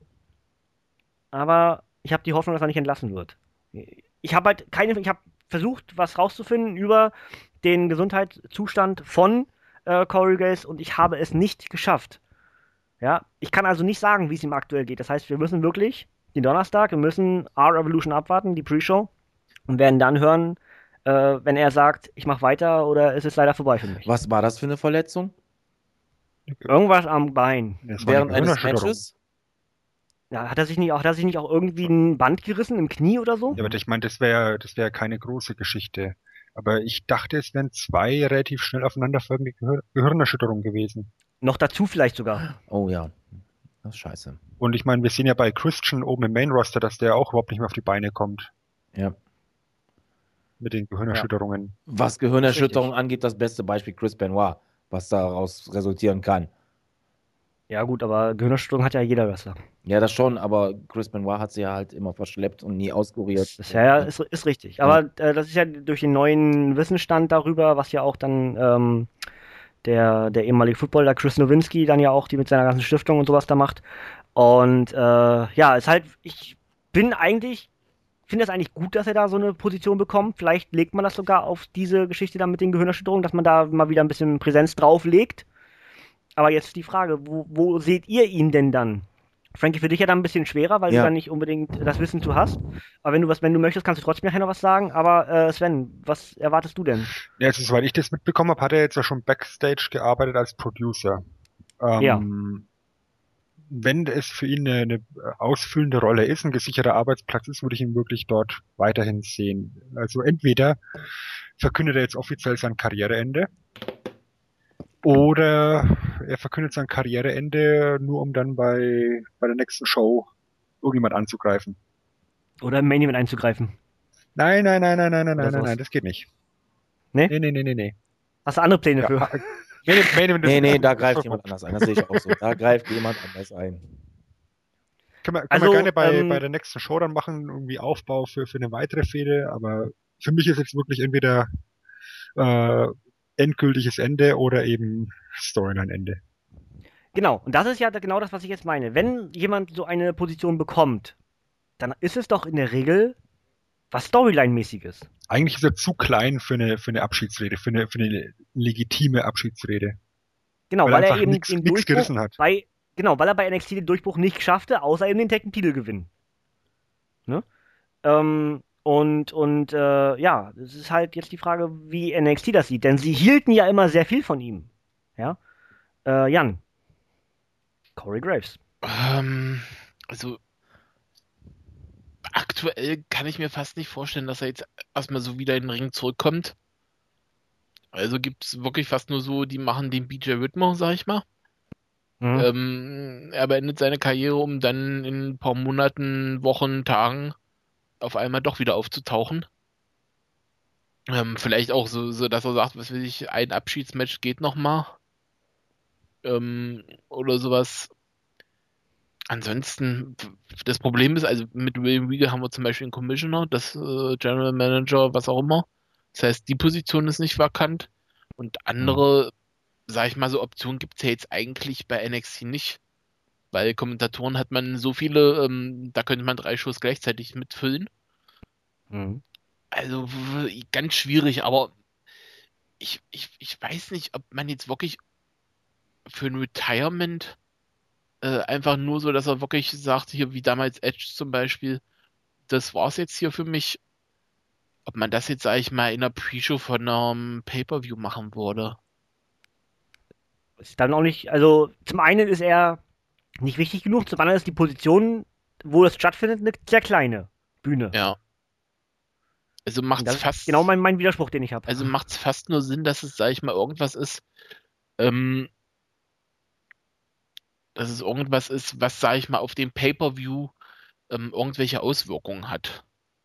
aber ich habe die Hoffnung, dass er nicht entlassen wird. Ich habe halt keine, ich habe versucht, was rauszufinden über den Gesundheitszustand von äh, Corey Graves und ich habe es nicht geschafft. Ja, ich kann also nicht sagen, wie es ihm aktuell geht. Das heißt, wir müssen wirklich den Donnerstag, wir müssen R-Revolution abwarten, die Pre-Show, und werden dann hören, äh, wenn er sagt, ich mache weiter oder ist es leider vorbei für mich. Was war das für eine Verletzung? Irgendwas am Bein. Das war Während eine eines Gehirnerschütterung. Matches? Ja, hat er sich nicht auch, hat er sich nicht auch irgendwie ein Band gerissen im Knie oder so? Ja, aber ich meine, das wäre das wäre keine große Geschichte. Aber ich dachte, es wären zwei relativ schnell aufeinanderfolgende Gehir Gehirnerschütterungen gewesen. Noch dazu vielleicht sogar. Oh ja, das ist scheiße. Und ich meine, wir sehen ja bei Christian oben im Main Roster, dass der auch überhaupt nicht mehr auf die Beine kommt Ja. mit den Gehirnerschütterungen. Was Gehirnerschütterung angeht, das beste Beispiel Chris Benoit, was daraus resultieren kann. Ja gut, aber Gehirnerschütterung hat ja jeder Wrestler. Ja, das schon, aber Chris Benoit hat sie ja halt immer verschleppt und nie auskuriert. Das ja, ist, ist richtig. Aber äh, das ist ja durch den neuen Wissensstand darüber, was ja auch dann ähm, der, der ehemalige Footballer Chris Nowinski dann ja auch die mit seiner ganzen Stiftung und sowas da macht. Und äh, ja, ist halt, ich bin eigentlich, finde es eigentlich gut, dass er da so eine Position bekommt. Vielleicht legt man das sogar auf diese Geschichte dann mit den Gehirnerschütterungen, dass man da mal wieder ein bisschen Präsenz drauf legt. Aber jetzt die Frage, wo, wo seht ihr ihn denn dann? Frankie, für dich ja dann ein bisschen schwerer, weil Ja. du dann nicht unbedingt das Wissen zu hast. Aber wenn du was, wenn du möchtest, kannst du trotzdem nachher noch was sagen. Aber äh, Sven, was erwartest du denn? Ja, also soweit ich das mitbekommen habe, hat er jetzt ja schon Backstage gearbeitet als Producer. Ähm, Ja. Wenn es für ihn eine, eine ausfüllende Rolle ist, ein gesicherter Arbeitsplatz ist, würde ich ihn wirklich dort weiterhin sehen. Also entweder verkündet er jetzt offiziell sein Karriereende oder er verkündet sein Karriereende nur, um dann bei, bei der nächsten Show irgendjemand anzugreifen. Oder im Main Event einzugreifen? Nein, nein, nein, nein, nein, nein, Oder nein, nein, sowas. nein, das geht nicht. Nee? Nee, nee, nee, nee, nee. Hast du andere Pläne Ja, für? ah, Main, Main Event ist- Nee, nee, da greift jemand anders ein. Das sehe ich auch so. Da greift jemand anders ein. Können wir, können Also, wir gerne bei, ähm, bei der nächsten Show dann machen, irgendwie Aufbau für, für eine weitere Fehde, aber für mich ist jetzt wirklich entweder äh, endgültiges Ende oder eben Storyline-Ende. Genau, und das ist ja genau das, was ich jetzt meine. Wenn jemand so eine Position bekommt, dann ist es doch in der Regel was Storyline-mäßiges. Eigentlich ist er zu klein für eine, für eine Abschiedsrede, für eine, für eine legitime Abschiedsrede. Genau, Weil weil, er er einfach eben nix- den nix Durchbruch gerissen hat. bei genau, weil er bei N X T den Durchbruch nicht schaffte, außer eben den Tag-Titel gewinnen. Ne? Ähm, und und äh, ja, es ist halt jetzt die Frage, wie N X T das sieht, denn sie hielten ja immer sehr viel von ihm. Ja, äh, Jan, Corey Graves. Ähm, also aktuell kann ich mir fast nicht vorstellen, dass er jetzt erstmal so wieder in den Ring zurückkommt. Also gibt es wirklich fast nur so, die machen den B J Whitmore, sag ich mal. Mhm. Ähm, er beendet seine Karriere, um dann in ein paar Monaten, Wochen, Tagen auf einmal doch wieder aufzutauchen. Ähm, vielleicht auch so, so, dass er sagt, was weiß ich, ein Abschiedsmatch geht noch mal. ähm, oder sowas. Ansonsten, das Problem ist, also mit William Regal haben wir zum Beispiel einen Commissioner, das äh, General Manager, was auch immer. Das heißt, die Position ist nicht vakant. Und andere, sag ich mal, so Optionen gibt es ja jetzt eigentlich bei N X T nicht. Weil Kommentatoren hat man so viele, ähm, da könnte man drei Shows gleichzeitig mitfüllen. Mhm. Also w- ganz schwierig, aber ich, ich, ich weiß nicht, ob man jetzt wirklich für ein Retirement äh, einfach nur so, dass er wirklich sagt, hier wie damals Edge zum Beispiel, das war's jetzt hier für mich. Ob man das jetzt, sag ich mal, in einer Pre-Show von einem Pay-Per-View machen würde. Ist dann auch nicht, also zum einen ist er nicht wichtig genug, zum anderen ist die Position, wo das stattfindet, eine sehr kleine Bühne. Ja. Also Und macht's das ist fast, genau mein, mein Widerspruch, den ich habe. also macht's fast nur Sinn, dass es, sag ich mal, irgendwas ist, ähm, dass es irgendwas ist, was, sag ich mal, auf dem Pay-Per-View ähm, irgendwelche Auswirkungen hat.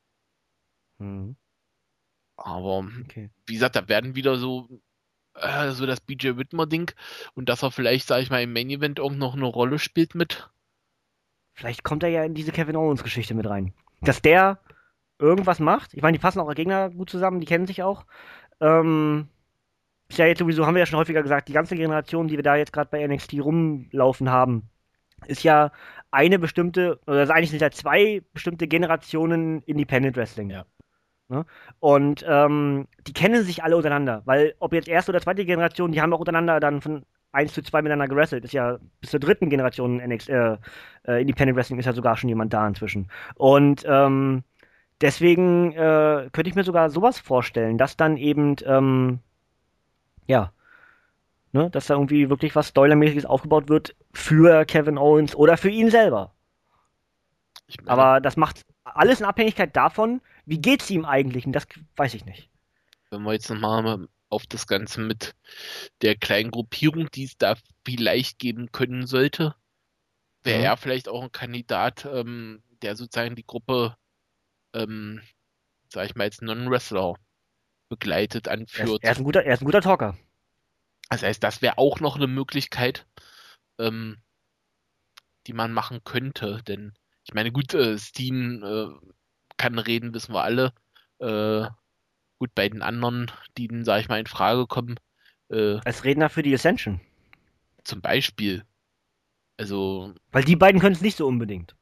Mhm. Aber Okay. wie gesagt, da werden wieder so, äh, so das B J Whitmer-Ding und dass er vielleicht, sag ich mal, im Main-Event auch noch eine Rolle spielt mit. Vielleicht kommt er ja in diese Kevin Owens-Geschichte mit rein. Dass der irgendwas macht. Ich meine, die passen auch als Gegner gut zusammen, die kennen sich auch. Ähm, ist ja jetzt sowieso, haben wir ja schon häufiger gesagt, die ganze Generation, die wir da jetzt gerade bei N X T rumlaufen haben, ist ja eine bestimmte, oder also eigentlich sind ja zwei bestimmte Generationen Independent Wrestling. Ja. Ne? Und ähm, die kennen sich alle untereinander, weil ob jetzt erste oder zweite Generation, die haben auch untereinander dann von eins zu zwei miteinander gewrestelt. Ist ja bis zur dritten Generation N X T, äh, äh, Independent Wrestling ist ja sogar schon jemand da inzwischen. Und ähm, deswegen äh, könnte ich mir sogar sowas vorstellen, dass dann eben, ähm, ja, ne, dass da irgendwie wirklich was Storyline-mäßiges aufgebaut wird für Kevin Owens oder für ihn selber. Ich meine, Aber das macht alles in Abhängigkeit davon, wie geht's ihm eigentlich? Und das weiß ich nicht. wenn wir jetzt nochmal auf das Ganze mit der kleinen Gruppierung, die es da vielleicht geben können sollte, wäre Mhm. er vielleicht auch ein Kandidat, ähm, der sozusagen die Gruppe, ähm, sag ich mal, als Non-Wrestler begleitet, Er ist, anführt. er ist ein guter, er ist ein guter Talker. Das heißt, das wäre auch noch eine Möglichkeit, ähm, die man machen könnte. Denn ich meine, gut, äh, Steen äh, kann reden, wissen wir alle. Äh, gut, bei den anderen, die, sag ich mal, in Frage kommen, äh, Als Redner für die Ascension. zum Beispiel, also Weil die beiden können es nicht so unbedingt.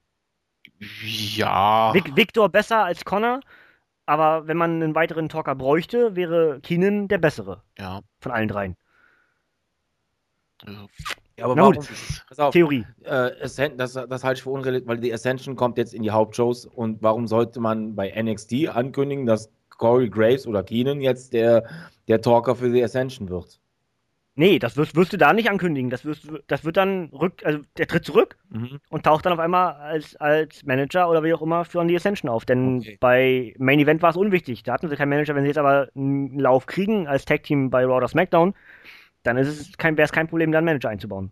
ja, Vic, Victor besser als Connor, aber wenn man einen weiteren Talker bräuchte, wäre Keenan der bessere ja, von allen dreien. also, Ja, aber Na warum? gut, Pass auf, Theorie. äh, Ascen- das, das halte ich für unrealistisch, weil die Ascension kommt jetzt in die Hauptshows und warum sollte man bei N X T ankündigen, dass Corey Graves oder Keenan jetzt der, der Talker für die Ascension wird? Nee, das wirst, wirst du da nicht ankündigen. Das, wirst, das wird dann rück, also der tritt zurück Mhm. und taucht dann auf einmal als, als Manager oder wie auch immer für die Ascension auf. Denn Okay. bei Main Event war es unwichtig. Da hatten sie keinen Manager. Wenn sie jetzt aber einen Lauf kriegen als Tag Team bei Raw oder SmackDown, dann ist es kein, wäre es kein Problem, da einen Manager einzubauen.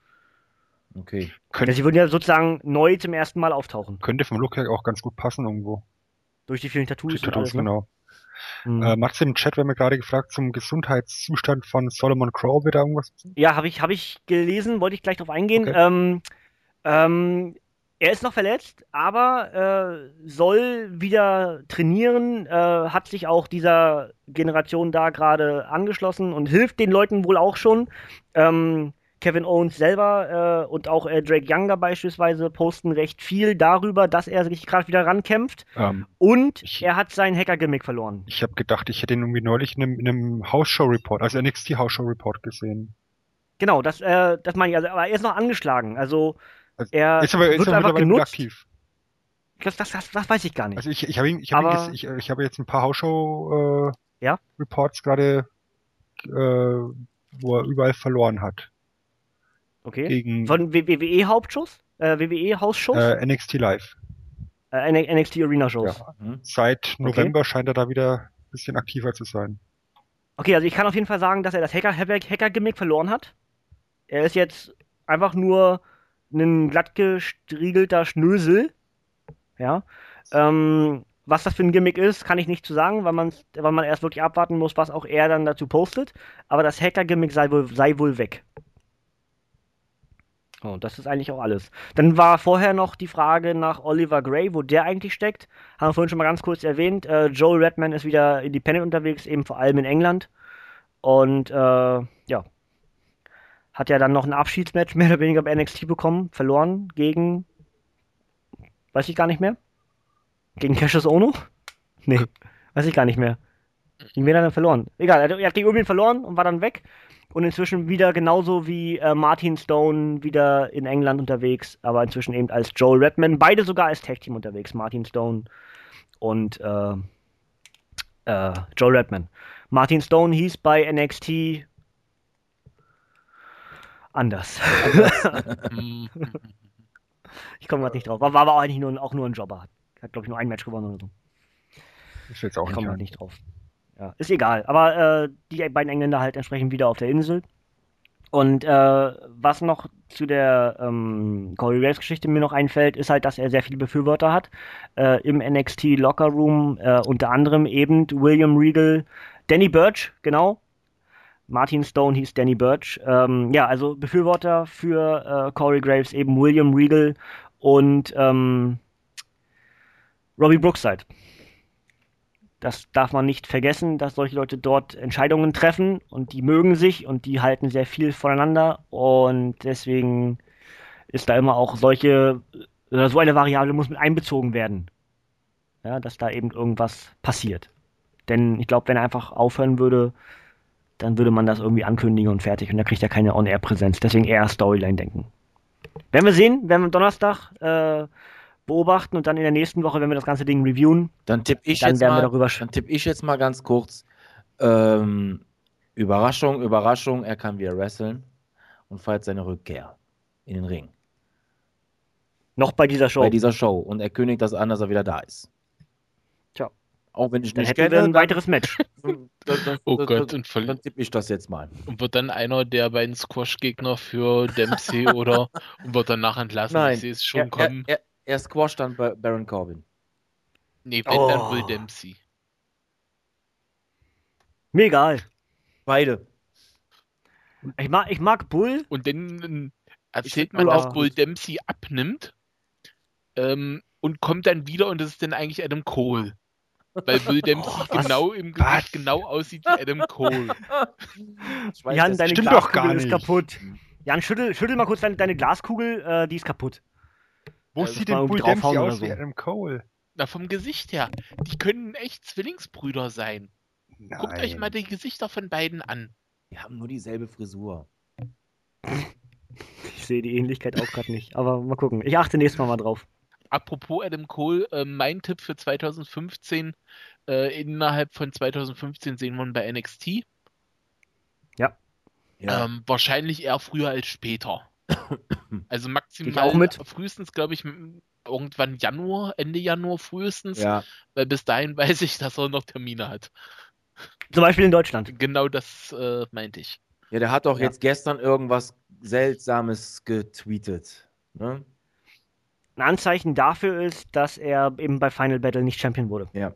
Okay. Ja, Könnte, sie würden ja sozusagen neu zum ersten Mal auftauchen. könnte vom Look her auch ganz gut passen irgendwo. Durch die vielen Tattoos, Die und alles, Tattoos, ne? genau. Mhm. Äh, Matze im Chat, wir haben ja gerade gefragt zum Gesundheitszustand von Solomon Crow, wird da irgendwas? Ja, habe ich, hab ich gelesen, wollte ich gleich drauf eingehen. Okay. Ähm, ähm, er ist noch verletzt, aber äh, soll wieder trainieren, äh, hat sich auch dieser Generation da gerade angeschlossen und hilft den Leuten wohl auch schon. Ähm, Kevin Owens selber äh, und auch äh, Drake Younger beispielsweise posten recht viel darüber, dass er sich gerade wieder rankämpft. Ähm, Und Ich- er hat sein Hacker-Gimmick verloren. ich habe gedacht, ich hätte ihn irgendwie neulich in einem, in einem House-Show-Report, also N X T House-Show-Report gesehen. Genau, das, äh, das meine ich. Also, aber er ist noch angeschlagen. Also Also, er ist aber, ist wird aber einfach mittlerweile wieder genutzt. aktiv. Das, das, das, das weiß ich gar nicht. Also ich, ich habe ihn, ich habe ihn Aber- ges- ich, ich habe jetzt ein paar House-Show äh, Ja? Reports gerade, äh, wo er überall verloren hat. Okay. Gegen Von W W E-Hauptshows? Äh, W W E-Hausshows? äh, N X T Live. Äh, N X T Arena-Shows. Ja. Mhm. Seit November scheint er da wieder ein bisschen aktiver zu sein. Okay, also ich kann auf jeden Fall sagen, dass er das Hacker- Hacker-Gimmick verloren hat. Er ist jetzt einfach nur ein glatt gestriegelter Schnösel. Ja. Ähm, was das für ein Gimmick ist, kann ich nicht zu sagen, weil, man's, weil man erst wirklich abwarten muss, was auch er dann dazu postet. Aber das Hacker-Gimmick sei wohl, sei wohl weg. Oh, das ist eigentlich auch alles. Dann war vorher noch die Frage nach Oliver Gray, wo der eigentlich steckt. Haben wir vorhin schon mal ganz kurz erwähnt. Äh, Joel Redman ist wieder independent unterwegs, eben vor allem in England. Und äh, ja, hat ja dann noch ein Abschiedsmatch mehr oder weniger bei N X T bekommen, verloren gegen, weiß ich gar nicht mehr. Gegen Cassius Ohno? Nee, weiß ich gar nicht mehr. Gegen wen hat er denn verloren? Egal, er hat gegen irgendwen verloren und war dann weg. Und inzwischen wieder genauso wie äh, Martin Stone wieder in England unterwegs, aber inzwischen eben als Joel Redman. Beide sogar als Tag-Team unterwegs, Martin Stone und äh, äh, Joel Redman. Martin Stone hieß bei N X T anders. Hm. Ich komme gerade nicht drauf. War, war aber auch eigentlich nur, auch nur ein Jobber. Hat, glaube ich, nur ein Match gewonnen oder so. Ist jetzt auch Ich nicht komme gerade an. nicht drauf. Ja, ist egal. Aber äh, die beiden Engländer halt entsprechend wieder auf der Insel. Und äh, was noch zu der ähm, Corey Graves Geschichte mir noch einfällt, ist halt, dass er sehr viele Befürworter hat äh, im N X T Locker Room, äh, unter anderem eben William Regal, Danny Burch, genau. Martin Stone hieß Danny Burch. Ähm, ja, also Befürworter für äh, Corey Graves, eben William Regal und ähm, Robbie Brookside. Das darf man nicht vergessen, dass solche Leute dort Entscheidungen treffen und die mögen sich und die halten sehr viel voneinander und deswegen ist da immer auch solche, oder so eine Variable muss mit einbezogen werden, ja, dass da eben irgendwas passiert. Denn ich glaube, wenn er einfach aufhören würde, dann würde man das irgendwie ankündigen und fertig und da kriegt er keine On-Air-Präsenz. Deswegen eher Storyline denken. Werden wir sehen, werden wir Donnerstag äh, beobachten und dann in der nächsten Woche, wenn wir das ganze Ding reviewen, Dann tippe ich dann jetzt werden wir mal, darüber sch- dann tippe ich jetzt mal ganz kurz. Ähm, Überraschung, Überraschung, er kann wieder wresteln und feiert seine Rückkehr in den Ring. noch bei dieser Show. Bei dieser Show. Und er kündigt das an, dass er wieder da ist. Tja. Auch wenn ich Dann nicht hätten wir kenne, ein dann, weiteres Match. dann, dann, Oh dann, Gott, dann, und, voll, dann tippe ich das jetzt mal. und wird dann einer der beiden Squash-Gegner für Dempsey oder und wird danach entlassen? Nein, Ich sehe es schon er, er, kommen. er, er squasht dann bei Baron Corbin. Nee, wenn dann Oh. Will Dempsey. Mir egal. Beide. Ich mag, ich mag Bull. Und dann ähm, Ich erzählt find man, Bull dass auch Bull gut. Dempsey abnimmt ähm, und kommt dann wieder und das ist dann eigentlich Adam Cole. Weil Will Dempsey Oh, was? genau im Gesicht Was? genau aussieht wie Adam Cole. Ich weiß, Jan, das deine stimmt doch Glaskugel gar ist nicht. kaputt. Jan, schüttel, schüttel mal kurz deine, deine Glaskugel, äh, die ist kaputt. Wo Äh, sieht mal denn irgendwie Bull draufhauen Dempsey oder aus wie so. Adam Cole? Na, vom Gesicht her. Die können echt Zwillingsbrüder sein. Guckt euch mal Nein. die Gesichter von beiden an. Die haben nur dieselbe Frisur. Ich sehe die Ähnlichkeit auch gerade nicht. Aber mal gucken. Ich achte nächstes Mal mal drauf. Apropos Adam Cole, äh, mein Tipp für zwanzig fünfzehn, äh, innerhalb von zwanzig fünfzehn sehen wir ihn bei N X T. Ja, Ja. Ähm, wahrscheinlich eher früher als später. Also gehe ich maximal auch mit. frühestens, glaube ich, m- irgendwann Januar, Ende Januar frühestens, ja. weil bis dahin weiß ich, dass er noch Termine hat. Zum Beispiel in Deutschland. Genau das äh, meinte ich. Ja, der hat doch Ja. jetzt gestern irgendwas Seltsames getweetet. Ne? Ein Anzeichen dafür ist, dass er eben bei Final Battle nicht Champion wurde. Ja.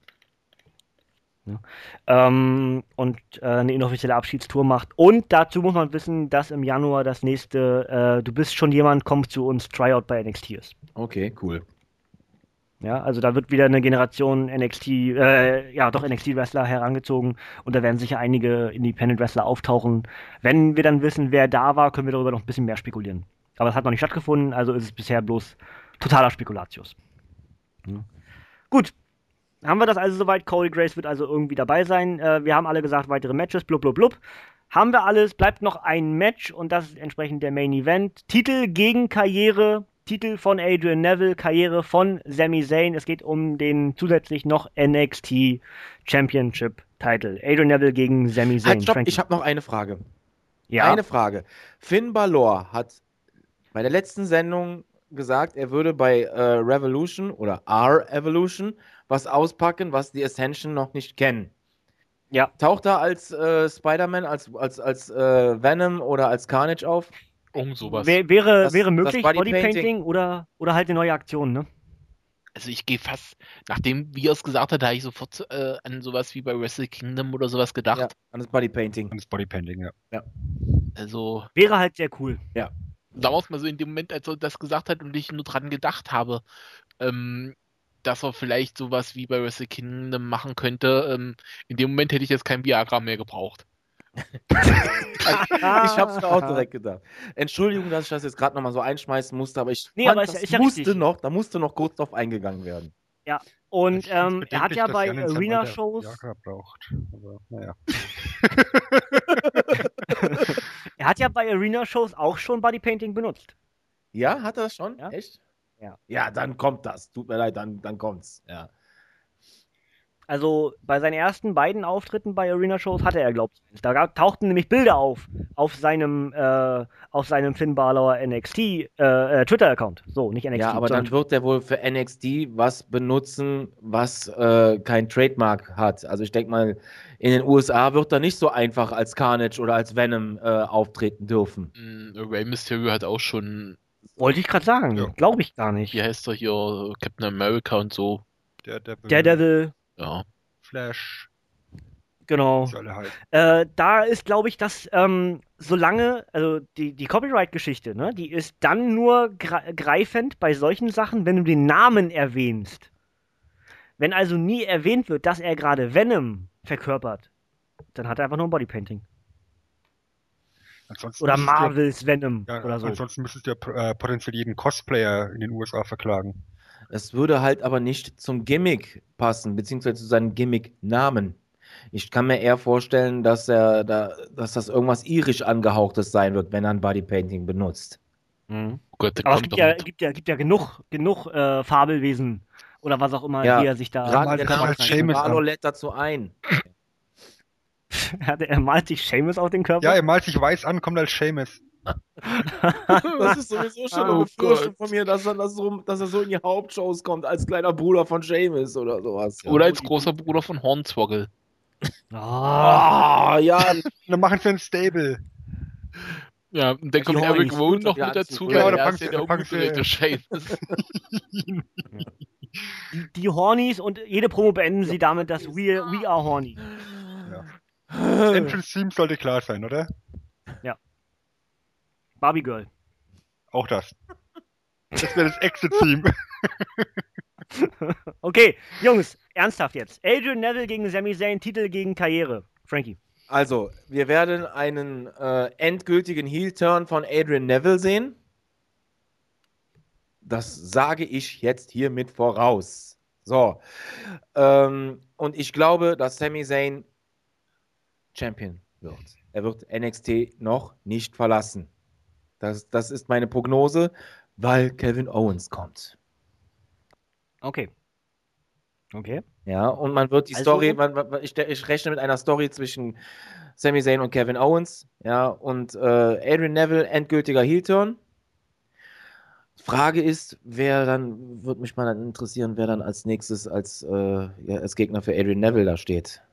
Ähm, und äh, eine inoffizielle Abschiedstour macht. Und dazu muss man wissen, dass im Januar das nächste äh, Du bist schon jemand, kommt zu uns Tryout bei N X T ist. Okay, cool. Ja, also da wird wieder eine Generation N X T, äh, ja doch N X T-Wrestler herangezogen und da werden sicher einige Independent-Wrestler auftauchen. Wenn wir dann wissen, wer da war, können wir darüber noch ein bisschen mehr spekulieren. Aber es hat noch nicht stattgefunden, also ist es bisher bloß totaler Spekulatius. Ja. Gut, haben wir das also soweit. Corey Graves wird also irgendwie dabei sein. Äh, wir haben alle gesagt, weitere Matches, blub blub blub. Haben wir alles, bleibt noch ein Match und das ist entsprechend der Main Event. Titel gegen Karriere. Titel von Adrian Neville, Karriere von Sami Zayn. Es geht um den zusätzlich noch N X T Championship Title. Adrian Neville gegen Sami Zayn. Halt, stopp, Frankie. ich habe noch eine Frage. ja, Eine Frage. Finn Balor hat bei der letzten Sendung gesagt, er würde bei äh, Revolution oder R-Evolution was auspacken, was die Ascension noch nicht kennen. ja. Taucht er als äh, Spider-Man, als, als, als äh, Venom oder als Carnage auf? Irgend sowas. Wär, wäre, Das- wäre das möglich, Bodypainting. Bodypainting oder, oder halt eine neue Aktion, ne? Also ich gehe fast, nachdem wie er es gesagt hat, habe ich sofort äh, an sowas wie bei Wrestle Kingdom oder sowas gedacht. Ja, an das Bodypainting. Und das Bodypainting, ja. Also Wäre halt sehr cool. Ja. sagen wir es mal so, in dem Moment, als er das gesagt hat und ich nur dran gedacht habe, ähm, dass er vielleicht sowas wie bei Wrestle Kingdom machen könnte, ähm, in dem Moment hätte ich jetzt kein Viagra mehr gebraucht. Ich hab's mir auch direkt gedacht. Entschuldigung, dass ich das jetzt gerade nochmal so einschmeißen musste, aber ich Nee, fand, aber ist ja- das ist ja musste richtig. noch, da musste noch kurz drauf eingegangen werden. Ja, und Ich find's ähm, er hat bedenklich, ja dass bei Jan in seinem Alter Arena-Shows, Viagra braucht. Aber naja. er hat ja bei Arena-Shows auch schon Bodypainting benutzt. Ja, hat er das schon? Ja. Echt? Ja. Ja, dann kommt das. Tut mir leid, dann, dann kommt's. Ja. Also bei seinen ersten beiden Auftritten bei Arena-Shows hatte er, glaube ich, da gab, tauchten nämlich Bilder auf auf seinem äh, auf seinem Finn Balor N X T äh, äh, Twitter-Account. So, nicht N X T. Ja, aber dann sondern wird er wohl für N X T was benutzen, was äh, kein Trademark hat. Also ich denke mal, in den U S A wird er nicht so einfach als Carnage oder als Venom äh, auftreten dürfen. Mm, Rey Mysterio hat auch schon, wollte ich gerade sagen, Ja. glaube ich gar nicht. wie heißt er hier, Captain America und so. Der Devil, Daredevil, Ja. Flash, genau. wie sie alle heißen. Äh, da ist, glaube ich, dass ähm, solange, also die, die Copyright-Geschichte, ne, die ist dann nur gre greifend bei solchen Sachen, wenn du den Namen erwähnst. Wenn also nie erwähnt wird, dass er gerade Venom verkörpert, dann hat er einfach nur ein Bodypainting. Ansonsten Oder müsstest du ja- Marvels Venom Ja, oder so. ansonsten müsstest du ja äh, potenziell jeden Cosplayer in den U S A verklagen. Es würde halt aber nicht zum Gimmick passen, beziehungsweise zu seinem Gimmick-Namen. Ich kann mir eher vorstellen, dass er da, dass das irgendwas irisch angehauchtes sein wird, wenn er ein Bodypainting benutzt. Mhm. Oh Gott, der Aber es kommt gibt doch ja, mit. gibt ja, gibt ja genug, genug äh, Fabelwesen oder was auch immer, Ja, die er sich da. Gerade mal der kann Name als Seamus Balor an. lädt dazu ein. er, er malt sich Seamus auf den Körper. Ja, er malt sich weiß an, kommt als Seamus. Das ist sowieso schon eine Oh Befürchtung Gott. von mir, dass er, das so, dass er so in die Hauptshows kommt, als kleiner Bruder von Seamus oder sowas. Ja. Oder als großer Bruder von Hornswoggle. Ah, Ah, ja, Dann machen sie ein Stable. Ja, und dann Die kommt Hornies. Eric Rowan noch Ja, mit dazu, genau, weil da er packen ist ja sie- der da packen sie- umgedrehte Seamus. die, die Hornies und jede Promo beenden sie damit, dass we, we are horny. Das Entrance-Theme sollte klar sein, oder? Barbie Girl. Auch das. Das wäre das Exit-Theme. Okay, Jungs, ernsthaft jetzt. Adrian Neville gegen Sami Zayn, Titel gegen Karriere. Frankie. Also, wir werden einen äh, endgültigen Heel-Turn von Adrian Neville sehen. Das sage ich jetzt hiermit voraus. So. Ähm, und ich glaube, dass Sami Zayn Champion wird. Er wird N X T noch nicht verlassen. Das, das ist meine Prognose, weil Kevin Owens kommt. Okay. Okay. Ja, und man wird die Also- Story, man, man, ich, ich rechne mit einer Story zwischen Sami Zayn und Kevin Owens, ja, und äh, Adrian Neville, endgültiger Heel-Turn. Frage ist, wer dann, würde mich mal dann interessieren, wer dann als nächstes als, äh, ja, als Gegner für Adrian Neville da steht.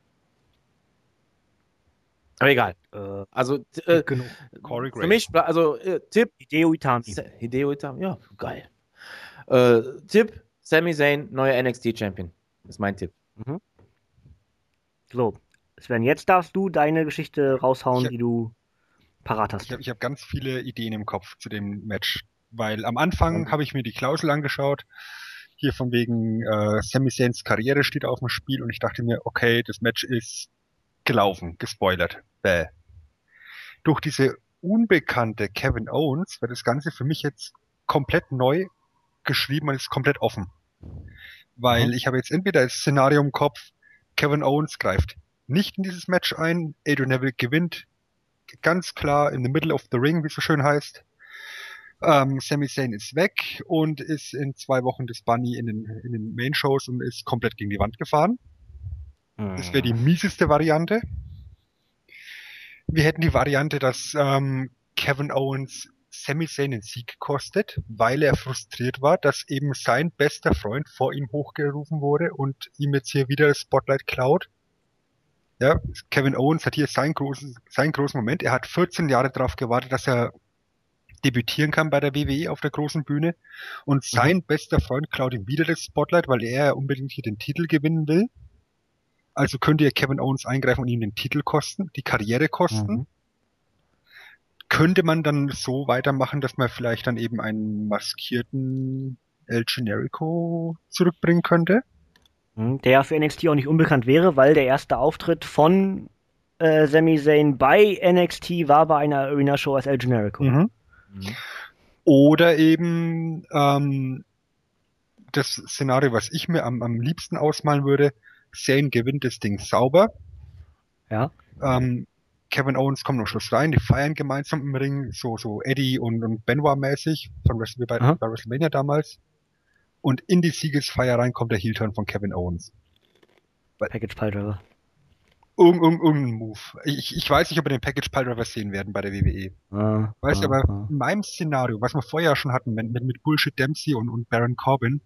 Aber egal. Äh, Also, t- äh, genug. Corey für Graves. mich, ble- also, äh, Tipp, Hideo Itami. Sa- Hideo Itami, ja, geil. Äh, Tipp, Sami Zayn, neuer N X T-Champion. Ist mein Tipp. So, Sven, jetzt darfst du deine Geschichte raushauen, Ich- die du parat hast. Ich habe ich hab ganz viele Ideen im Kopf zu dem Match. Weil am Anfang Mhm. habe ich mir die Klausel angeschaut. Hier von wegen äh, Sami Zayns Karriere steht auf dem Spiel und ich dachte mir, okay, das Match ist gelaufen, gespoilert. Bäh. Durch diese unbekannte Kevin Owens wird das Ganze für mich jetzt komplett neu geschrieben und ist komplett offen. Weil Mhm. ich habe jetzt entweder das Szenario im Kopf, Kevin Owens greift nicht in dieses Match ein, Adrian Neville gewinnt ganz klar in the middle of the ring, wie es so schön heißt. Ähm, Sami Zayn ist weg und ist in zwei Wochen das Bunny in den, in den Main-Shows und ist komplett gegen die Wand gefahren. Das wäre die mieseste Variante. Wir hätten die Variante, dass ähm, Kevin Owens Sami Zayn den Sieg kostet, weil er frustriert war, dass eben sein bester Freund vor ihm hochgerufen wurde und ihm jetzt hier wieder das Spotlight klaut. Ja, Kevin Owens hat hier seinen großen, seinen großen Moment. Er hat vierzehn Jahre darauf gewartet, dass er debütieren kann bei der W W E auf der großen Bühne. Und sein mhm. bester Freund klaut ihm wieder das Spotlight, weil er unbedingt hier den Titel gewinnen will. Also könnte ja Kevin Owens eingreifen und ihm den Titel kosten, die Karriere kosten. Mhm. könnte man dann so weitermachen, dass man vielleicht dann eben einen maskierten El Generico zurückbringen könnte? Hm, der für N X T auch nicht unbekannt wäre, weil der erste Auftritt von äh, Sami Zayn bei N X T war bei einer Arena-Show als El Generico. Mhm. Mhm. Oder eben ähm, das Szenario, was ich mir am, am liebsten ausmalen würde, Zayn gewinnt das Ding sauber. Ja. Ähm, Kevin Owens kommt am Schluss rein, die feiern gemeinsam im Ring, so, so Eddie und, und Benoit-mäßig, von Wrestle- bei, Aha. bei WrestleMania damals. Und in die Siegesfeier rein kommt der Heel-Turn von Kevin Owens. Package Piledriver. Irgend, irgend, irgendein Move. Ich, ich weiß nicht, ob wir den Package Piledriver sehen werden bei der W W E. Ah, Weißt du, ah, aber ah. in meinem Szenario, was wir vorher schon hatten, mit, mit, mit Bullshit Dempsey und, und Baron Corbin,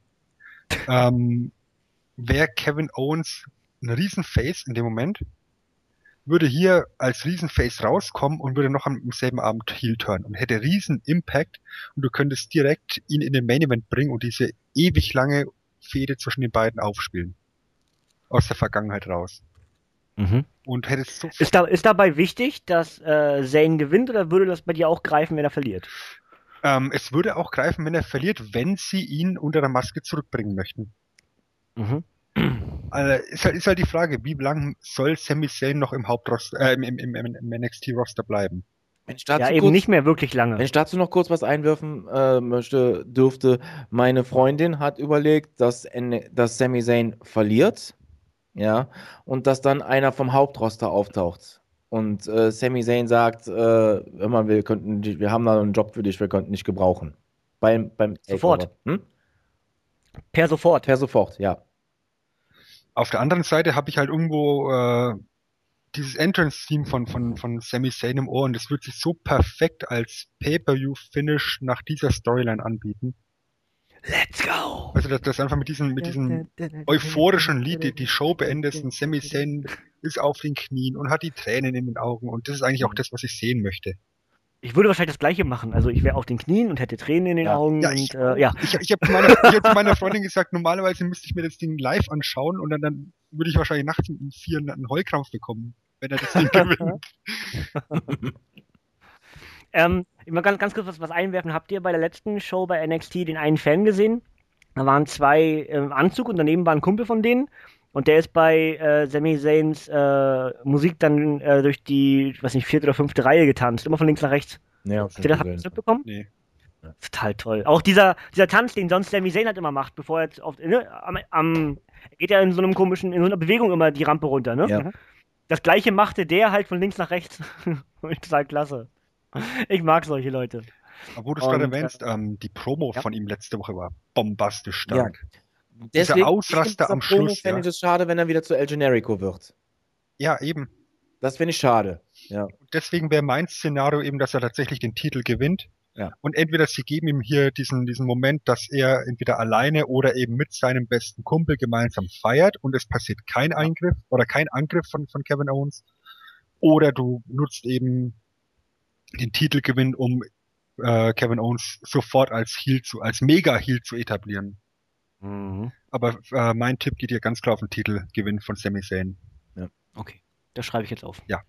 ähm, wäre Kevin Owens ein Riesenface in dem Moment, würde hier als Riesenface rauskommen und würde noch am selben Abend Heel turn und hätte riesen Impact und du könntest direkt ihn in den Main Event bringen und diese ewig lange Fehde zwischen den beiden aufspielen. Aus der Vergangenheit raus. Mhm. Und hättest so Ist, da, ist dabei wichtig, dass äh, Zayn gewinnt oder würde das bei dir auch greifen, wenn er verliert? ähm, es würde auch greifen, wenn er verliert, wenn sie ihn unter der Maske zurückbringen möchten. Mhm. Also ist halt, ist halt die Frage, wie lange soll Sami Zayn noch im Hauptroster, äh, im, im, im, im N X T-Roster bleiben? Wenn ich dazu Ja, eben kurz, nicht mehr wirklich lange. Wenn ich dazu noch kurz was einwerfen äh, möchte, dürfte, meine Freundin hat überlegt, dass, N- dass Sami Zayn verliert, ja, und dass dann einer vom Hauptroster auftaucht. Und äh, Sami Zayn sagt, äh, hör mal, wir könnten, dich- wir haben da einen Job für dich, wir könnten dich gebrauchen. Beim, beim Sofort. Takeover. Hm? Per sofort. Per sofort, ja. Auf der anderen Seite habe ich halt irgendwo äh, dieses Entrance-Theme von, von, von Sami Zayn im Ohr und das wird sich so perfekt als Pay-Per-View-Finish nach dieser Storyline anbieten. Let's go! Also dass das einfach mit diesem, mit diesem euphorischen Lied die, die Show beendest und Sami Zayn ist auf den Knien und hat die Tränen in den Augen und das ist eigentlich auch das, was ich sehen möchte. Ich würde wahrscheinlich das Gleiche machen. Also ich wäre auf den Knien und hätte Tränen in den Ja. Augen. Ja, und, ich, äh, ja. ich, ich habe zu meiner, ich hab zu meiner Freundin gesagt, normalerweise müsste ich mir das Ding live anschauen und dann, dann würde ich wahrscheinlich nachts um vier einen Heulkrampf bekommen, wenn er das Ding gewinnt. Ähm, ich mal ganz, ganz kurz was, was einwerfen. Habt ihr bei der letzten Show bei N X T den einen Fan gesehen? Da waren zwei im Anzug und daneben war ein Kumpel von denen. Und der ist bei äh, Sami Zayns äh, Musik dann äh, durch die, ich weiß nicht, vierte oder fünfte Reihe getanzt. Immer von links nach rechts. Ja, Habt ihr das, habt ihr das mitbekommen? Nee. Total toll. Auch dieser, dieser Tanz, den sonst Sami Zayn halt immer macht, bevor er jetzt auf, ne, am, am, er geht ja in so einem komischen, in so einer Bewegung immer die Rampe runter, ne? Ja. Das gleiche machte der halt von links nach rechts. Total klasse. Ich mag solche Leute. Aber wo du es Und, gerade erwähnst, ähm, die Promo ja. von ihm letzte Woche war bombastisch stark. Deswegen, Dieser Ausraster am Schluss, fände ja. ich es schade, wenn er wieder zu El Generico wird. Ja, eben. Das finde ich schade. Ja. Deswegen wäre mein Szenario eben, dass er tatsächlich den Titel gewinnt. Ja. Und entweder sie geben ihm hier diesen, diesen Moment, dass er entweder alleine oder eben mit seinem besten Kumpel gemeinsam feiert und es passiert kein Eingriff oder kein Angriff von, von Kevin Owens. Oder du nutzt eben den Titelgewinn, um äh, Kevin Owens sofort als Heel zu, als Mega-Heel zu etablieren. Mhm. Aber äh, mein Tipp geht hier ganz klar auf den Titelgewinn von Sami Zayn. Okay, das schreibe ich jetzt auf. Ja.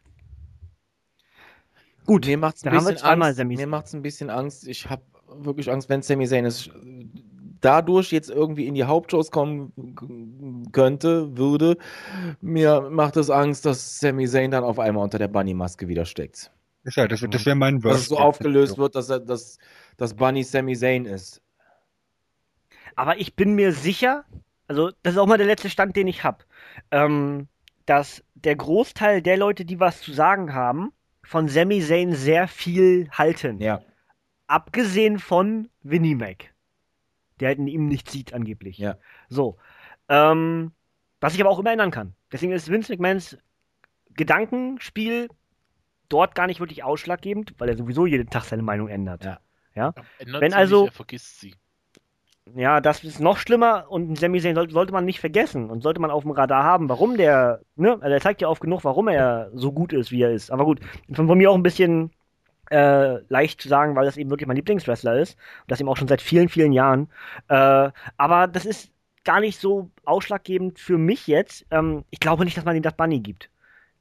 Gut, Mir macht es ein, dann haben wir bisschen zweimal Angst. Sami Mir Zayn. macht's ein bisschen Angst. Ich habe wirklich Angst, wenn Sami Zayn es dadurch jetzt irgendwie in die Hauptshows kommen k- könnte, würde. Mir macht es Angst, dass Sami Zayn dann auf einmal unter der Bunny-Maske wieder steckt. Ist ja, das, das wäre mein Dass es Worst. so aufgelöst wird, dass, er, dass, dass Bunny Sami Zayn ist. Aber ich bin mir sicher, also das ist auch mal der letzte Stand, den ich habe, ähm, dass der Großteil der Leute, die was zu sagen haben, von Sami Zayn sehr viel halten. Ja. Abgesehen von Vinnie Mac, der halt in ihm nichts sieht angeblich. Ja. So. Ähm, was ich aber auch immer ändern kann. Deswegen ist Vince McMahons Gedankenspiel dort gar nicht wirklich ausschlaggebend, weil er sowieso jeden Tag seine Meinung ändert. Ja. Ja, Ändert Wenn sie also- nicht, er vergisst sie. ja, das ist noch schlimmer und einen Sami Zayn sollte, sollte man nicht vergessen und sollte man auf dem Radar haben, warum der, ne, also er zeigt ja oft genug, warum er so gut ist, wie er ist. Aber gut, von, von mir auch ein bisschen äh, leicht zu sagen, weil das eben wirklich mein Lieblingswrestler ist und das eben auch schon seit vielen, vielen Jahren. Äh, aber das ist gar nicht so ausschlaggebend für mich jetzt. Ähm, ich glaube nicht, dass man ihm das Bunny gibt.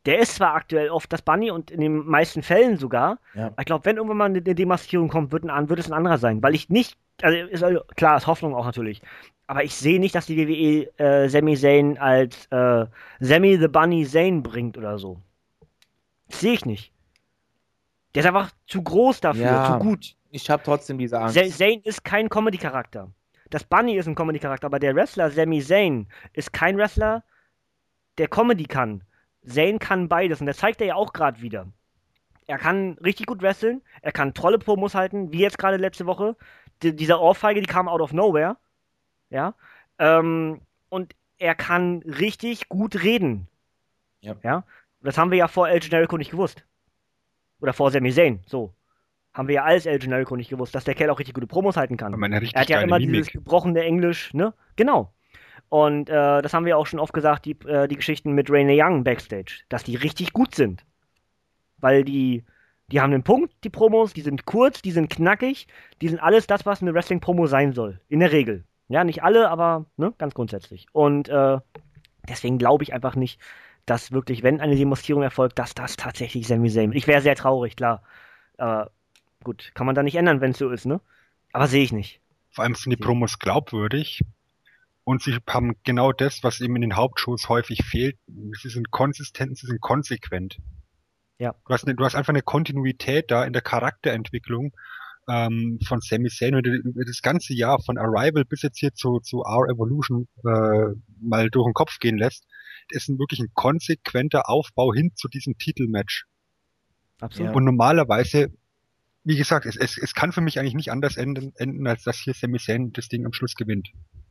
Der ist zwar aktuell oft das Bunny und in den meisten Fällen sogar, Ja. aber ich glaube, wenn irgendwann mal eine Demaskierung kommt, wird, ein, an- wird es ein anderer sein. Weil ich nicht, also ist, also, klar, ist Hoffnung auch natürlich, aber ich sehe nicht, dass die W W E äh, Sami Zayn als äh, Sami the Bunny Zayn bringt oder so. Das sehe ich nicht. Der ist einfach zu groß dafür, Ja, zu gut. ich habe trotzdem diese Angst. Sa- Zayn ist kein Comedy-Charakter. Das Bunny ist ein Comedy-Charakter, aber der Wrestler Sami Zayn ist kein Wrestler, der Comedy kann. Zayn kann beides und das zeigt er ja auch gerade wieder. Er kann richtig gut wresteln, er kann tolle Promos halten, wie jetzt gerade letzte Woche. Die, diese Ohrfeige, die kam out of nowhere. Ja. Ähm, und er kann richtig gut reden. Ja. Ja. Und das haben wir ja vor El Generico nicht gewusst. Oder vor Sami Zayn, so. Haben wir ja als El Generico nicht gewusst, dass der Kerl auch richtig gute Promos halten kann. Aber meine richtig Er hat ja geile immer Mimik. dieses gebrochene Englisch, ne? Genau. Und äh, das haben wir auch schon oft gesagt, die, äh, die Geschichten mit Raina Young backstage, dass die richtig gut sind. Weil die, die haben einen Punkt, die Promos, die sind kurz, die sind knackig, die sind alles das, was eine Wrestling-Promo sein soll. In der Regel. Ja, nicht alle, aber ne, ganz grundsätzlich. Und äh, deswegen glaube ich einfach nicht, dass wirklich, wenn eine Demonstrierung erfolgt, dass das tatsächlich Sami Zayn ist. Ich wäre sehr traurig, klar. Aber gut, kann man da nicht ändern, wenn es so ist, ne? Aber sehe ich nicht. Vor allem sind die Promos glaubwürdig und sie haben genau das, was eben in den Hauptshows häufig fehlt. Sie sind konsistent, sie sind konsequent. Ja. Du hast, eine, du hast einfach eine Kontinuität da in der Charakterentwicklung ähm, von Sami Zayn, wenn du über das ganze Jahr von Arrival bis jetzt hier zu, zu Our Evolution äh, mal durch den Kopf gehen lässt. Das ist ein, wirklich ein konsequenter Aufbau hin zu diesem Titelmatch. Absolut. Ja. Und normalerweise, wie gesagt, es, es, es kann für mich eigentlich nicht anders enden, enden als dass hier Sami Zayn das Ding am Schluss gewinnt.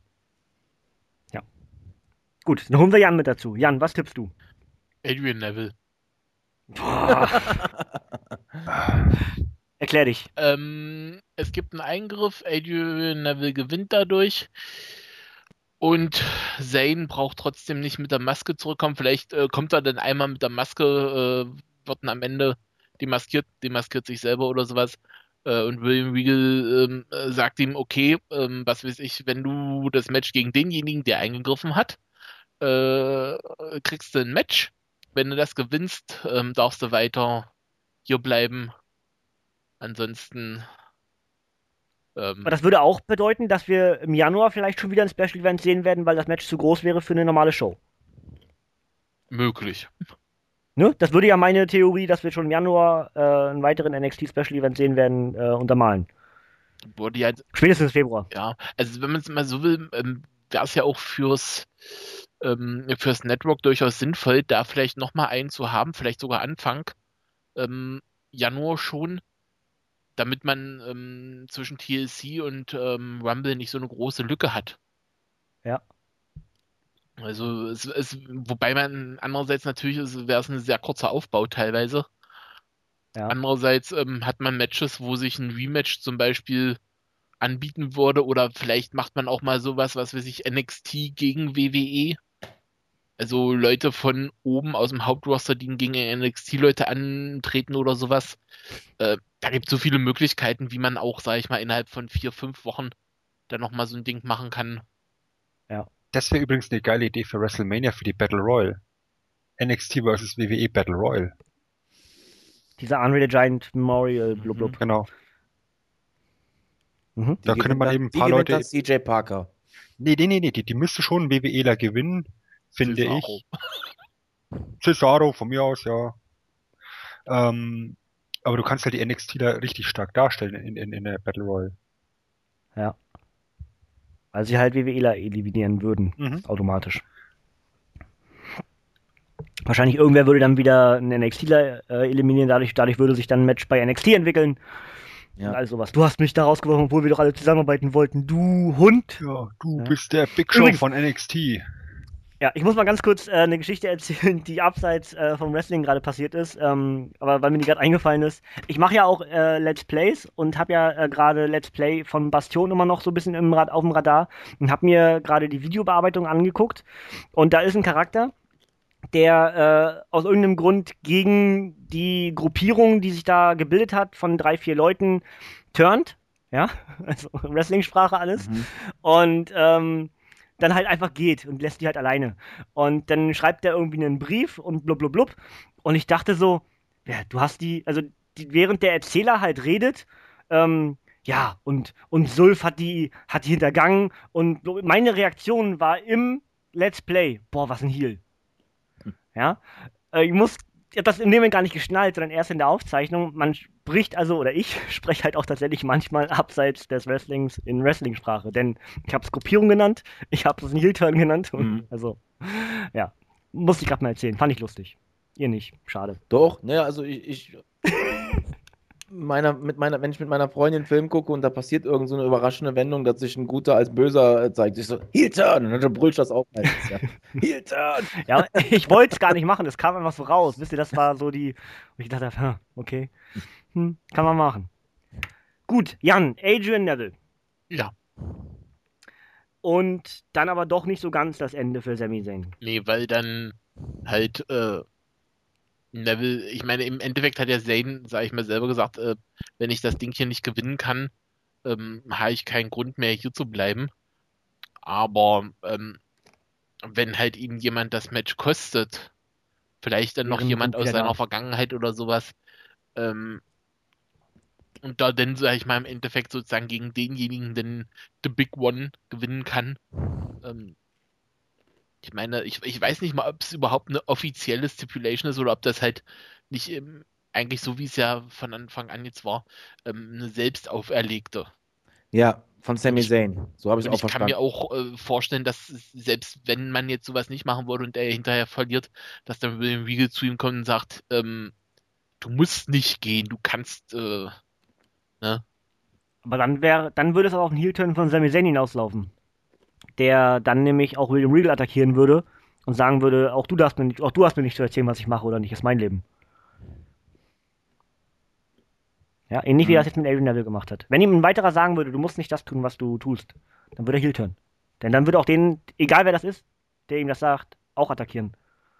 Gut, dann holen wir Jan mit dazu. Jan, was tippst du? Adrian Neville. Erklär dich. Ähm, es gibt einen Eingriff, Adrian Neville gewinnt dadurch und Zayn braucht trotzdem nicht mit der Maske zurückkommen. Vielleicht äh, kommt er dann einmal mit der Maske, äh, wird dann am Ende demaskiert, demaskiert sich selber oder sowas. Äh, und William Regal ähm, äh, sagt ihm, okay, ähm, was weiß ich, wenn du das Match gegen denjenigen, der eingegriffen hat, äh, kriegst du ein Match. Wenn du das gewinnst, ähm, darfst du weiter hier bleiben. Ansonsten. Ähm, Aber das würde auch bedeuten, dass wir im Januar vielleicht schon wieder ein Special Event sehen werden, weil das Match zu groß wäre für eine normale Show. möglich. Ne? Das würde ja meine Theorie, dass wir schon im Januar äh, einen weiteren N X T Special Event sehen werden, äh, untermalen. Wurde ja, Spätestens Februar. ja, also wenn man es mal so will, ähm, wäre es ja auch fürs, ähm, fürs Network durchaus sinnvoll, da vielleicht nochmal einen zu haben, vielleicht sogar Anfang ähm, Januar schon, damit man ähm, zwischen T L C und ähm, Rumble nicht so eine große Lücke hat. Ja. Also es, es, wobei man andererseits natürlich wäre es ein sehr kurzer Aufbau teilweise. Ja. Andererseits ähm, hat man Matches, wo sich ein Rematch zum Beispiel anbieten würde oder vielleicht macht man auch mal sowas, was weiß ich, N X T gegen W W E. Also Leute von oben aus dem Hauptroster, die gegen N X T-Leute antreten oder sowas. Äh, da gibt es so viele Möglichkeiten, wie man auch, sag ich mal, innerhalb von vier, fünf Wochen dann nochmal so ein Ding machen kann. Das wäre übrigens eine geile Idee für WrestleMania für die Battle Royal. N X T versus W W E Battle Royal. Dieser Andre the Giant Memorial, blub, blub. Genau. Mhm. Da könnte man gewinnt eben ein dann- paar die gewinnt Leute. dann C J Parker. Nee, nee, nee, nee, die, die müsste schon WWEler gewinnen, finde Cesaro. ich. Cesaro, von mir aus, ja. Ähm, aber du kannst halt die N X T da richtig stark darstellen in, in, in der Battle Royal. Ja. Weil sie halt WWEler eliminieren würden, Mhm. automatisch. Wahrscheinlich irgendwer würde dann wieder einen NXTler äh, eliminieren, dadurch, dadurch würde sich dann ein Match bei N X T entwickeln. Ja. Und all sowas. Du hast mich da rausgeworfen, obwohl wir doch alle zusammenarbeiten wollten. Du Hund! Ja, du Ja. bist der Big Show Übrigens- von N X T. Ja, ich muss mal ganz kurz äh, eine Geschichte erzählen, die abseits äh, vom Wrestling gerade passiert ist, ähm, aber weil mir die gerade eingefallen ist. Ich mache ja auch äh, Let's Plays und habe ja äh, gerade Let's Play von Bastion immer noch so ein bisschen im Rad auf dem Radar und habe mir gerade die Videobearbeitung angeguckt und da ist ein Charakter, der äh, aus irgendeinem Grund gegen die Gruppierung, die sich da gebildet hat, von drei, vier Leuten turnt, ja, also Wrestling-Sprache alles. Mhm. Und ähm, dann halt einfach geht und lässt die halt alleine. Und dann schreibt er irgendwie einen Brief und blub blub blub. Und ich dachte so, ja, du hast die, also die, während der Erzähler halt redet, ähm, ja, und, und Sulf hat die, hat die hintergangen und meine Reaktion war im Let's Play, boah, was ein Heal. Ja, äh, ich muss, ich hab das in dem Moment gar nicht geschnallt, sondern erst in der Aufzeichnung. Man spricht also, oder ich spreche halt auch tatsächlich manchmal abseits des Wrestlings in Wrestling-Sprache, denn ich habe es Gruppierung genannt, ich habe es einen Heel-Turn genannt, und Mhm. also, ja, musste ich gerade mal erzählen, fand ich lustig. Ihr nicht, schade. Doch, ne, also ich, ich meiner, mit meiner, wenn ich mit meiner Freundin einen Film gucke und da passiert irgend so eine überraschende Wendung, dass sich ein Guter als Böser äh, zeigt, ich so, Heel-Turn, und dann brüllst du das auch meistens, ja. Heel-Turn! Ja, ich wollte es gar nicht machen, es kam einfach so raus. Wisst ihr, das war so die, wo ich dachte, hm, okay, hm, kann man machen. Gut, Jan, Adrian Neville. Ja, Und dann aber doch nicht so ganz das Ende für Sami Zayn. nee, weil dann halt äh, Neville, ich meine, im Endeffekt hat ja Zayn, sag ich mal selber gesagt, äh, wenn ich das Ding hier nicht gewinnen kann, ähm, habe ich keinen Grund mehr hier zu bleiben. Aber ähm, wenn halt ihm jemand das Match kostet, vielleicht dann noch Wären jemand gut aus wieder seiner da. Vergangenheit oder sowas, ähm, und da dann, sag ich mal, im Endeffekt sozusagen gegen denjenigen den The Big One gewinnen kann. Ähm, ich meine, ich, ich weiß nicht mal, ob es überhaupt eine offizielle Stipulation ist oder ob das halt nicht ähm, eigentlich so, wie es ja von Anfang an jetzt war, ähm, eine selbst auferlegte. Ja, von Und Sami ich, Zayn. So habe ich und es auch ich kann mir verstanden. auch äh, vorstellen, dass es- selbst wenn man jetzt sowas nicht machen würde und er hinterher verliert, dass dann William Regal zu ihm kommt und sagt, ähm, du musst nicht gehen, du kannst, äh, ne? Aber dann wäre, dann würde es auch auf einen Heel-Turn von Sami Zayn hinauslaufen. Der dann nämlich auch William Regal attackieren würde und sagen würde, auch du darfst mir nicht, auch du hast mir nicht zu erzählen, was ich mache oder nicht, ist mein Leben. Ja, ähnlich wie er Mhm. das jetzt mit Adrian Neville gemacht hat. Wenn ihm ein weiterer sagen würde, du musst nicht das tun, was du tust, dann würde er Heel-Turn. Denn dann würde auch den, egal wer das ist, der ihm das sagt, auch attackieren.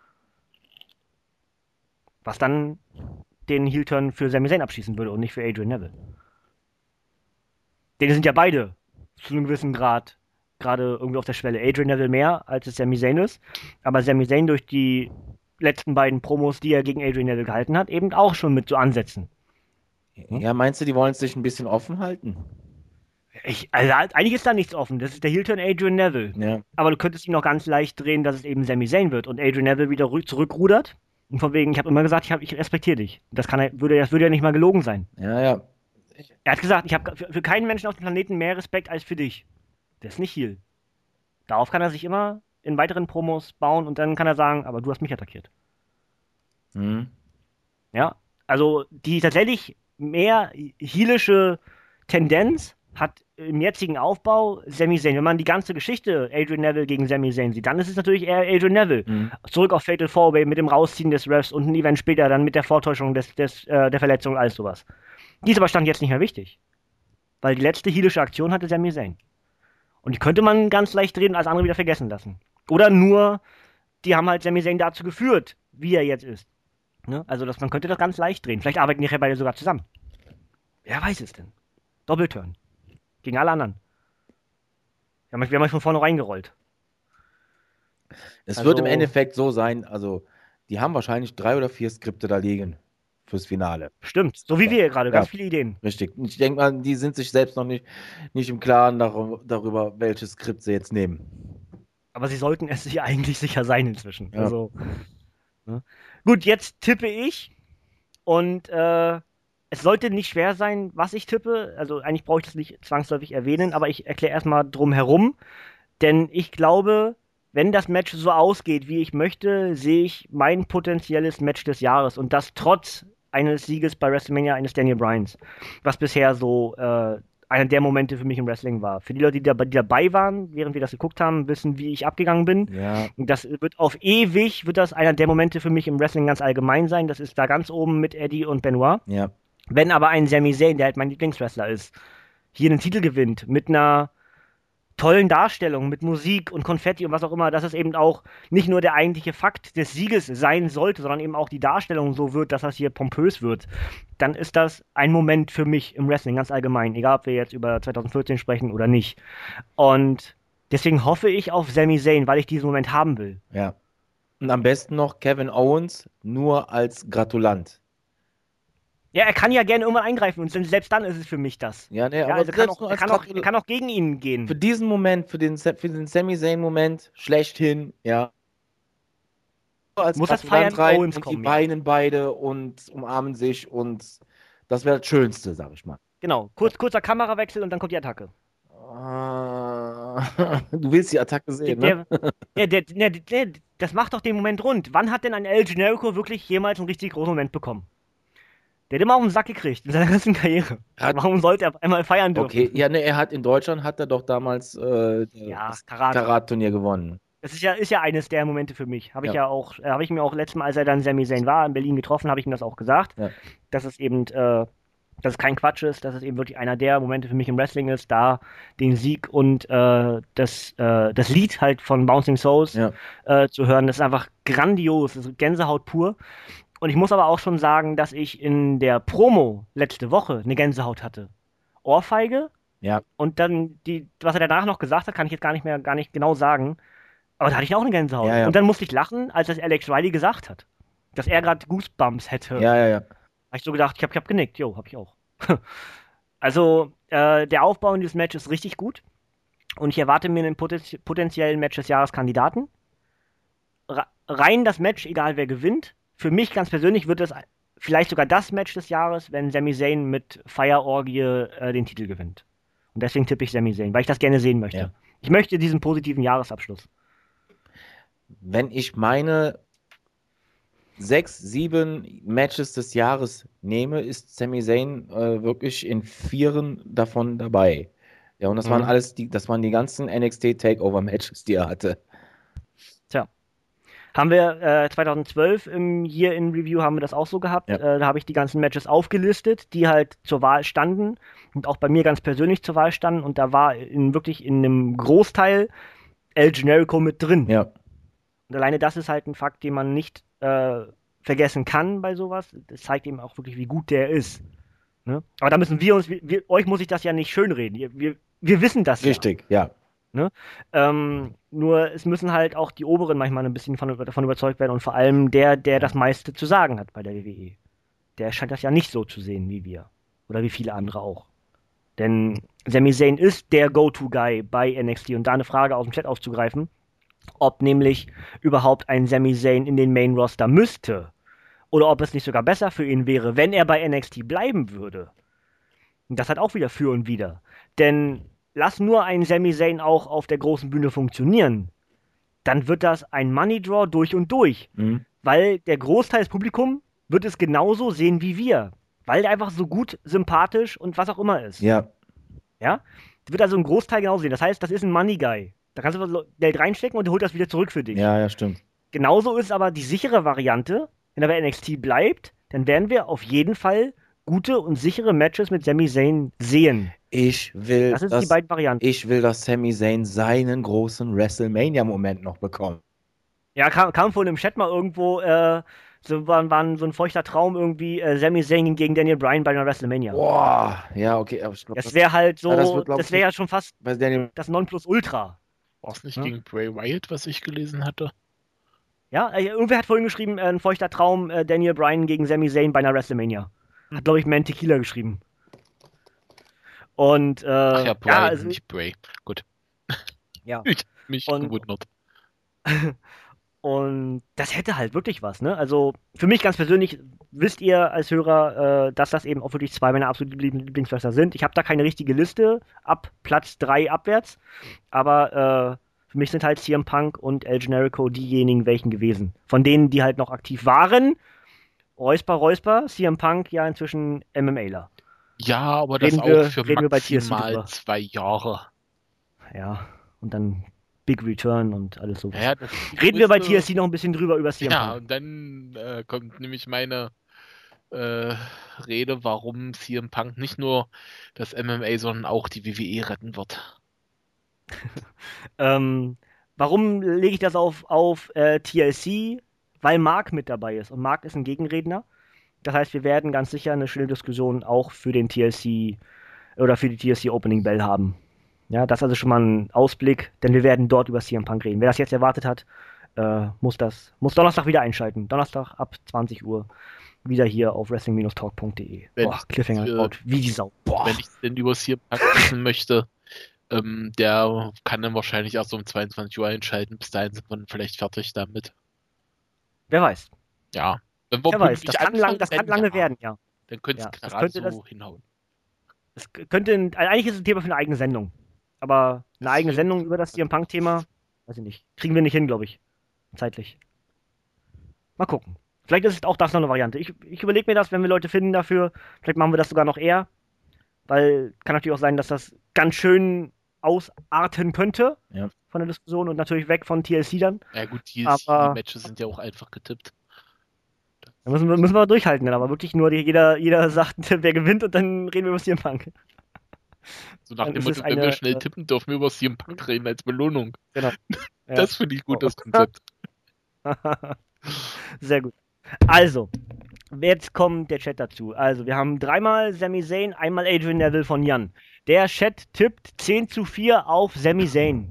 Was dann den Heel-Turn für Sami Zayn abschließen würde und nicht für Adrian Neville. Denn die sind ja beide zu einem gewissen Grad gerade irgendwie auf der Schwelle. Adrian Neville mehr, als es Sami Zayn ist. Aber Sami Zayn durch die letzten beiden Promos, die er gegen Adrian Neville gehalten hat, eben auch schon mit so Ansätzen. Ja, meinst du, die wollen es sich ein bisschen offen halten? Ich, also eigentlich ist da nichts offen. Das ist der Heel-Turn Adrian Neville. Ja. Aber du könntest ihn noch ganz leicht drehen, dass es eben Sami Zayn wird und Adrian Neville wieder rü- zurückrudert. Und von wegen, ich habe immer gesagt, ich, hab, ich respektiere dich. Das, kann er, würde, das würde ja nicht mal gelogen sein. Ja, ja. Er hat gesagt, ich habe für, für keinen Menschen auf dem Planeten mehr Respekt als für dich. Der ist nicht Heel. Darauf kann er sich immer in weiteren Promos bauen und dann kann er sagen, aber du hast mich attackiert. Mhm. Ja, also die tatsächlich mehr heelische Tendenz hat im jetzigen Aufbau Sami Zayn. Wenn man die ganze Geschichte Adrian Neville gegen Sami Zayn sieht, dann ist es natürlich eher Adrian Neville. Mhm. Zurück auf Fatal Four-Way mit dem Rausziehen des Refs und ein Event später dann mit der Vortäuschung des, des, äh, der Verletzung, alles sowas. Die ist aber Stand jetzt nicht mehr wichtig. Weil die letzte heelische Aktion hatte Sami Zayn. Und die könnte man ganz leicht drehen und als andere wieder vergessen lassen. Oder nur, die haben halt Sami Zayn dazu geführt, wie er jetzt ist. Ne? Also das, man könnte das ganz leicht drehen. Vielleicht arbeiten die beide sogar zusammen. Wer weiß es denn? Doppelturn. Gegen alle anderen. Wir haben, euch- wir haben euch von vornherein gerollt. Es Also- wird im Endeffekt so sein, also die haben wahrscheinlich drei oder vier Skripte da liegen fürs Finale. Stimmt. So wie Ja. wir gerade. Ja. Ganz viele Ideen. Richtig. Und ich denke mal, die sind sich selbst noch nicht, nicht im Klaren dar darüber, welches Skript sie jetzt nehmen. Aber sie sollten es sich eigentlich sicher sein inzwischen. Ja. Also, ne? Gut, jetzt tippe ich. Und äh, es sollte nicht schwer sein, was ich tippe. Also eigentlich brauche ich das nicht zwangsläufig erwähnen, aber ich erkläre erstmal drum herum. Denn ich glaube, wenn das Match so ausgeht, wie ich möchte, sehe ich mein potenzielles Match des Jahres. Und das trotz eines Sieges bei WrestleMania eines Daniel Bryans. Was bisher so äh, einer der Momente für mich im Wrestling war. Für die Leute, die, da, die dabei waren, während wir das geguckt haben, wissen, wie ich abgegangen bin. Ja. Und das wird auf ewig, wird das einer der Momente für mich im Wrestling ganz allgemein sein. Das ist da ganz oben mit Eddie und Benoit. Ja. Wenn aber ein Sami Zayn, der halt mein Lieblingswrestler ist, hier einen Titel gewinnt, mit einer tollen Darstellung, mit Musik und Konfetti und was auch immer, dass es eben auch nicht nur der eigentliche Fakt des Sieges sein sollte, sondern eben auch die Darstellung so wird, dass das hier pompös wird, dann ist das ein Moment für mich im Wrestling ganz allgemein, egal ob wir jetzt über zwanzig vierzehn sprechen oder nicht. Und Deswegen hoffe ich auf Sami Zayn, weil ich diesen Moment haben will. Ja. Und am besten noch Kevin Owens nur als Gratulant. Ja, er kann ja gerne irgendwann eingreifen und selbst dann ist es für mich das. Ja, nee, Ja, aber also kann selbst auch, nur er, als kann auch, Gratul- er kann auch gegen ihn gehen. Für diesen Moment, für den, Sa- für den Sami Zayn-Moment, schlechthin, ja. Als Muss das Gratulant Feiern rein Owens und kommen, die ja. weinen beide und umarmen sich und das wäre das Schönste, sag ich mal. Genau, kurz, kurzer Kamerawechsel und dann kommt die Attacke. Ah, du willst die Attacke Der, sehen, ne? der, der, der, der, der, das macht doch den Moment rund. Wann hat denn ein El Generico wirklich jemals einen richtig großen Moment bekommen? Der hat immer auf den Sack gekriegt in seiner ganzen Karriere. Hat- Warum sollte er auf einmal feiern dürfen? Okay, ja, ne, er hat in Deutschland hat er doch damals äh, Ja, das Karat. Karat-Turnier gewonnen. Das ist ja, ist ja eines der Momente für mich. Habe ich Ja. ja auch, äh, habe ich mir auch letztes Mal, als er dann Sami Zayn war, in Berlin getroffen, habe ich ihm das auch gesagt. Ja. Dass es eben, äh, dass es kein Quatsch ist, dass es eben wirklich einer der Momente für mich im Wrestling ist, da den Sieg und äh, das, äh, das Lied halt von Bouncing Souls Ja. äh, zu hören. Das ist einfach grandios, das ist Gänsehaut pur. Und ich muss aber auch schon sagen, dass ich in der Promo letzte Woche eine Gänsehaut hatte. Ohrfeige. Ja. Und dann, die, was er danach noch gesagt hat, kann ich jetzt gar nicht mehr, gar nicht genau sagen. Aber da hatte ich auch eine Gänsehaut. Ja, ja. Und dann musste ich lachen, als das Alex Riley gesagt hat. Dass er gerade Goosebumps hätte. Ja, ja, ja. Habe ich so gedacht, ich habe ich hab genickt. Jo, habe ich auch. Also, äh, der Aufbau in dieses Match ist richtig gut. Und ich erwarte mir einen poten- potenziellen Match des Jahres Kandidaten. Re- rein das Match, egal wer gewinnt. Für mich ganz persönlich wird es vielleicht sogar das Match des Jahres, wenn Sami Zayn mit Feierorgie äh, den Titel gewinnt. Und deswegen tippe ich Sami Zayn, weil ich das gerne sehen möchte. Ja. Ich möchte diesen positiven Jahresabschluss. Wenn ich meine sechs, sieben Matches des Jahres nehme, ist Sami Zayn äh, wirklich in vieren davon dabei. Ja, und das Mhm. waren alles die, das waren die ganzen N X T Takeover Matches, die er hatte. Tja. Haben wir äh, zweitausendzwölf im Year in Review haben wir das auch so gehabt. Ja. Äh, da habe ich die ganzen Matches aufgelistet, die halt zur Wahl standen und auch bei mir ganz persönlich zur Wahl standen. Und da war in, wirklich in einem Großteil El Generico mit drin. Ja. Und alleine das ist halt ein Fakt, den man nicht äh, vergessen kann bei sowas. Das zeigt eben auch wirklich, wie gut der ist. Ne? Aber da müssen wir uns, wir, wir, euch muss ich das ja nicht schönreden. Wir, wir, wir wissen das Richtig, ja. ja. Ähm, nur es müssen halt auch die Oberen manchmal ein bisschen von, davon überzeugt werden und vor allem der, der das meiste zu sagen hat bei der W W E. Der scheint das ja nicht so zu sehen wie wir. Oder wie viele andere auch. Denn Sami Zayn ist der Go-To-Guy bei N X T und da eine Frage aus dem Chat aufzugreifen, ob nämlich überhaupt ein Sami Zayn in den Main-Roster müsste oder ob es nicht sogar besser für ihn wäre, wenn er bei N X T bleiben würde. Und das hat auch wieder für und wider. Denn lass nur einen Sami Zayn auch auf der großen Bühne funktionieren, dann wird das ein Money Draw durch und durch. Mhm. Weil der Großteil des Publikums wird es genauso sehen wie wir. Weil der einfach so gut, sympathisch und was auch immer ist. Ja. Ja? Wird also ein Großteil genauso sehen. Das heißt, das ist ein Money Guy. Da kannst du was Geld reinstecken und der holt das wieder zurück für dich. Ja, ja, stimmt. Genauso ist aber die sichere Variante, wenn er bei N X T bleibt, dann werden wir auf jeden Fall gute und sichere Matches mit Sami Zayn sehen. Ich will, Das sind dass, die beiden Varianten. ich will, dass Sami Zayn seinen großen WrestleMania-Moment noch bekommt. Ja, kam, kam vorhin im Chat mal irgendwo, äh, so war, war so ein feuchter Traum irgendwie, äh, Sami Zayn gegen Daniel Bryan bei einer WrestleMania. Boah, ja, okay. Aber ich glaub, Das wäre halt so, Ja, das das, wird, glaub ich, wäre ja schon fast bei Daniel, das Nonplusultra. War es nicht Ja. gegen Bray Wyatt, was ich gelesen hatte? Ja, äh, irgendwer hat vorhin geschrieben, äh, ein feuchter Traum, äh, Daniel Bryan gegen Sami Zayn bei einer WrestleMania. Hat, glaube ich, Man Tequila geschrieben. Und, äh, Ach ja, Bryan, also, nicht Bray. Gut. ja. Ich hab mich Und- gewundert. Und das hätte halt wirklich was, ne? Also für mich ganz persönlich wisst ihr als Hörer, äh, dass das eben auch wirklich zwei meiner absoluten Liebl- Lieblingswrestler sind. Ich habe da keine richtige Liste ab Platz drei abwärts, aber äh, für mich sind halt C M Punk und El Generico diejenigen welchen gewesen. Von denen, die halt noch aktiv waren. Räusper, Räusper, C M Punk ja inzwischen MMAler. Ja, aber das Reden auch wir- für reden wir bei T S C maximal drüber. zwei Jahre. Ja, und dann Big Return und alles sowas. Ja, das Reden wir bei müsste- T S C noch ein bisschen drüber über C M Ja, Punk. und dann äh, kommt nämlich meine äh, Rede, warum C M Punk nicht nur das M M A, sondern auch die W W E retten wird. Ähm, warum lege ich das auf, auf äh, T L C? Weil Mark mit dabei ist. Und Mark ist ein Gegenredner. Das heißt, wir werden ganz sicher eine schöne Diskussion auch für den T L C oder für die T L C Opening Bell haben. Ja, das ist also schon mal ein Ausblick, denn wir werden dort über C M Punk reden. Wer das jetzt erwartet hat, äh, muss das, muss Donnerstag wieder einschalten. Donnerstag ab zwanzig Uhr wieder hier auf wrestling talk punkt de. Wenn Boah, ich- Cliffhanger für- laut, wie die Sau. Boah. Wenn ich denn über C M Punk wissen möchte, ähm, der kann dann wahrscheinlich erst um zweiundzwanzig Uhr einschalten. Bis dahin sind wir dann vielleicht fertig damit. Wer weiß. Ja. Wenn wir Wer weiß. pünktlich Das kann, anfangen, lang, das kann dann lange ja. werden, ja. Dann könnte es Ja, das gerade könnte so das- hinhauen. Es könnte, ein, eigentlich ist es ein Thema für eine eigene Sendung. Aber eine Das eigene stimmt. Sendung über das C M Punk-Thema, weiß ich nicht. Kriegen wir nicht hin, glaube ich. Zeitlich. Mal gucken. Vielleicht ist es auch das noch eine Variante. Ich, ich überlege mir das, wenn wir Leute finden dafür. Vielleicht machen wir das sogar noch eher. Weil kann natürlich auch sein, dass das ganz schön ausarten könnte Ja. von der Diskussion und natürlich weg von T L C dann. Ja gut, die, Aber- die Matches sind ja auch einfach getippt. Da müssen wir, müssen wir durchhalten, dann aber wirklich nur die, jeder, jeder sagt, wer gewinnt und dann reden wir über C M Punk. So nach Dann dem ist Motto, es wenn wir eine, schnell äh, tippen, dürfen wir über C M Punk reden als Belohnung. Genau. Ja. Das finde ich gut, Oh. das Konzept. Sehr gut. Also, jetzt kommt der Chat dazu. Also, wir haben dreimal Sami Zayn, einmal Adrian Neville von Jan. Der Chat tippt zehn zu vier auf Sami Zayn.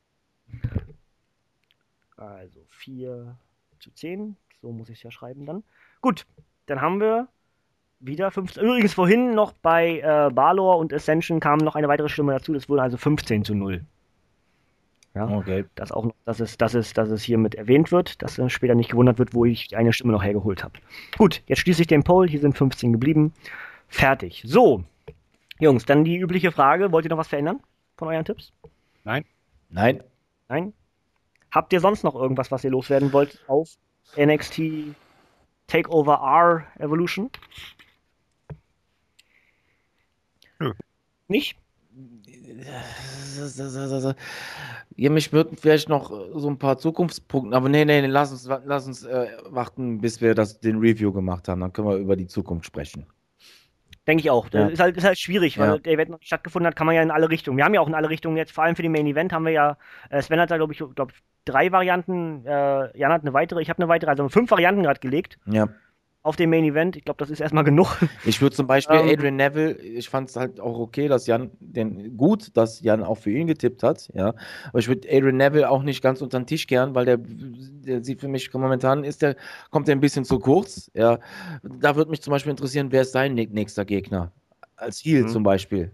Also vier zu zehn. So muss ich es ja schreiben dann. Gut, dann haben wir wieder fünfzehn. Übrigens vorhin noch bei äh, Balor und Ascension kam noch eine weitere Stimme dazu. Das wurde also fünfzehn zu null. Ja. Okay. Das auch noch, dass es, dass es, dass es hiermit erwähnt wird, dass es später nicht gewundert wird, wo ich eine Stimme noch hergeholt habe. Gut, jetzt schließe ich den Poll. Hier sind fünfzehn geblieben. Fertig. So, Jungs, dann die übliche Frage. Wollt ihr noch was verändern von euren Tipps? Nein. Nein? Habt ihr sonst noch irgendwas, was ihr loswerden wollt auf N X T Takeover R Evolution? Nö. Nicht? Ja, mich würden vielleicht noch so ein paar Zukunftspunkte, aber nee, nee, nee, lass uns, lass uns äh, warten, bis wir das, den Review gemacht haben. Dann können wir über die Zukunft sprechen. Denke ich auch. Das Ja. ist, halt, ist halt schwierig, weil Ja. der Event noch nicht stattgefunden hat, kann man ja in alle Richtungen. Wir haben ja auch in alle Richtungen jetzt, vor allem für den Main Event haben wir ja, äh, Sven hat da, glaube ich, glaub, drei Varianten, äh, Jan hat eine weitere, ich habe eine weitere, also fünf Varianten gerade gelegt Ja. auf dem Main Event. Ich glaube, das ist erstmal genug. Ich würde zum Beispiel Ähm. Adrian Neville, ich fand es halt auch okay, dass Jan, den, gut, dass Jan auch für ihn getippt hat, ja. Aber ich würde Adrian Neville auch nicht ganz unter den Tisch kehren, weil der, der sieht für mich momentan, ist der, kommt der ein bisschen zu kurz, ja. Da würde mich zum Beispiel interessieren, wer ist sein nä- nächster Gegner? Als Heel Mhm. zum Beispiel.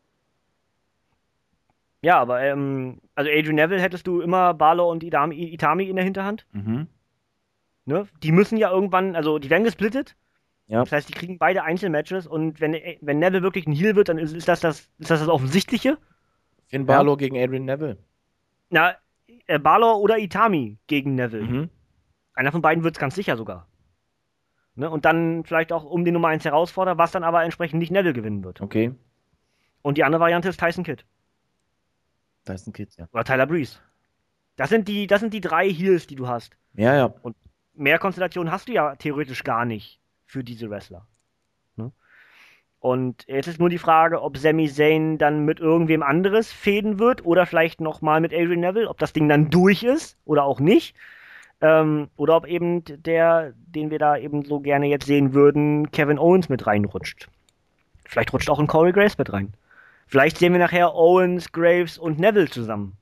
Ja, aber, ähm, also Adrian Neville hättest du immer Balor und Itami, Itami in der Hinterhand. Mhm. Ne? Die müssen ja irgendwann, also die werden gesplittet. Ja. Das heißt, die kriegen beide Einzelmatches und wenn, wenn Neville wirklich ein Heel wird, dann ist, ist, das, das, ist das das Offensichtliche. Finn Balor gegen Adrian Neville. Na, äh, Balor oder Itami gegen Neville. Mhm. Einer von beiden wird es ganz sicher sogar. Ne? Und dann vielleicht auch um die Nummer eins Herausforderer, was dann aber entsprechend nicht Neville gewinnen wird. Okay. Und die andere Variante ist Tyson Kidd Da ist ein Kid, ja. oder Tyler Breeze. Das sind die, das sind die drei Heels, die du hast. Ja, ja. Mehr Konstellationen hast du ja theoretisch gar nicht für diese Wrestler. Ne? Und jetzt ist nur die Frage, ob Sami Zayn dann mit irgendwem anderes fäden wird oder vielleicht nochmal mit Adrian Neville, ob das Ding dann durch ist oder auch nicht. Ähm, oder ob eben der, den wir da eben so gerne jetzt sehen würden, Kevin Owens mit reinrutscht. Vielleicht rutscht auch ein Corey Graves mit rein. Vielleicht sehen wir nachher Owens, Graves und Neville zusammen,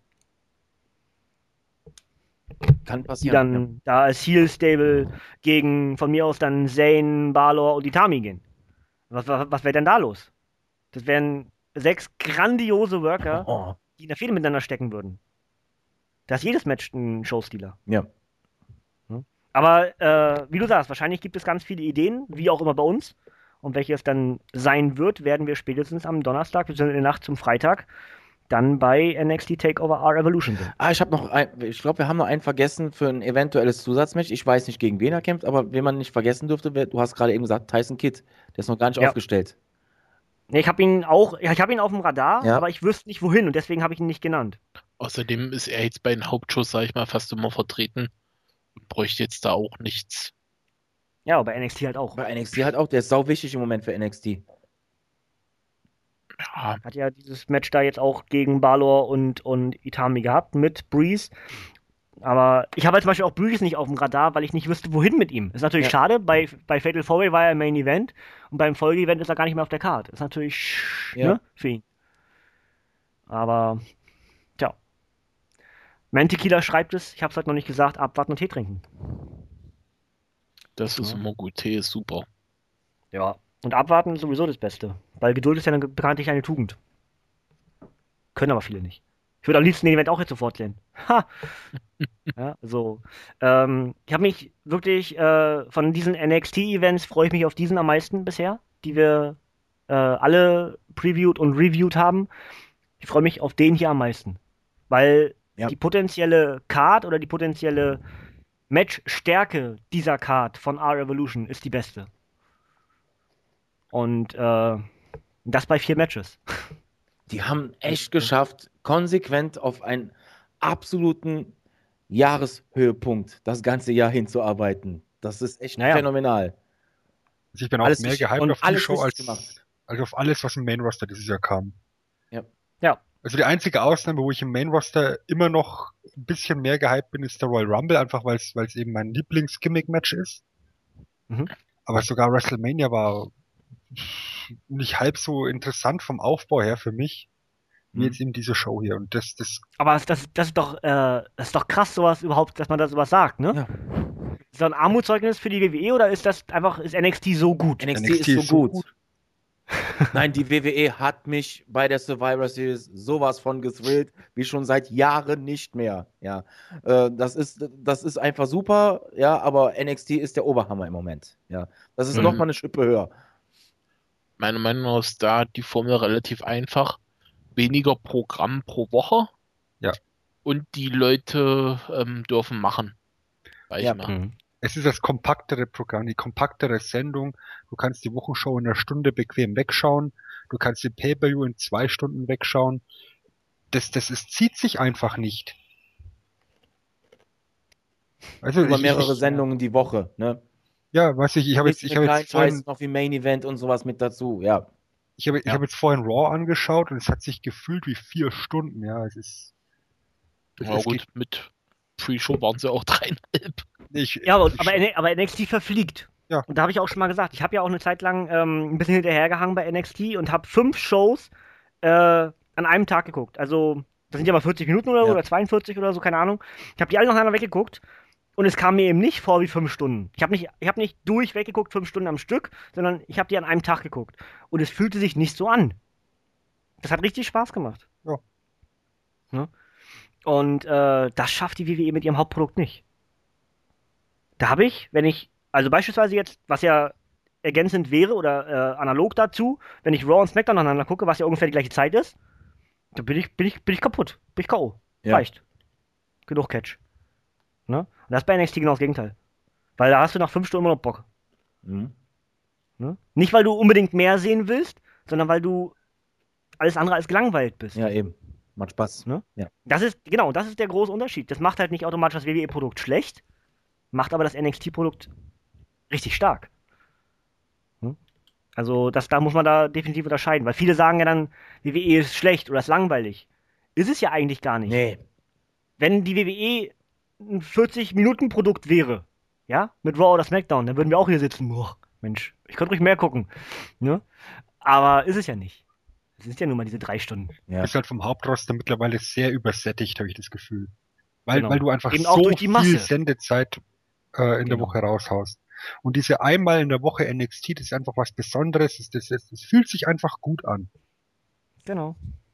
Kann die passieren. dann da als Heel-Stable gegen von mir aus dann Zayn, Balor und Itami gehen. Was, was, was wäre denn da los? Das wären sechs grandiose ja. Worker, Oh. die in der Fehde miteinander stecken würden. Da ist jedes Match ein Showstealer. Ja. Aber äh, wie du sagst, wahrscheinlich gibt es ganz viele Ideen, wie auch immer bei uns. Und welche es dann sein wird, werden wir spätestens am Donnerstag, wir sind in der Nacht zum Freitag, dann bei N X T Takeover R Evolution sehen. Ah, ich habe noch ein, ich glaube, wir haben noch einen vergessen für ein eventuelles Zusatzmatch. Ich weiß nicht, gegen wen er kämpft, aber wen man nicht vergessen dürfte, wär, du hast gerade eben gesagt, Tyson Kidd. Der ist noch gar nicht Ja. aufgestellt. Nee, ich habe ihn auch, ja, ich habe ihn auf dem Radar, Ja. aber ich wüsste nicht wohin und deswegen habe ich ihn nicht genannt. Außerdem ist er jetzt bei den Hauptshows, sag ich mal, fast immer vertreten und bräuchte jetzt da auch nichts. Ja, aber bei N X T halt auch. Bei N X T halt auch, der ist sau wichtig im Moment für N X T. Ja, Hat ja dieses Match da jetzt auch gegen Balor und, und Itami gehabt mit Breeze. Aber ich habe halt zum Beispiel auch Breeze nicht auf dem Radar, weil ich nicht wüsste, wohin mit ihm. Ist natürlich Ja. schade, bei, bei Fatal four Way war er im Main Event und beim Folge-Event ist er gar nicht mehr auf der Karte. Ist natürlich sch- Ja. ne, für ihn. Aber, tja. Mantequila schreibt es, ich habe es heute noch nicht gesagt, abwarten und Tee trinken. Das ist Ja. immer gut. Tee ist super. Ja. Und abwarten ist sowieso das Beste. Weil Geduld ist ja dann bekanntlich eine Tugend. Können aber viele nicht. Ich würde am liebsten den Event auch jetzt sofort sehen. Ha! Ja, so. Ähm, ich habe mich wirklich äh, von diesen N X T-Events freue ich mich auf diesen am meisten bisher, die wir äh, alle previewed und reviewed haben. Ich freue mich auf den hier am meisten. Weil Ja. die potenzielle Card oder die potenzielle Matchstärke dieser Card von R-Evolution ist die beste. Und äh, das bei vier Matches. Die haben echt geschafft, konsequent auf einen absoluten Jahreshöhepunkt das ganze Jahr hinzuarbeiten. Das ist echt Naja. phänomenal. Also ich bin auch Alles mehr richtig- gehypt und auf die alles Show richtig als, gemacht. als auf alles, was im Main Roster dieses Jahr kam. Ja. Also die einzige Ausnahme, wo ich im Main Roster immer noch ein bisschen mehr gehypt bin, ist der Royal Rumble, einfach weil es weil es eben mein Lieblings-Gimmick-Match ist. Mhm. Aber sogar WrestleMania war nicht halb so interessant vom Aufbau her für mich, wie Mhm. jetzt eben diese Show hier. Und das, das, Aber das, das, das, ist doch, äh, das ist doch krass, sowas überhaupt, dass man da sowas sagt, ne? Ja. Ist das ein Armutszeugnis für die W W E oder ist das einfach, ist N X T so gut? N X T, N X T ist so ist so gut. Nein, die W W E hat mich bei der Survivor Series sowas von gethrillt, wie schon seit Jahren nicht mehr. Ja, äh, das ist, das ist einfach super, ja, aber N X T ist der Oberhammer im Moment. Ja, das ist Mhm. noch mal eine Schippe höher. Meiner Meinung nach ist da die Formel relativ einfach. Weniger Programm pro Woche. Ja. Und die Leute ähm, dürfen machen. Sag ich Ja. mal. Mhm. es ist das kompaktere Programm, die kompaktere Sendung. Du kannst die Wochenshow in einer Stunde bequem wegschauen. Du kannst die Pay-Per-View in zwei Stunden wegschauen. Das, das ist, zieht sich einfach nicht. Also Über ich, mehrere ich, Sendungen die Woche, ne? ja, weiß ich, ich habe jetzt, Nicht ich mit habe kleinen jetzt vorhin, Scheiß noch wie Main Event und sowas mit dazu, ja. ich habe, ich Ja. habe jetzt vorhin Raw angeschaut und es hat sich gefühlt wie vier Stunden. Ja, es ist. Es, Ja es gut, geht, mit Pre-Show waren sie auch dreieinhalb. ich, Ja, aber, ich, aber, N- aber N X T verfliegt. Ja. Und da habe ich auch schon mal gesagt, ich habe ja auch eine Zeit lang ähm, ein bisschen hinterhergehangen bei N X T und habe fünf Shows äh, an einem Tag geguckt. Also, das sind ja mal vierzig Minuten oder, so, Ja. oder zweiundvierzig oder so, keine Ahnung. Ich habe die alle nacheinander weggeguckt und es kam mir eben nicht vor wie fünf Stunden. Ich habe nicht, ich hab nicht durchweg geguckt, fünf Stunden am Stück, sondern ich habe die an einem Tag geguckt. Und es fühlte sich nicht so an. Das hat richtig Spaß gemacht. Ja. Ne? Und äh, das schafft die W W E mit ihrem Hauptprodukt nicht. Da habe ich, wenn ich, also beispielsweise jetzt, was ja ergänzend wäre oder äh, analog dazu, wenn ich Raw und SmackDown nacheinander gucke, was ja ungefähr die gleiche Zeit ist, dann bin ich, bin ich, bin ich kaputt. Bin ich K O. Ja. Reicht. Genug Catch. Ne? Und das ist bei N X T genau das Gegenteil. Weil da hast du nach fünf Stunden immer noch Bock. Mhm. Ne? Nicht, weil du unbedingt mehr sehen willst, sondern weil du alles andere als gelangweilt bist. Ja, eben. Macht Spaß. Ne? Ja. Das ist, genau, das ist der große Unterschied. Das macht halt nicht automatisch das W W E-Produkt schlecht, macht aber das N X T-Produkt richtig stark. Hm? Also, das, da muss man da definitiv unterscheiden, weil viele sagen ja dann, W W E ist schlecht oder ist langweilig. Ist es ja eigentlich gar nicht. Nee. Wenn die W W E ein vierzig-Minuten-Produkt wäre, ja, mit Raw oder SmackDown, dann würden wir auch hier sitzen. Boah, Mensch, ich könnte ruhig mehr gucken. Ne? Aber ist es ja nicht. Es sind ja nur mal diese drei Stunden. Ja. ist halt vom Hauptroster mittlerweile sehr übersättigt, habe ich das Gefühl. Weil, Genau. weil du einfach Eben auch so durch die viel Masse. Sendezeit äh, in der Genau. Woche raushaust. Und diese einmal in der Woche N X T, das ist einfach was Besonderes. Das, das, das fühlt sich einfach gut an. Genau.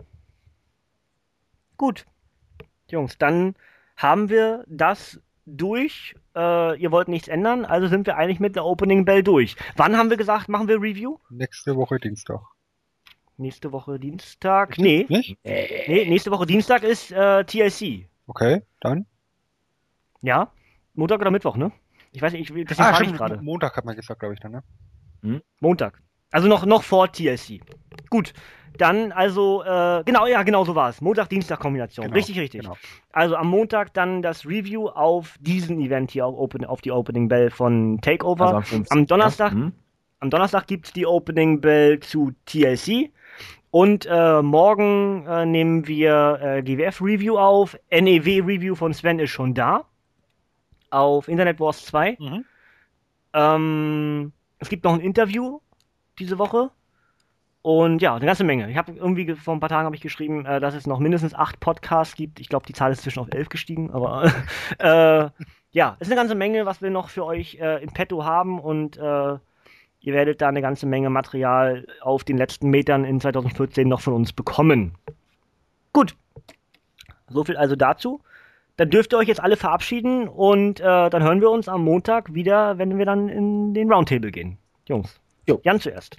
Gut. Jungs, dann haben wir das durch. Äh, ihr wollt nichts ändern, also sind wir eigentlich mit der Opening Bell durch. Wann haben wir gesagt, machen wir Review? Nächste Woche Dienstag. Nächste Woche Dienstag? Nee. Nicht? Nee, nächste Woche Dienstag ist äh, T L C. Okay, dann. Ja? Montag oder Mittwoch, ne? Ich weiß nicht, ich, deswegen Ah, frage ich stimmt, gerade. Montag hat man gesagt, glaube ich dann, ne? Montag. Also noch, noch vor T L C. Gut. Dann also, äh, genau, ja, genau so war es. Montag-Dienstag-Kombination. Genau, richtig, richtig. Genau. Also am Montag dann das Review auf diesen Event hier, auf, Open, auf die Opening Bell von Takeover. Also am fünfzehnten. Am Donnerstag, Ja. Mhm. am Donnerstag gibt es die Opening Bell zu T L C. Und äh, morgen äh, nehmen wir äh, G W F-Review auf. N E W-Review von Sven ist schon da. Auf Internet Wars zwei. Mhm. Ähm, es gibt noch ein Interview diese Woche. Und ja, eine ganze Menge. Ich habe irgendwie ge- vor ein paar Tagen habe ich geschrieben, äh, dass es noch mindestens acht Podcasts gibt. Ich glaube, die Zahl ist zwischen auf elf gestiegen, aber äh, ja, ist eine ganze Menge, was wir noch für euch äh, in petto haben und äh, ihr werdet da eine ganze Menge Material auf den letzten Metern in zwanzig vierzehn noch von uns bekommen. Gut, so viel also dazu. Dann dürft ihr euch jetzt alle verabschieden und äh, dann hören wir uns am Montag wieder, wenn wir dann in den Roundtable gehen. Jungs, Jo. Jan zuerst.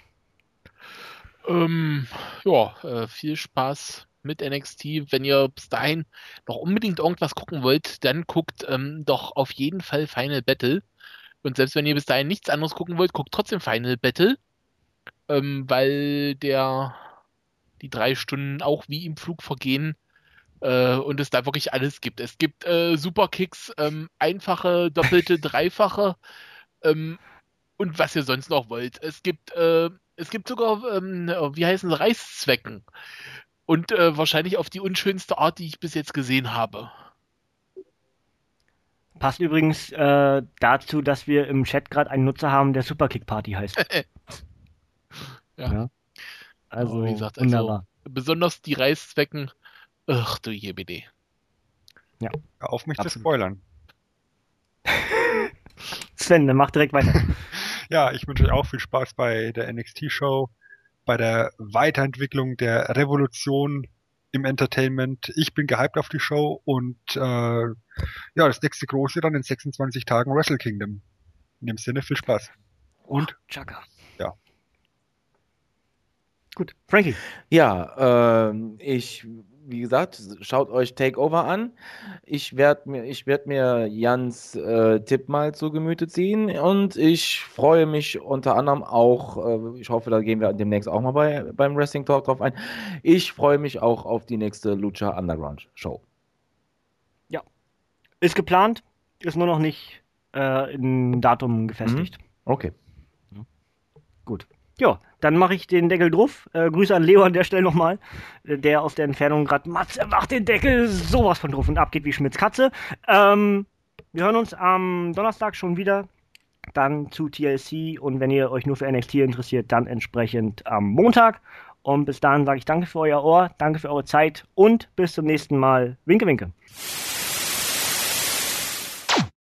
Ähm, ja, äh, viel Spaß mit N X T. Wenn ihr bis dahin noch unbedingt irgendwas gucken wollt, dann guckt ähm, doch auf jeden Fall Final Battle. Und selbst wenn ihr bis dahin nichts anderes gucken wollt, guckt trotzdem Final Battle, ähm, weil der die drei Stunden auch wie im Flug vergehen äh, und es da wirklich alles gibt. Es gibt äh, Superkicks, ähm, einfache, doppelte, dreifache ähm, und was ihr sonst noch wollt. Es gibt äh, es gibt sogar, ähm, wie heißen sie, Reißzwecken. Und äh, wahrscheinlich auf die unschönste Art, die ich bis jetzt gesehen habe. Passt übrigens äh, dazu, dass wir im Chat gerade einen Nutzer haben, der Superkick Party heißt. Ja. Ja. Also, Aber wie gesagt, wunderbar. also besonders die Reißzwecken. Ach du je, bitte. Ja. Hör auf mich Absolut. zu spoilern. Sven, dann mach direkt weiter. Ja, ich wünsche euch auch viel Spaß bei der N X T-Show, bei der Weiterentwicklung der Revolution im Entertainment. Ich bin gehypt auf die Show und äh, ja, das nächste große dann in sechsundzwanzig Tagen Wrestle Kingdom. In dem Sinne viel Spaß. Und? Oh, Chaka. Ja. Gut, Frankie. Ja, ähm, ich, wie gesagt, schaut euch Takeover an. Ich werde mir, ich werd mir Jans äh, Tipp mal zu Gemüte ziehen und ich freue mich unter anderem auch, äh, ich hoffe, da gehen wir demnächst auch mal bei, beim Wrestling Talk drauf ein. Ich freue mich auch auf die nächste Lucha Underground Show. Ja. Ist geplant, ist nur noch nicht äh, in Datum gefestigt. Okay. Gut. Ja, dann mache ich den Deckel drauf. Äh, Grüße an Leo an der Stelle nochmal, äh, der aus der Entfernung gerade Matze macht den Deckel sowas von drauf und abgeht wie Schmitz Katze. Ähm, wir hören uns am Donnerstag schon wieder, dann zu T L C und wenn ihr euch nur für N X T interessiert, dann entsprechend am Montag. Und bis dahin sage ich danke für euer Ohr, danke für eure Zeit und bis zum nächsten Mal. Winke, winke.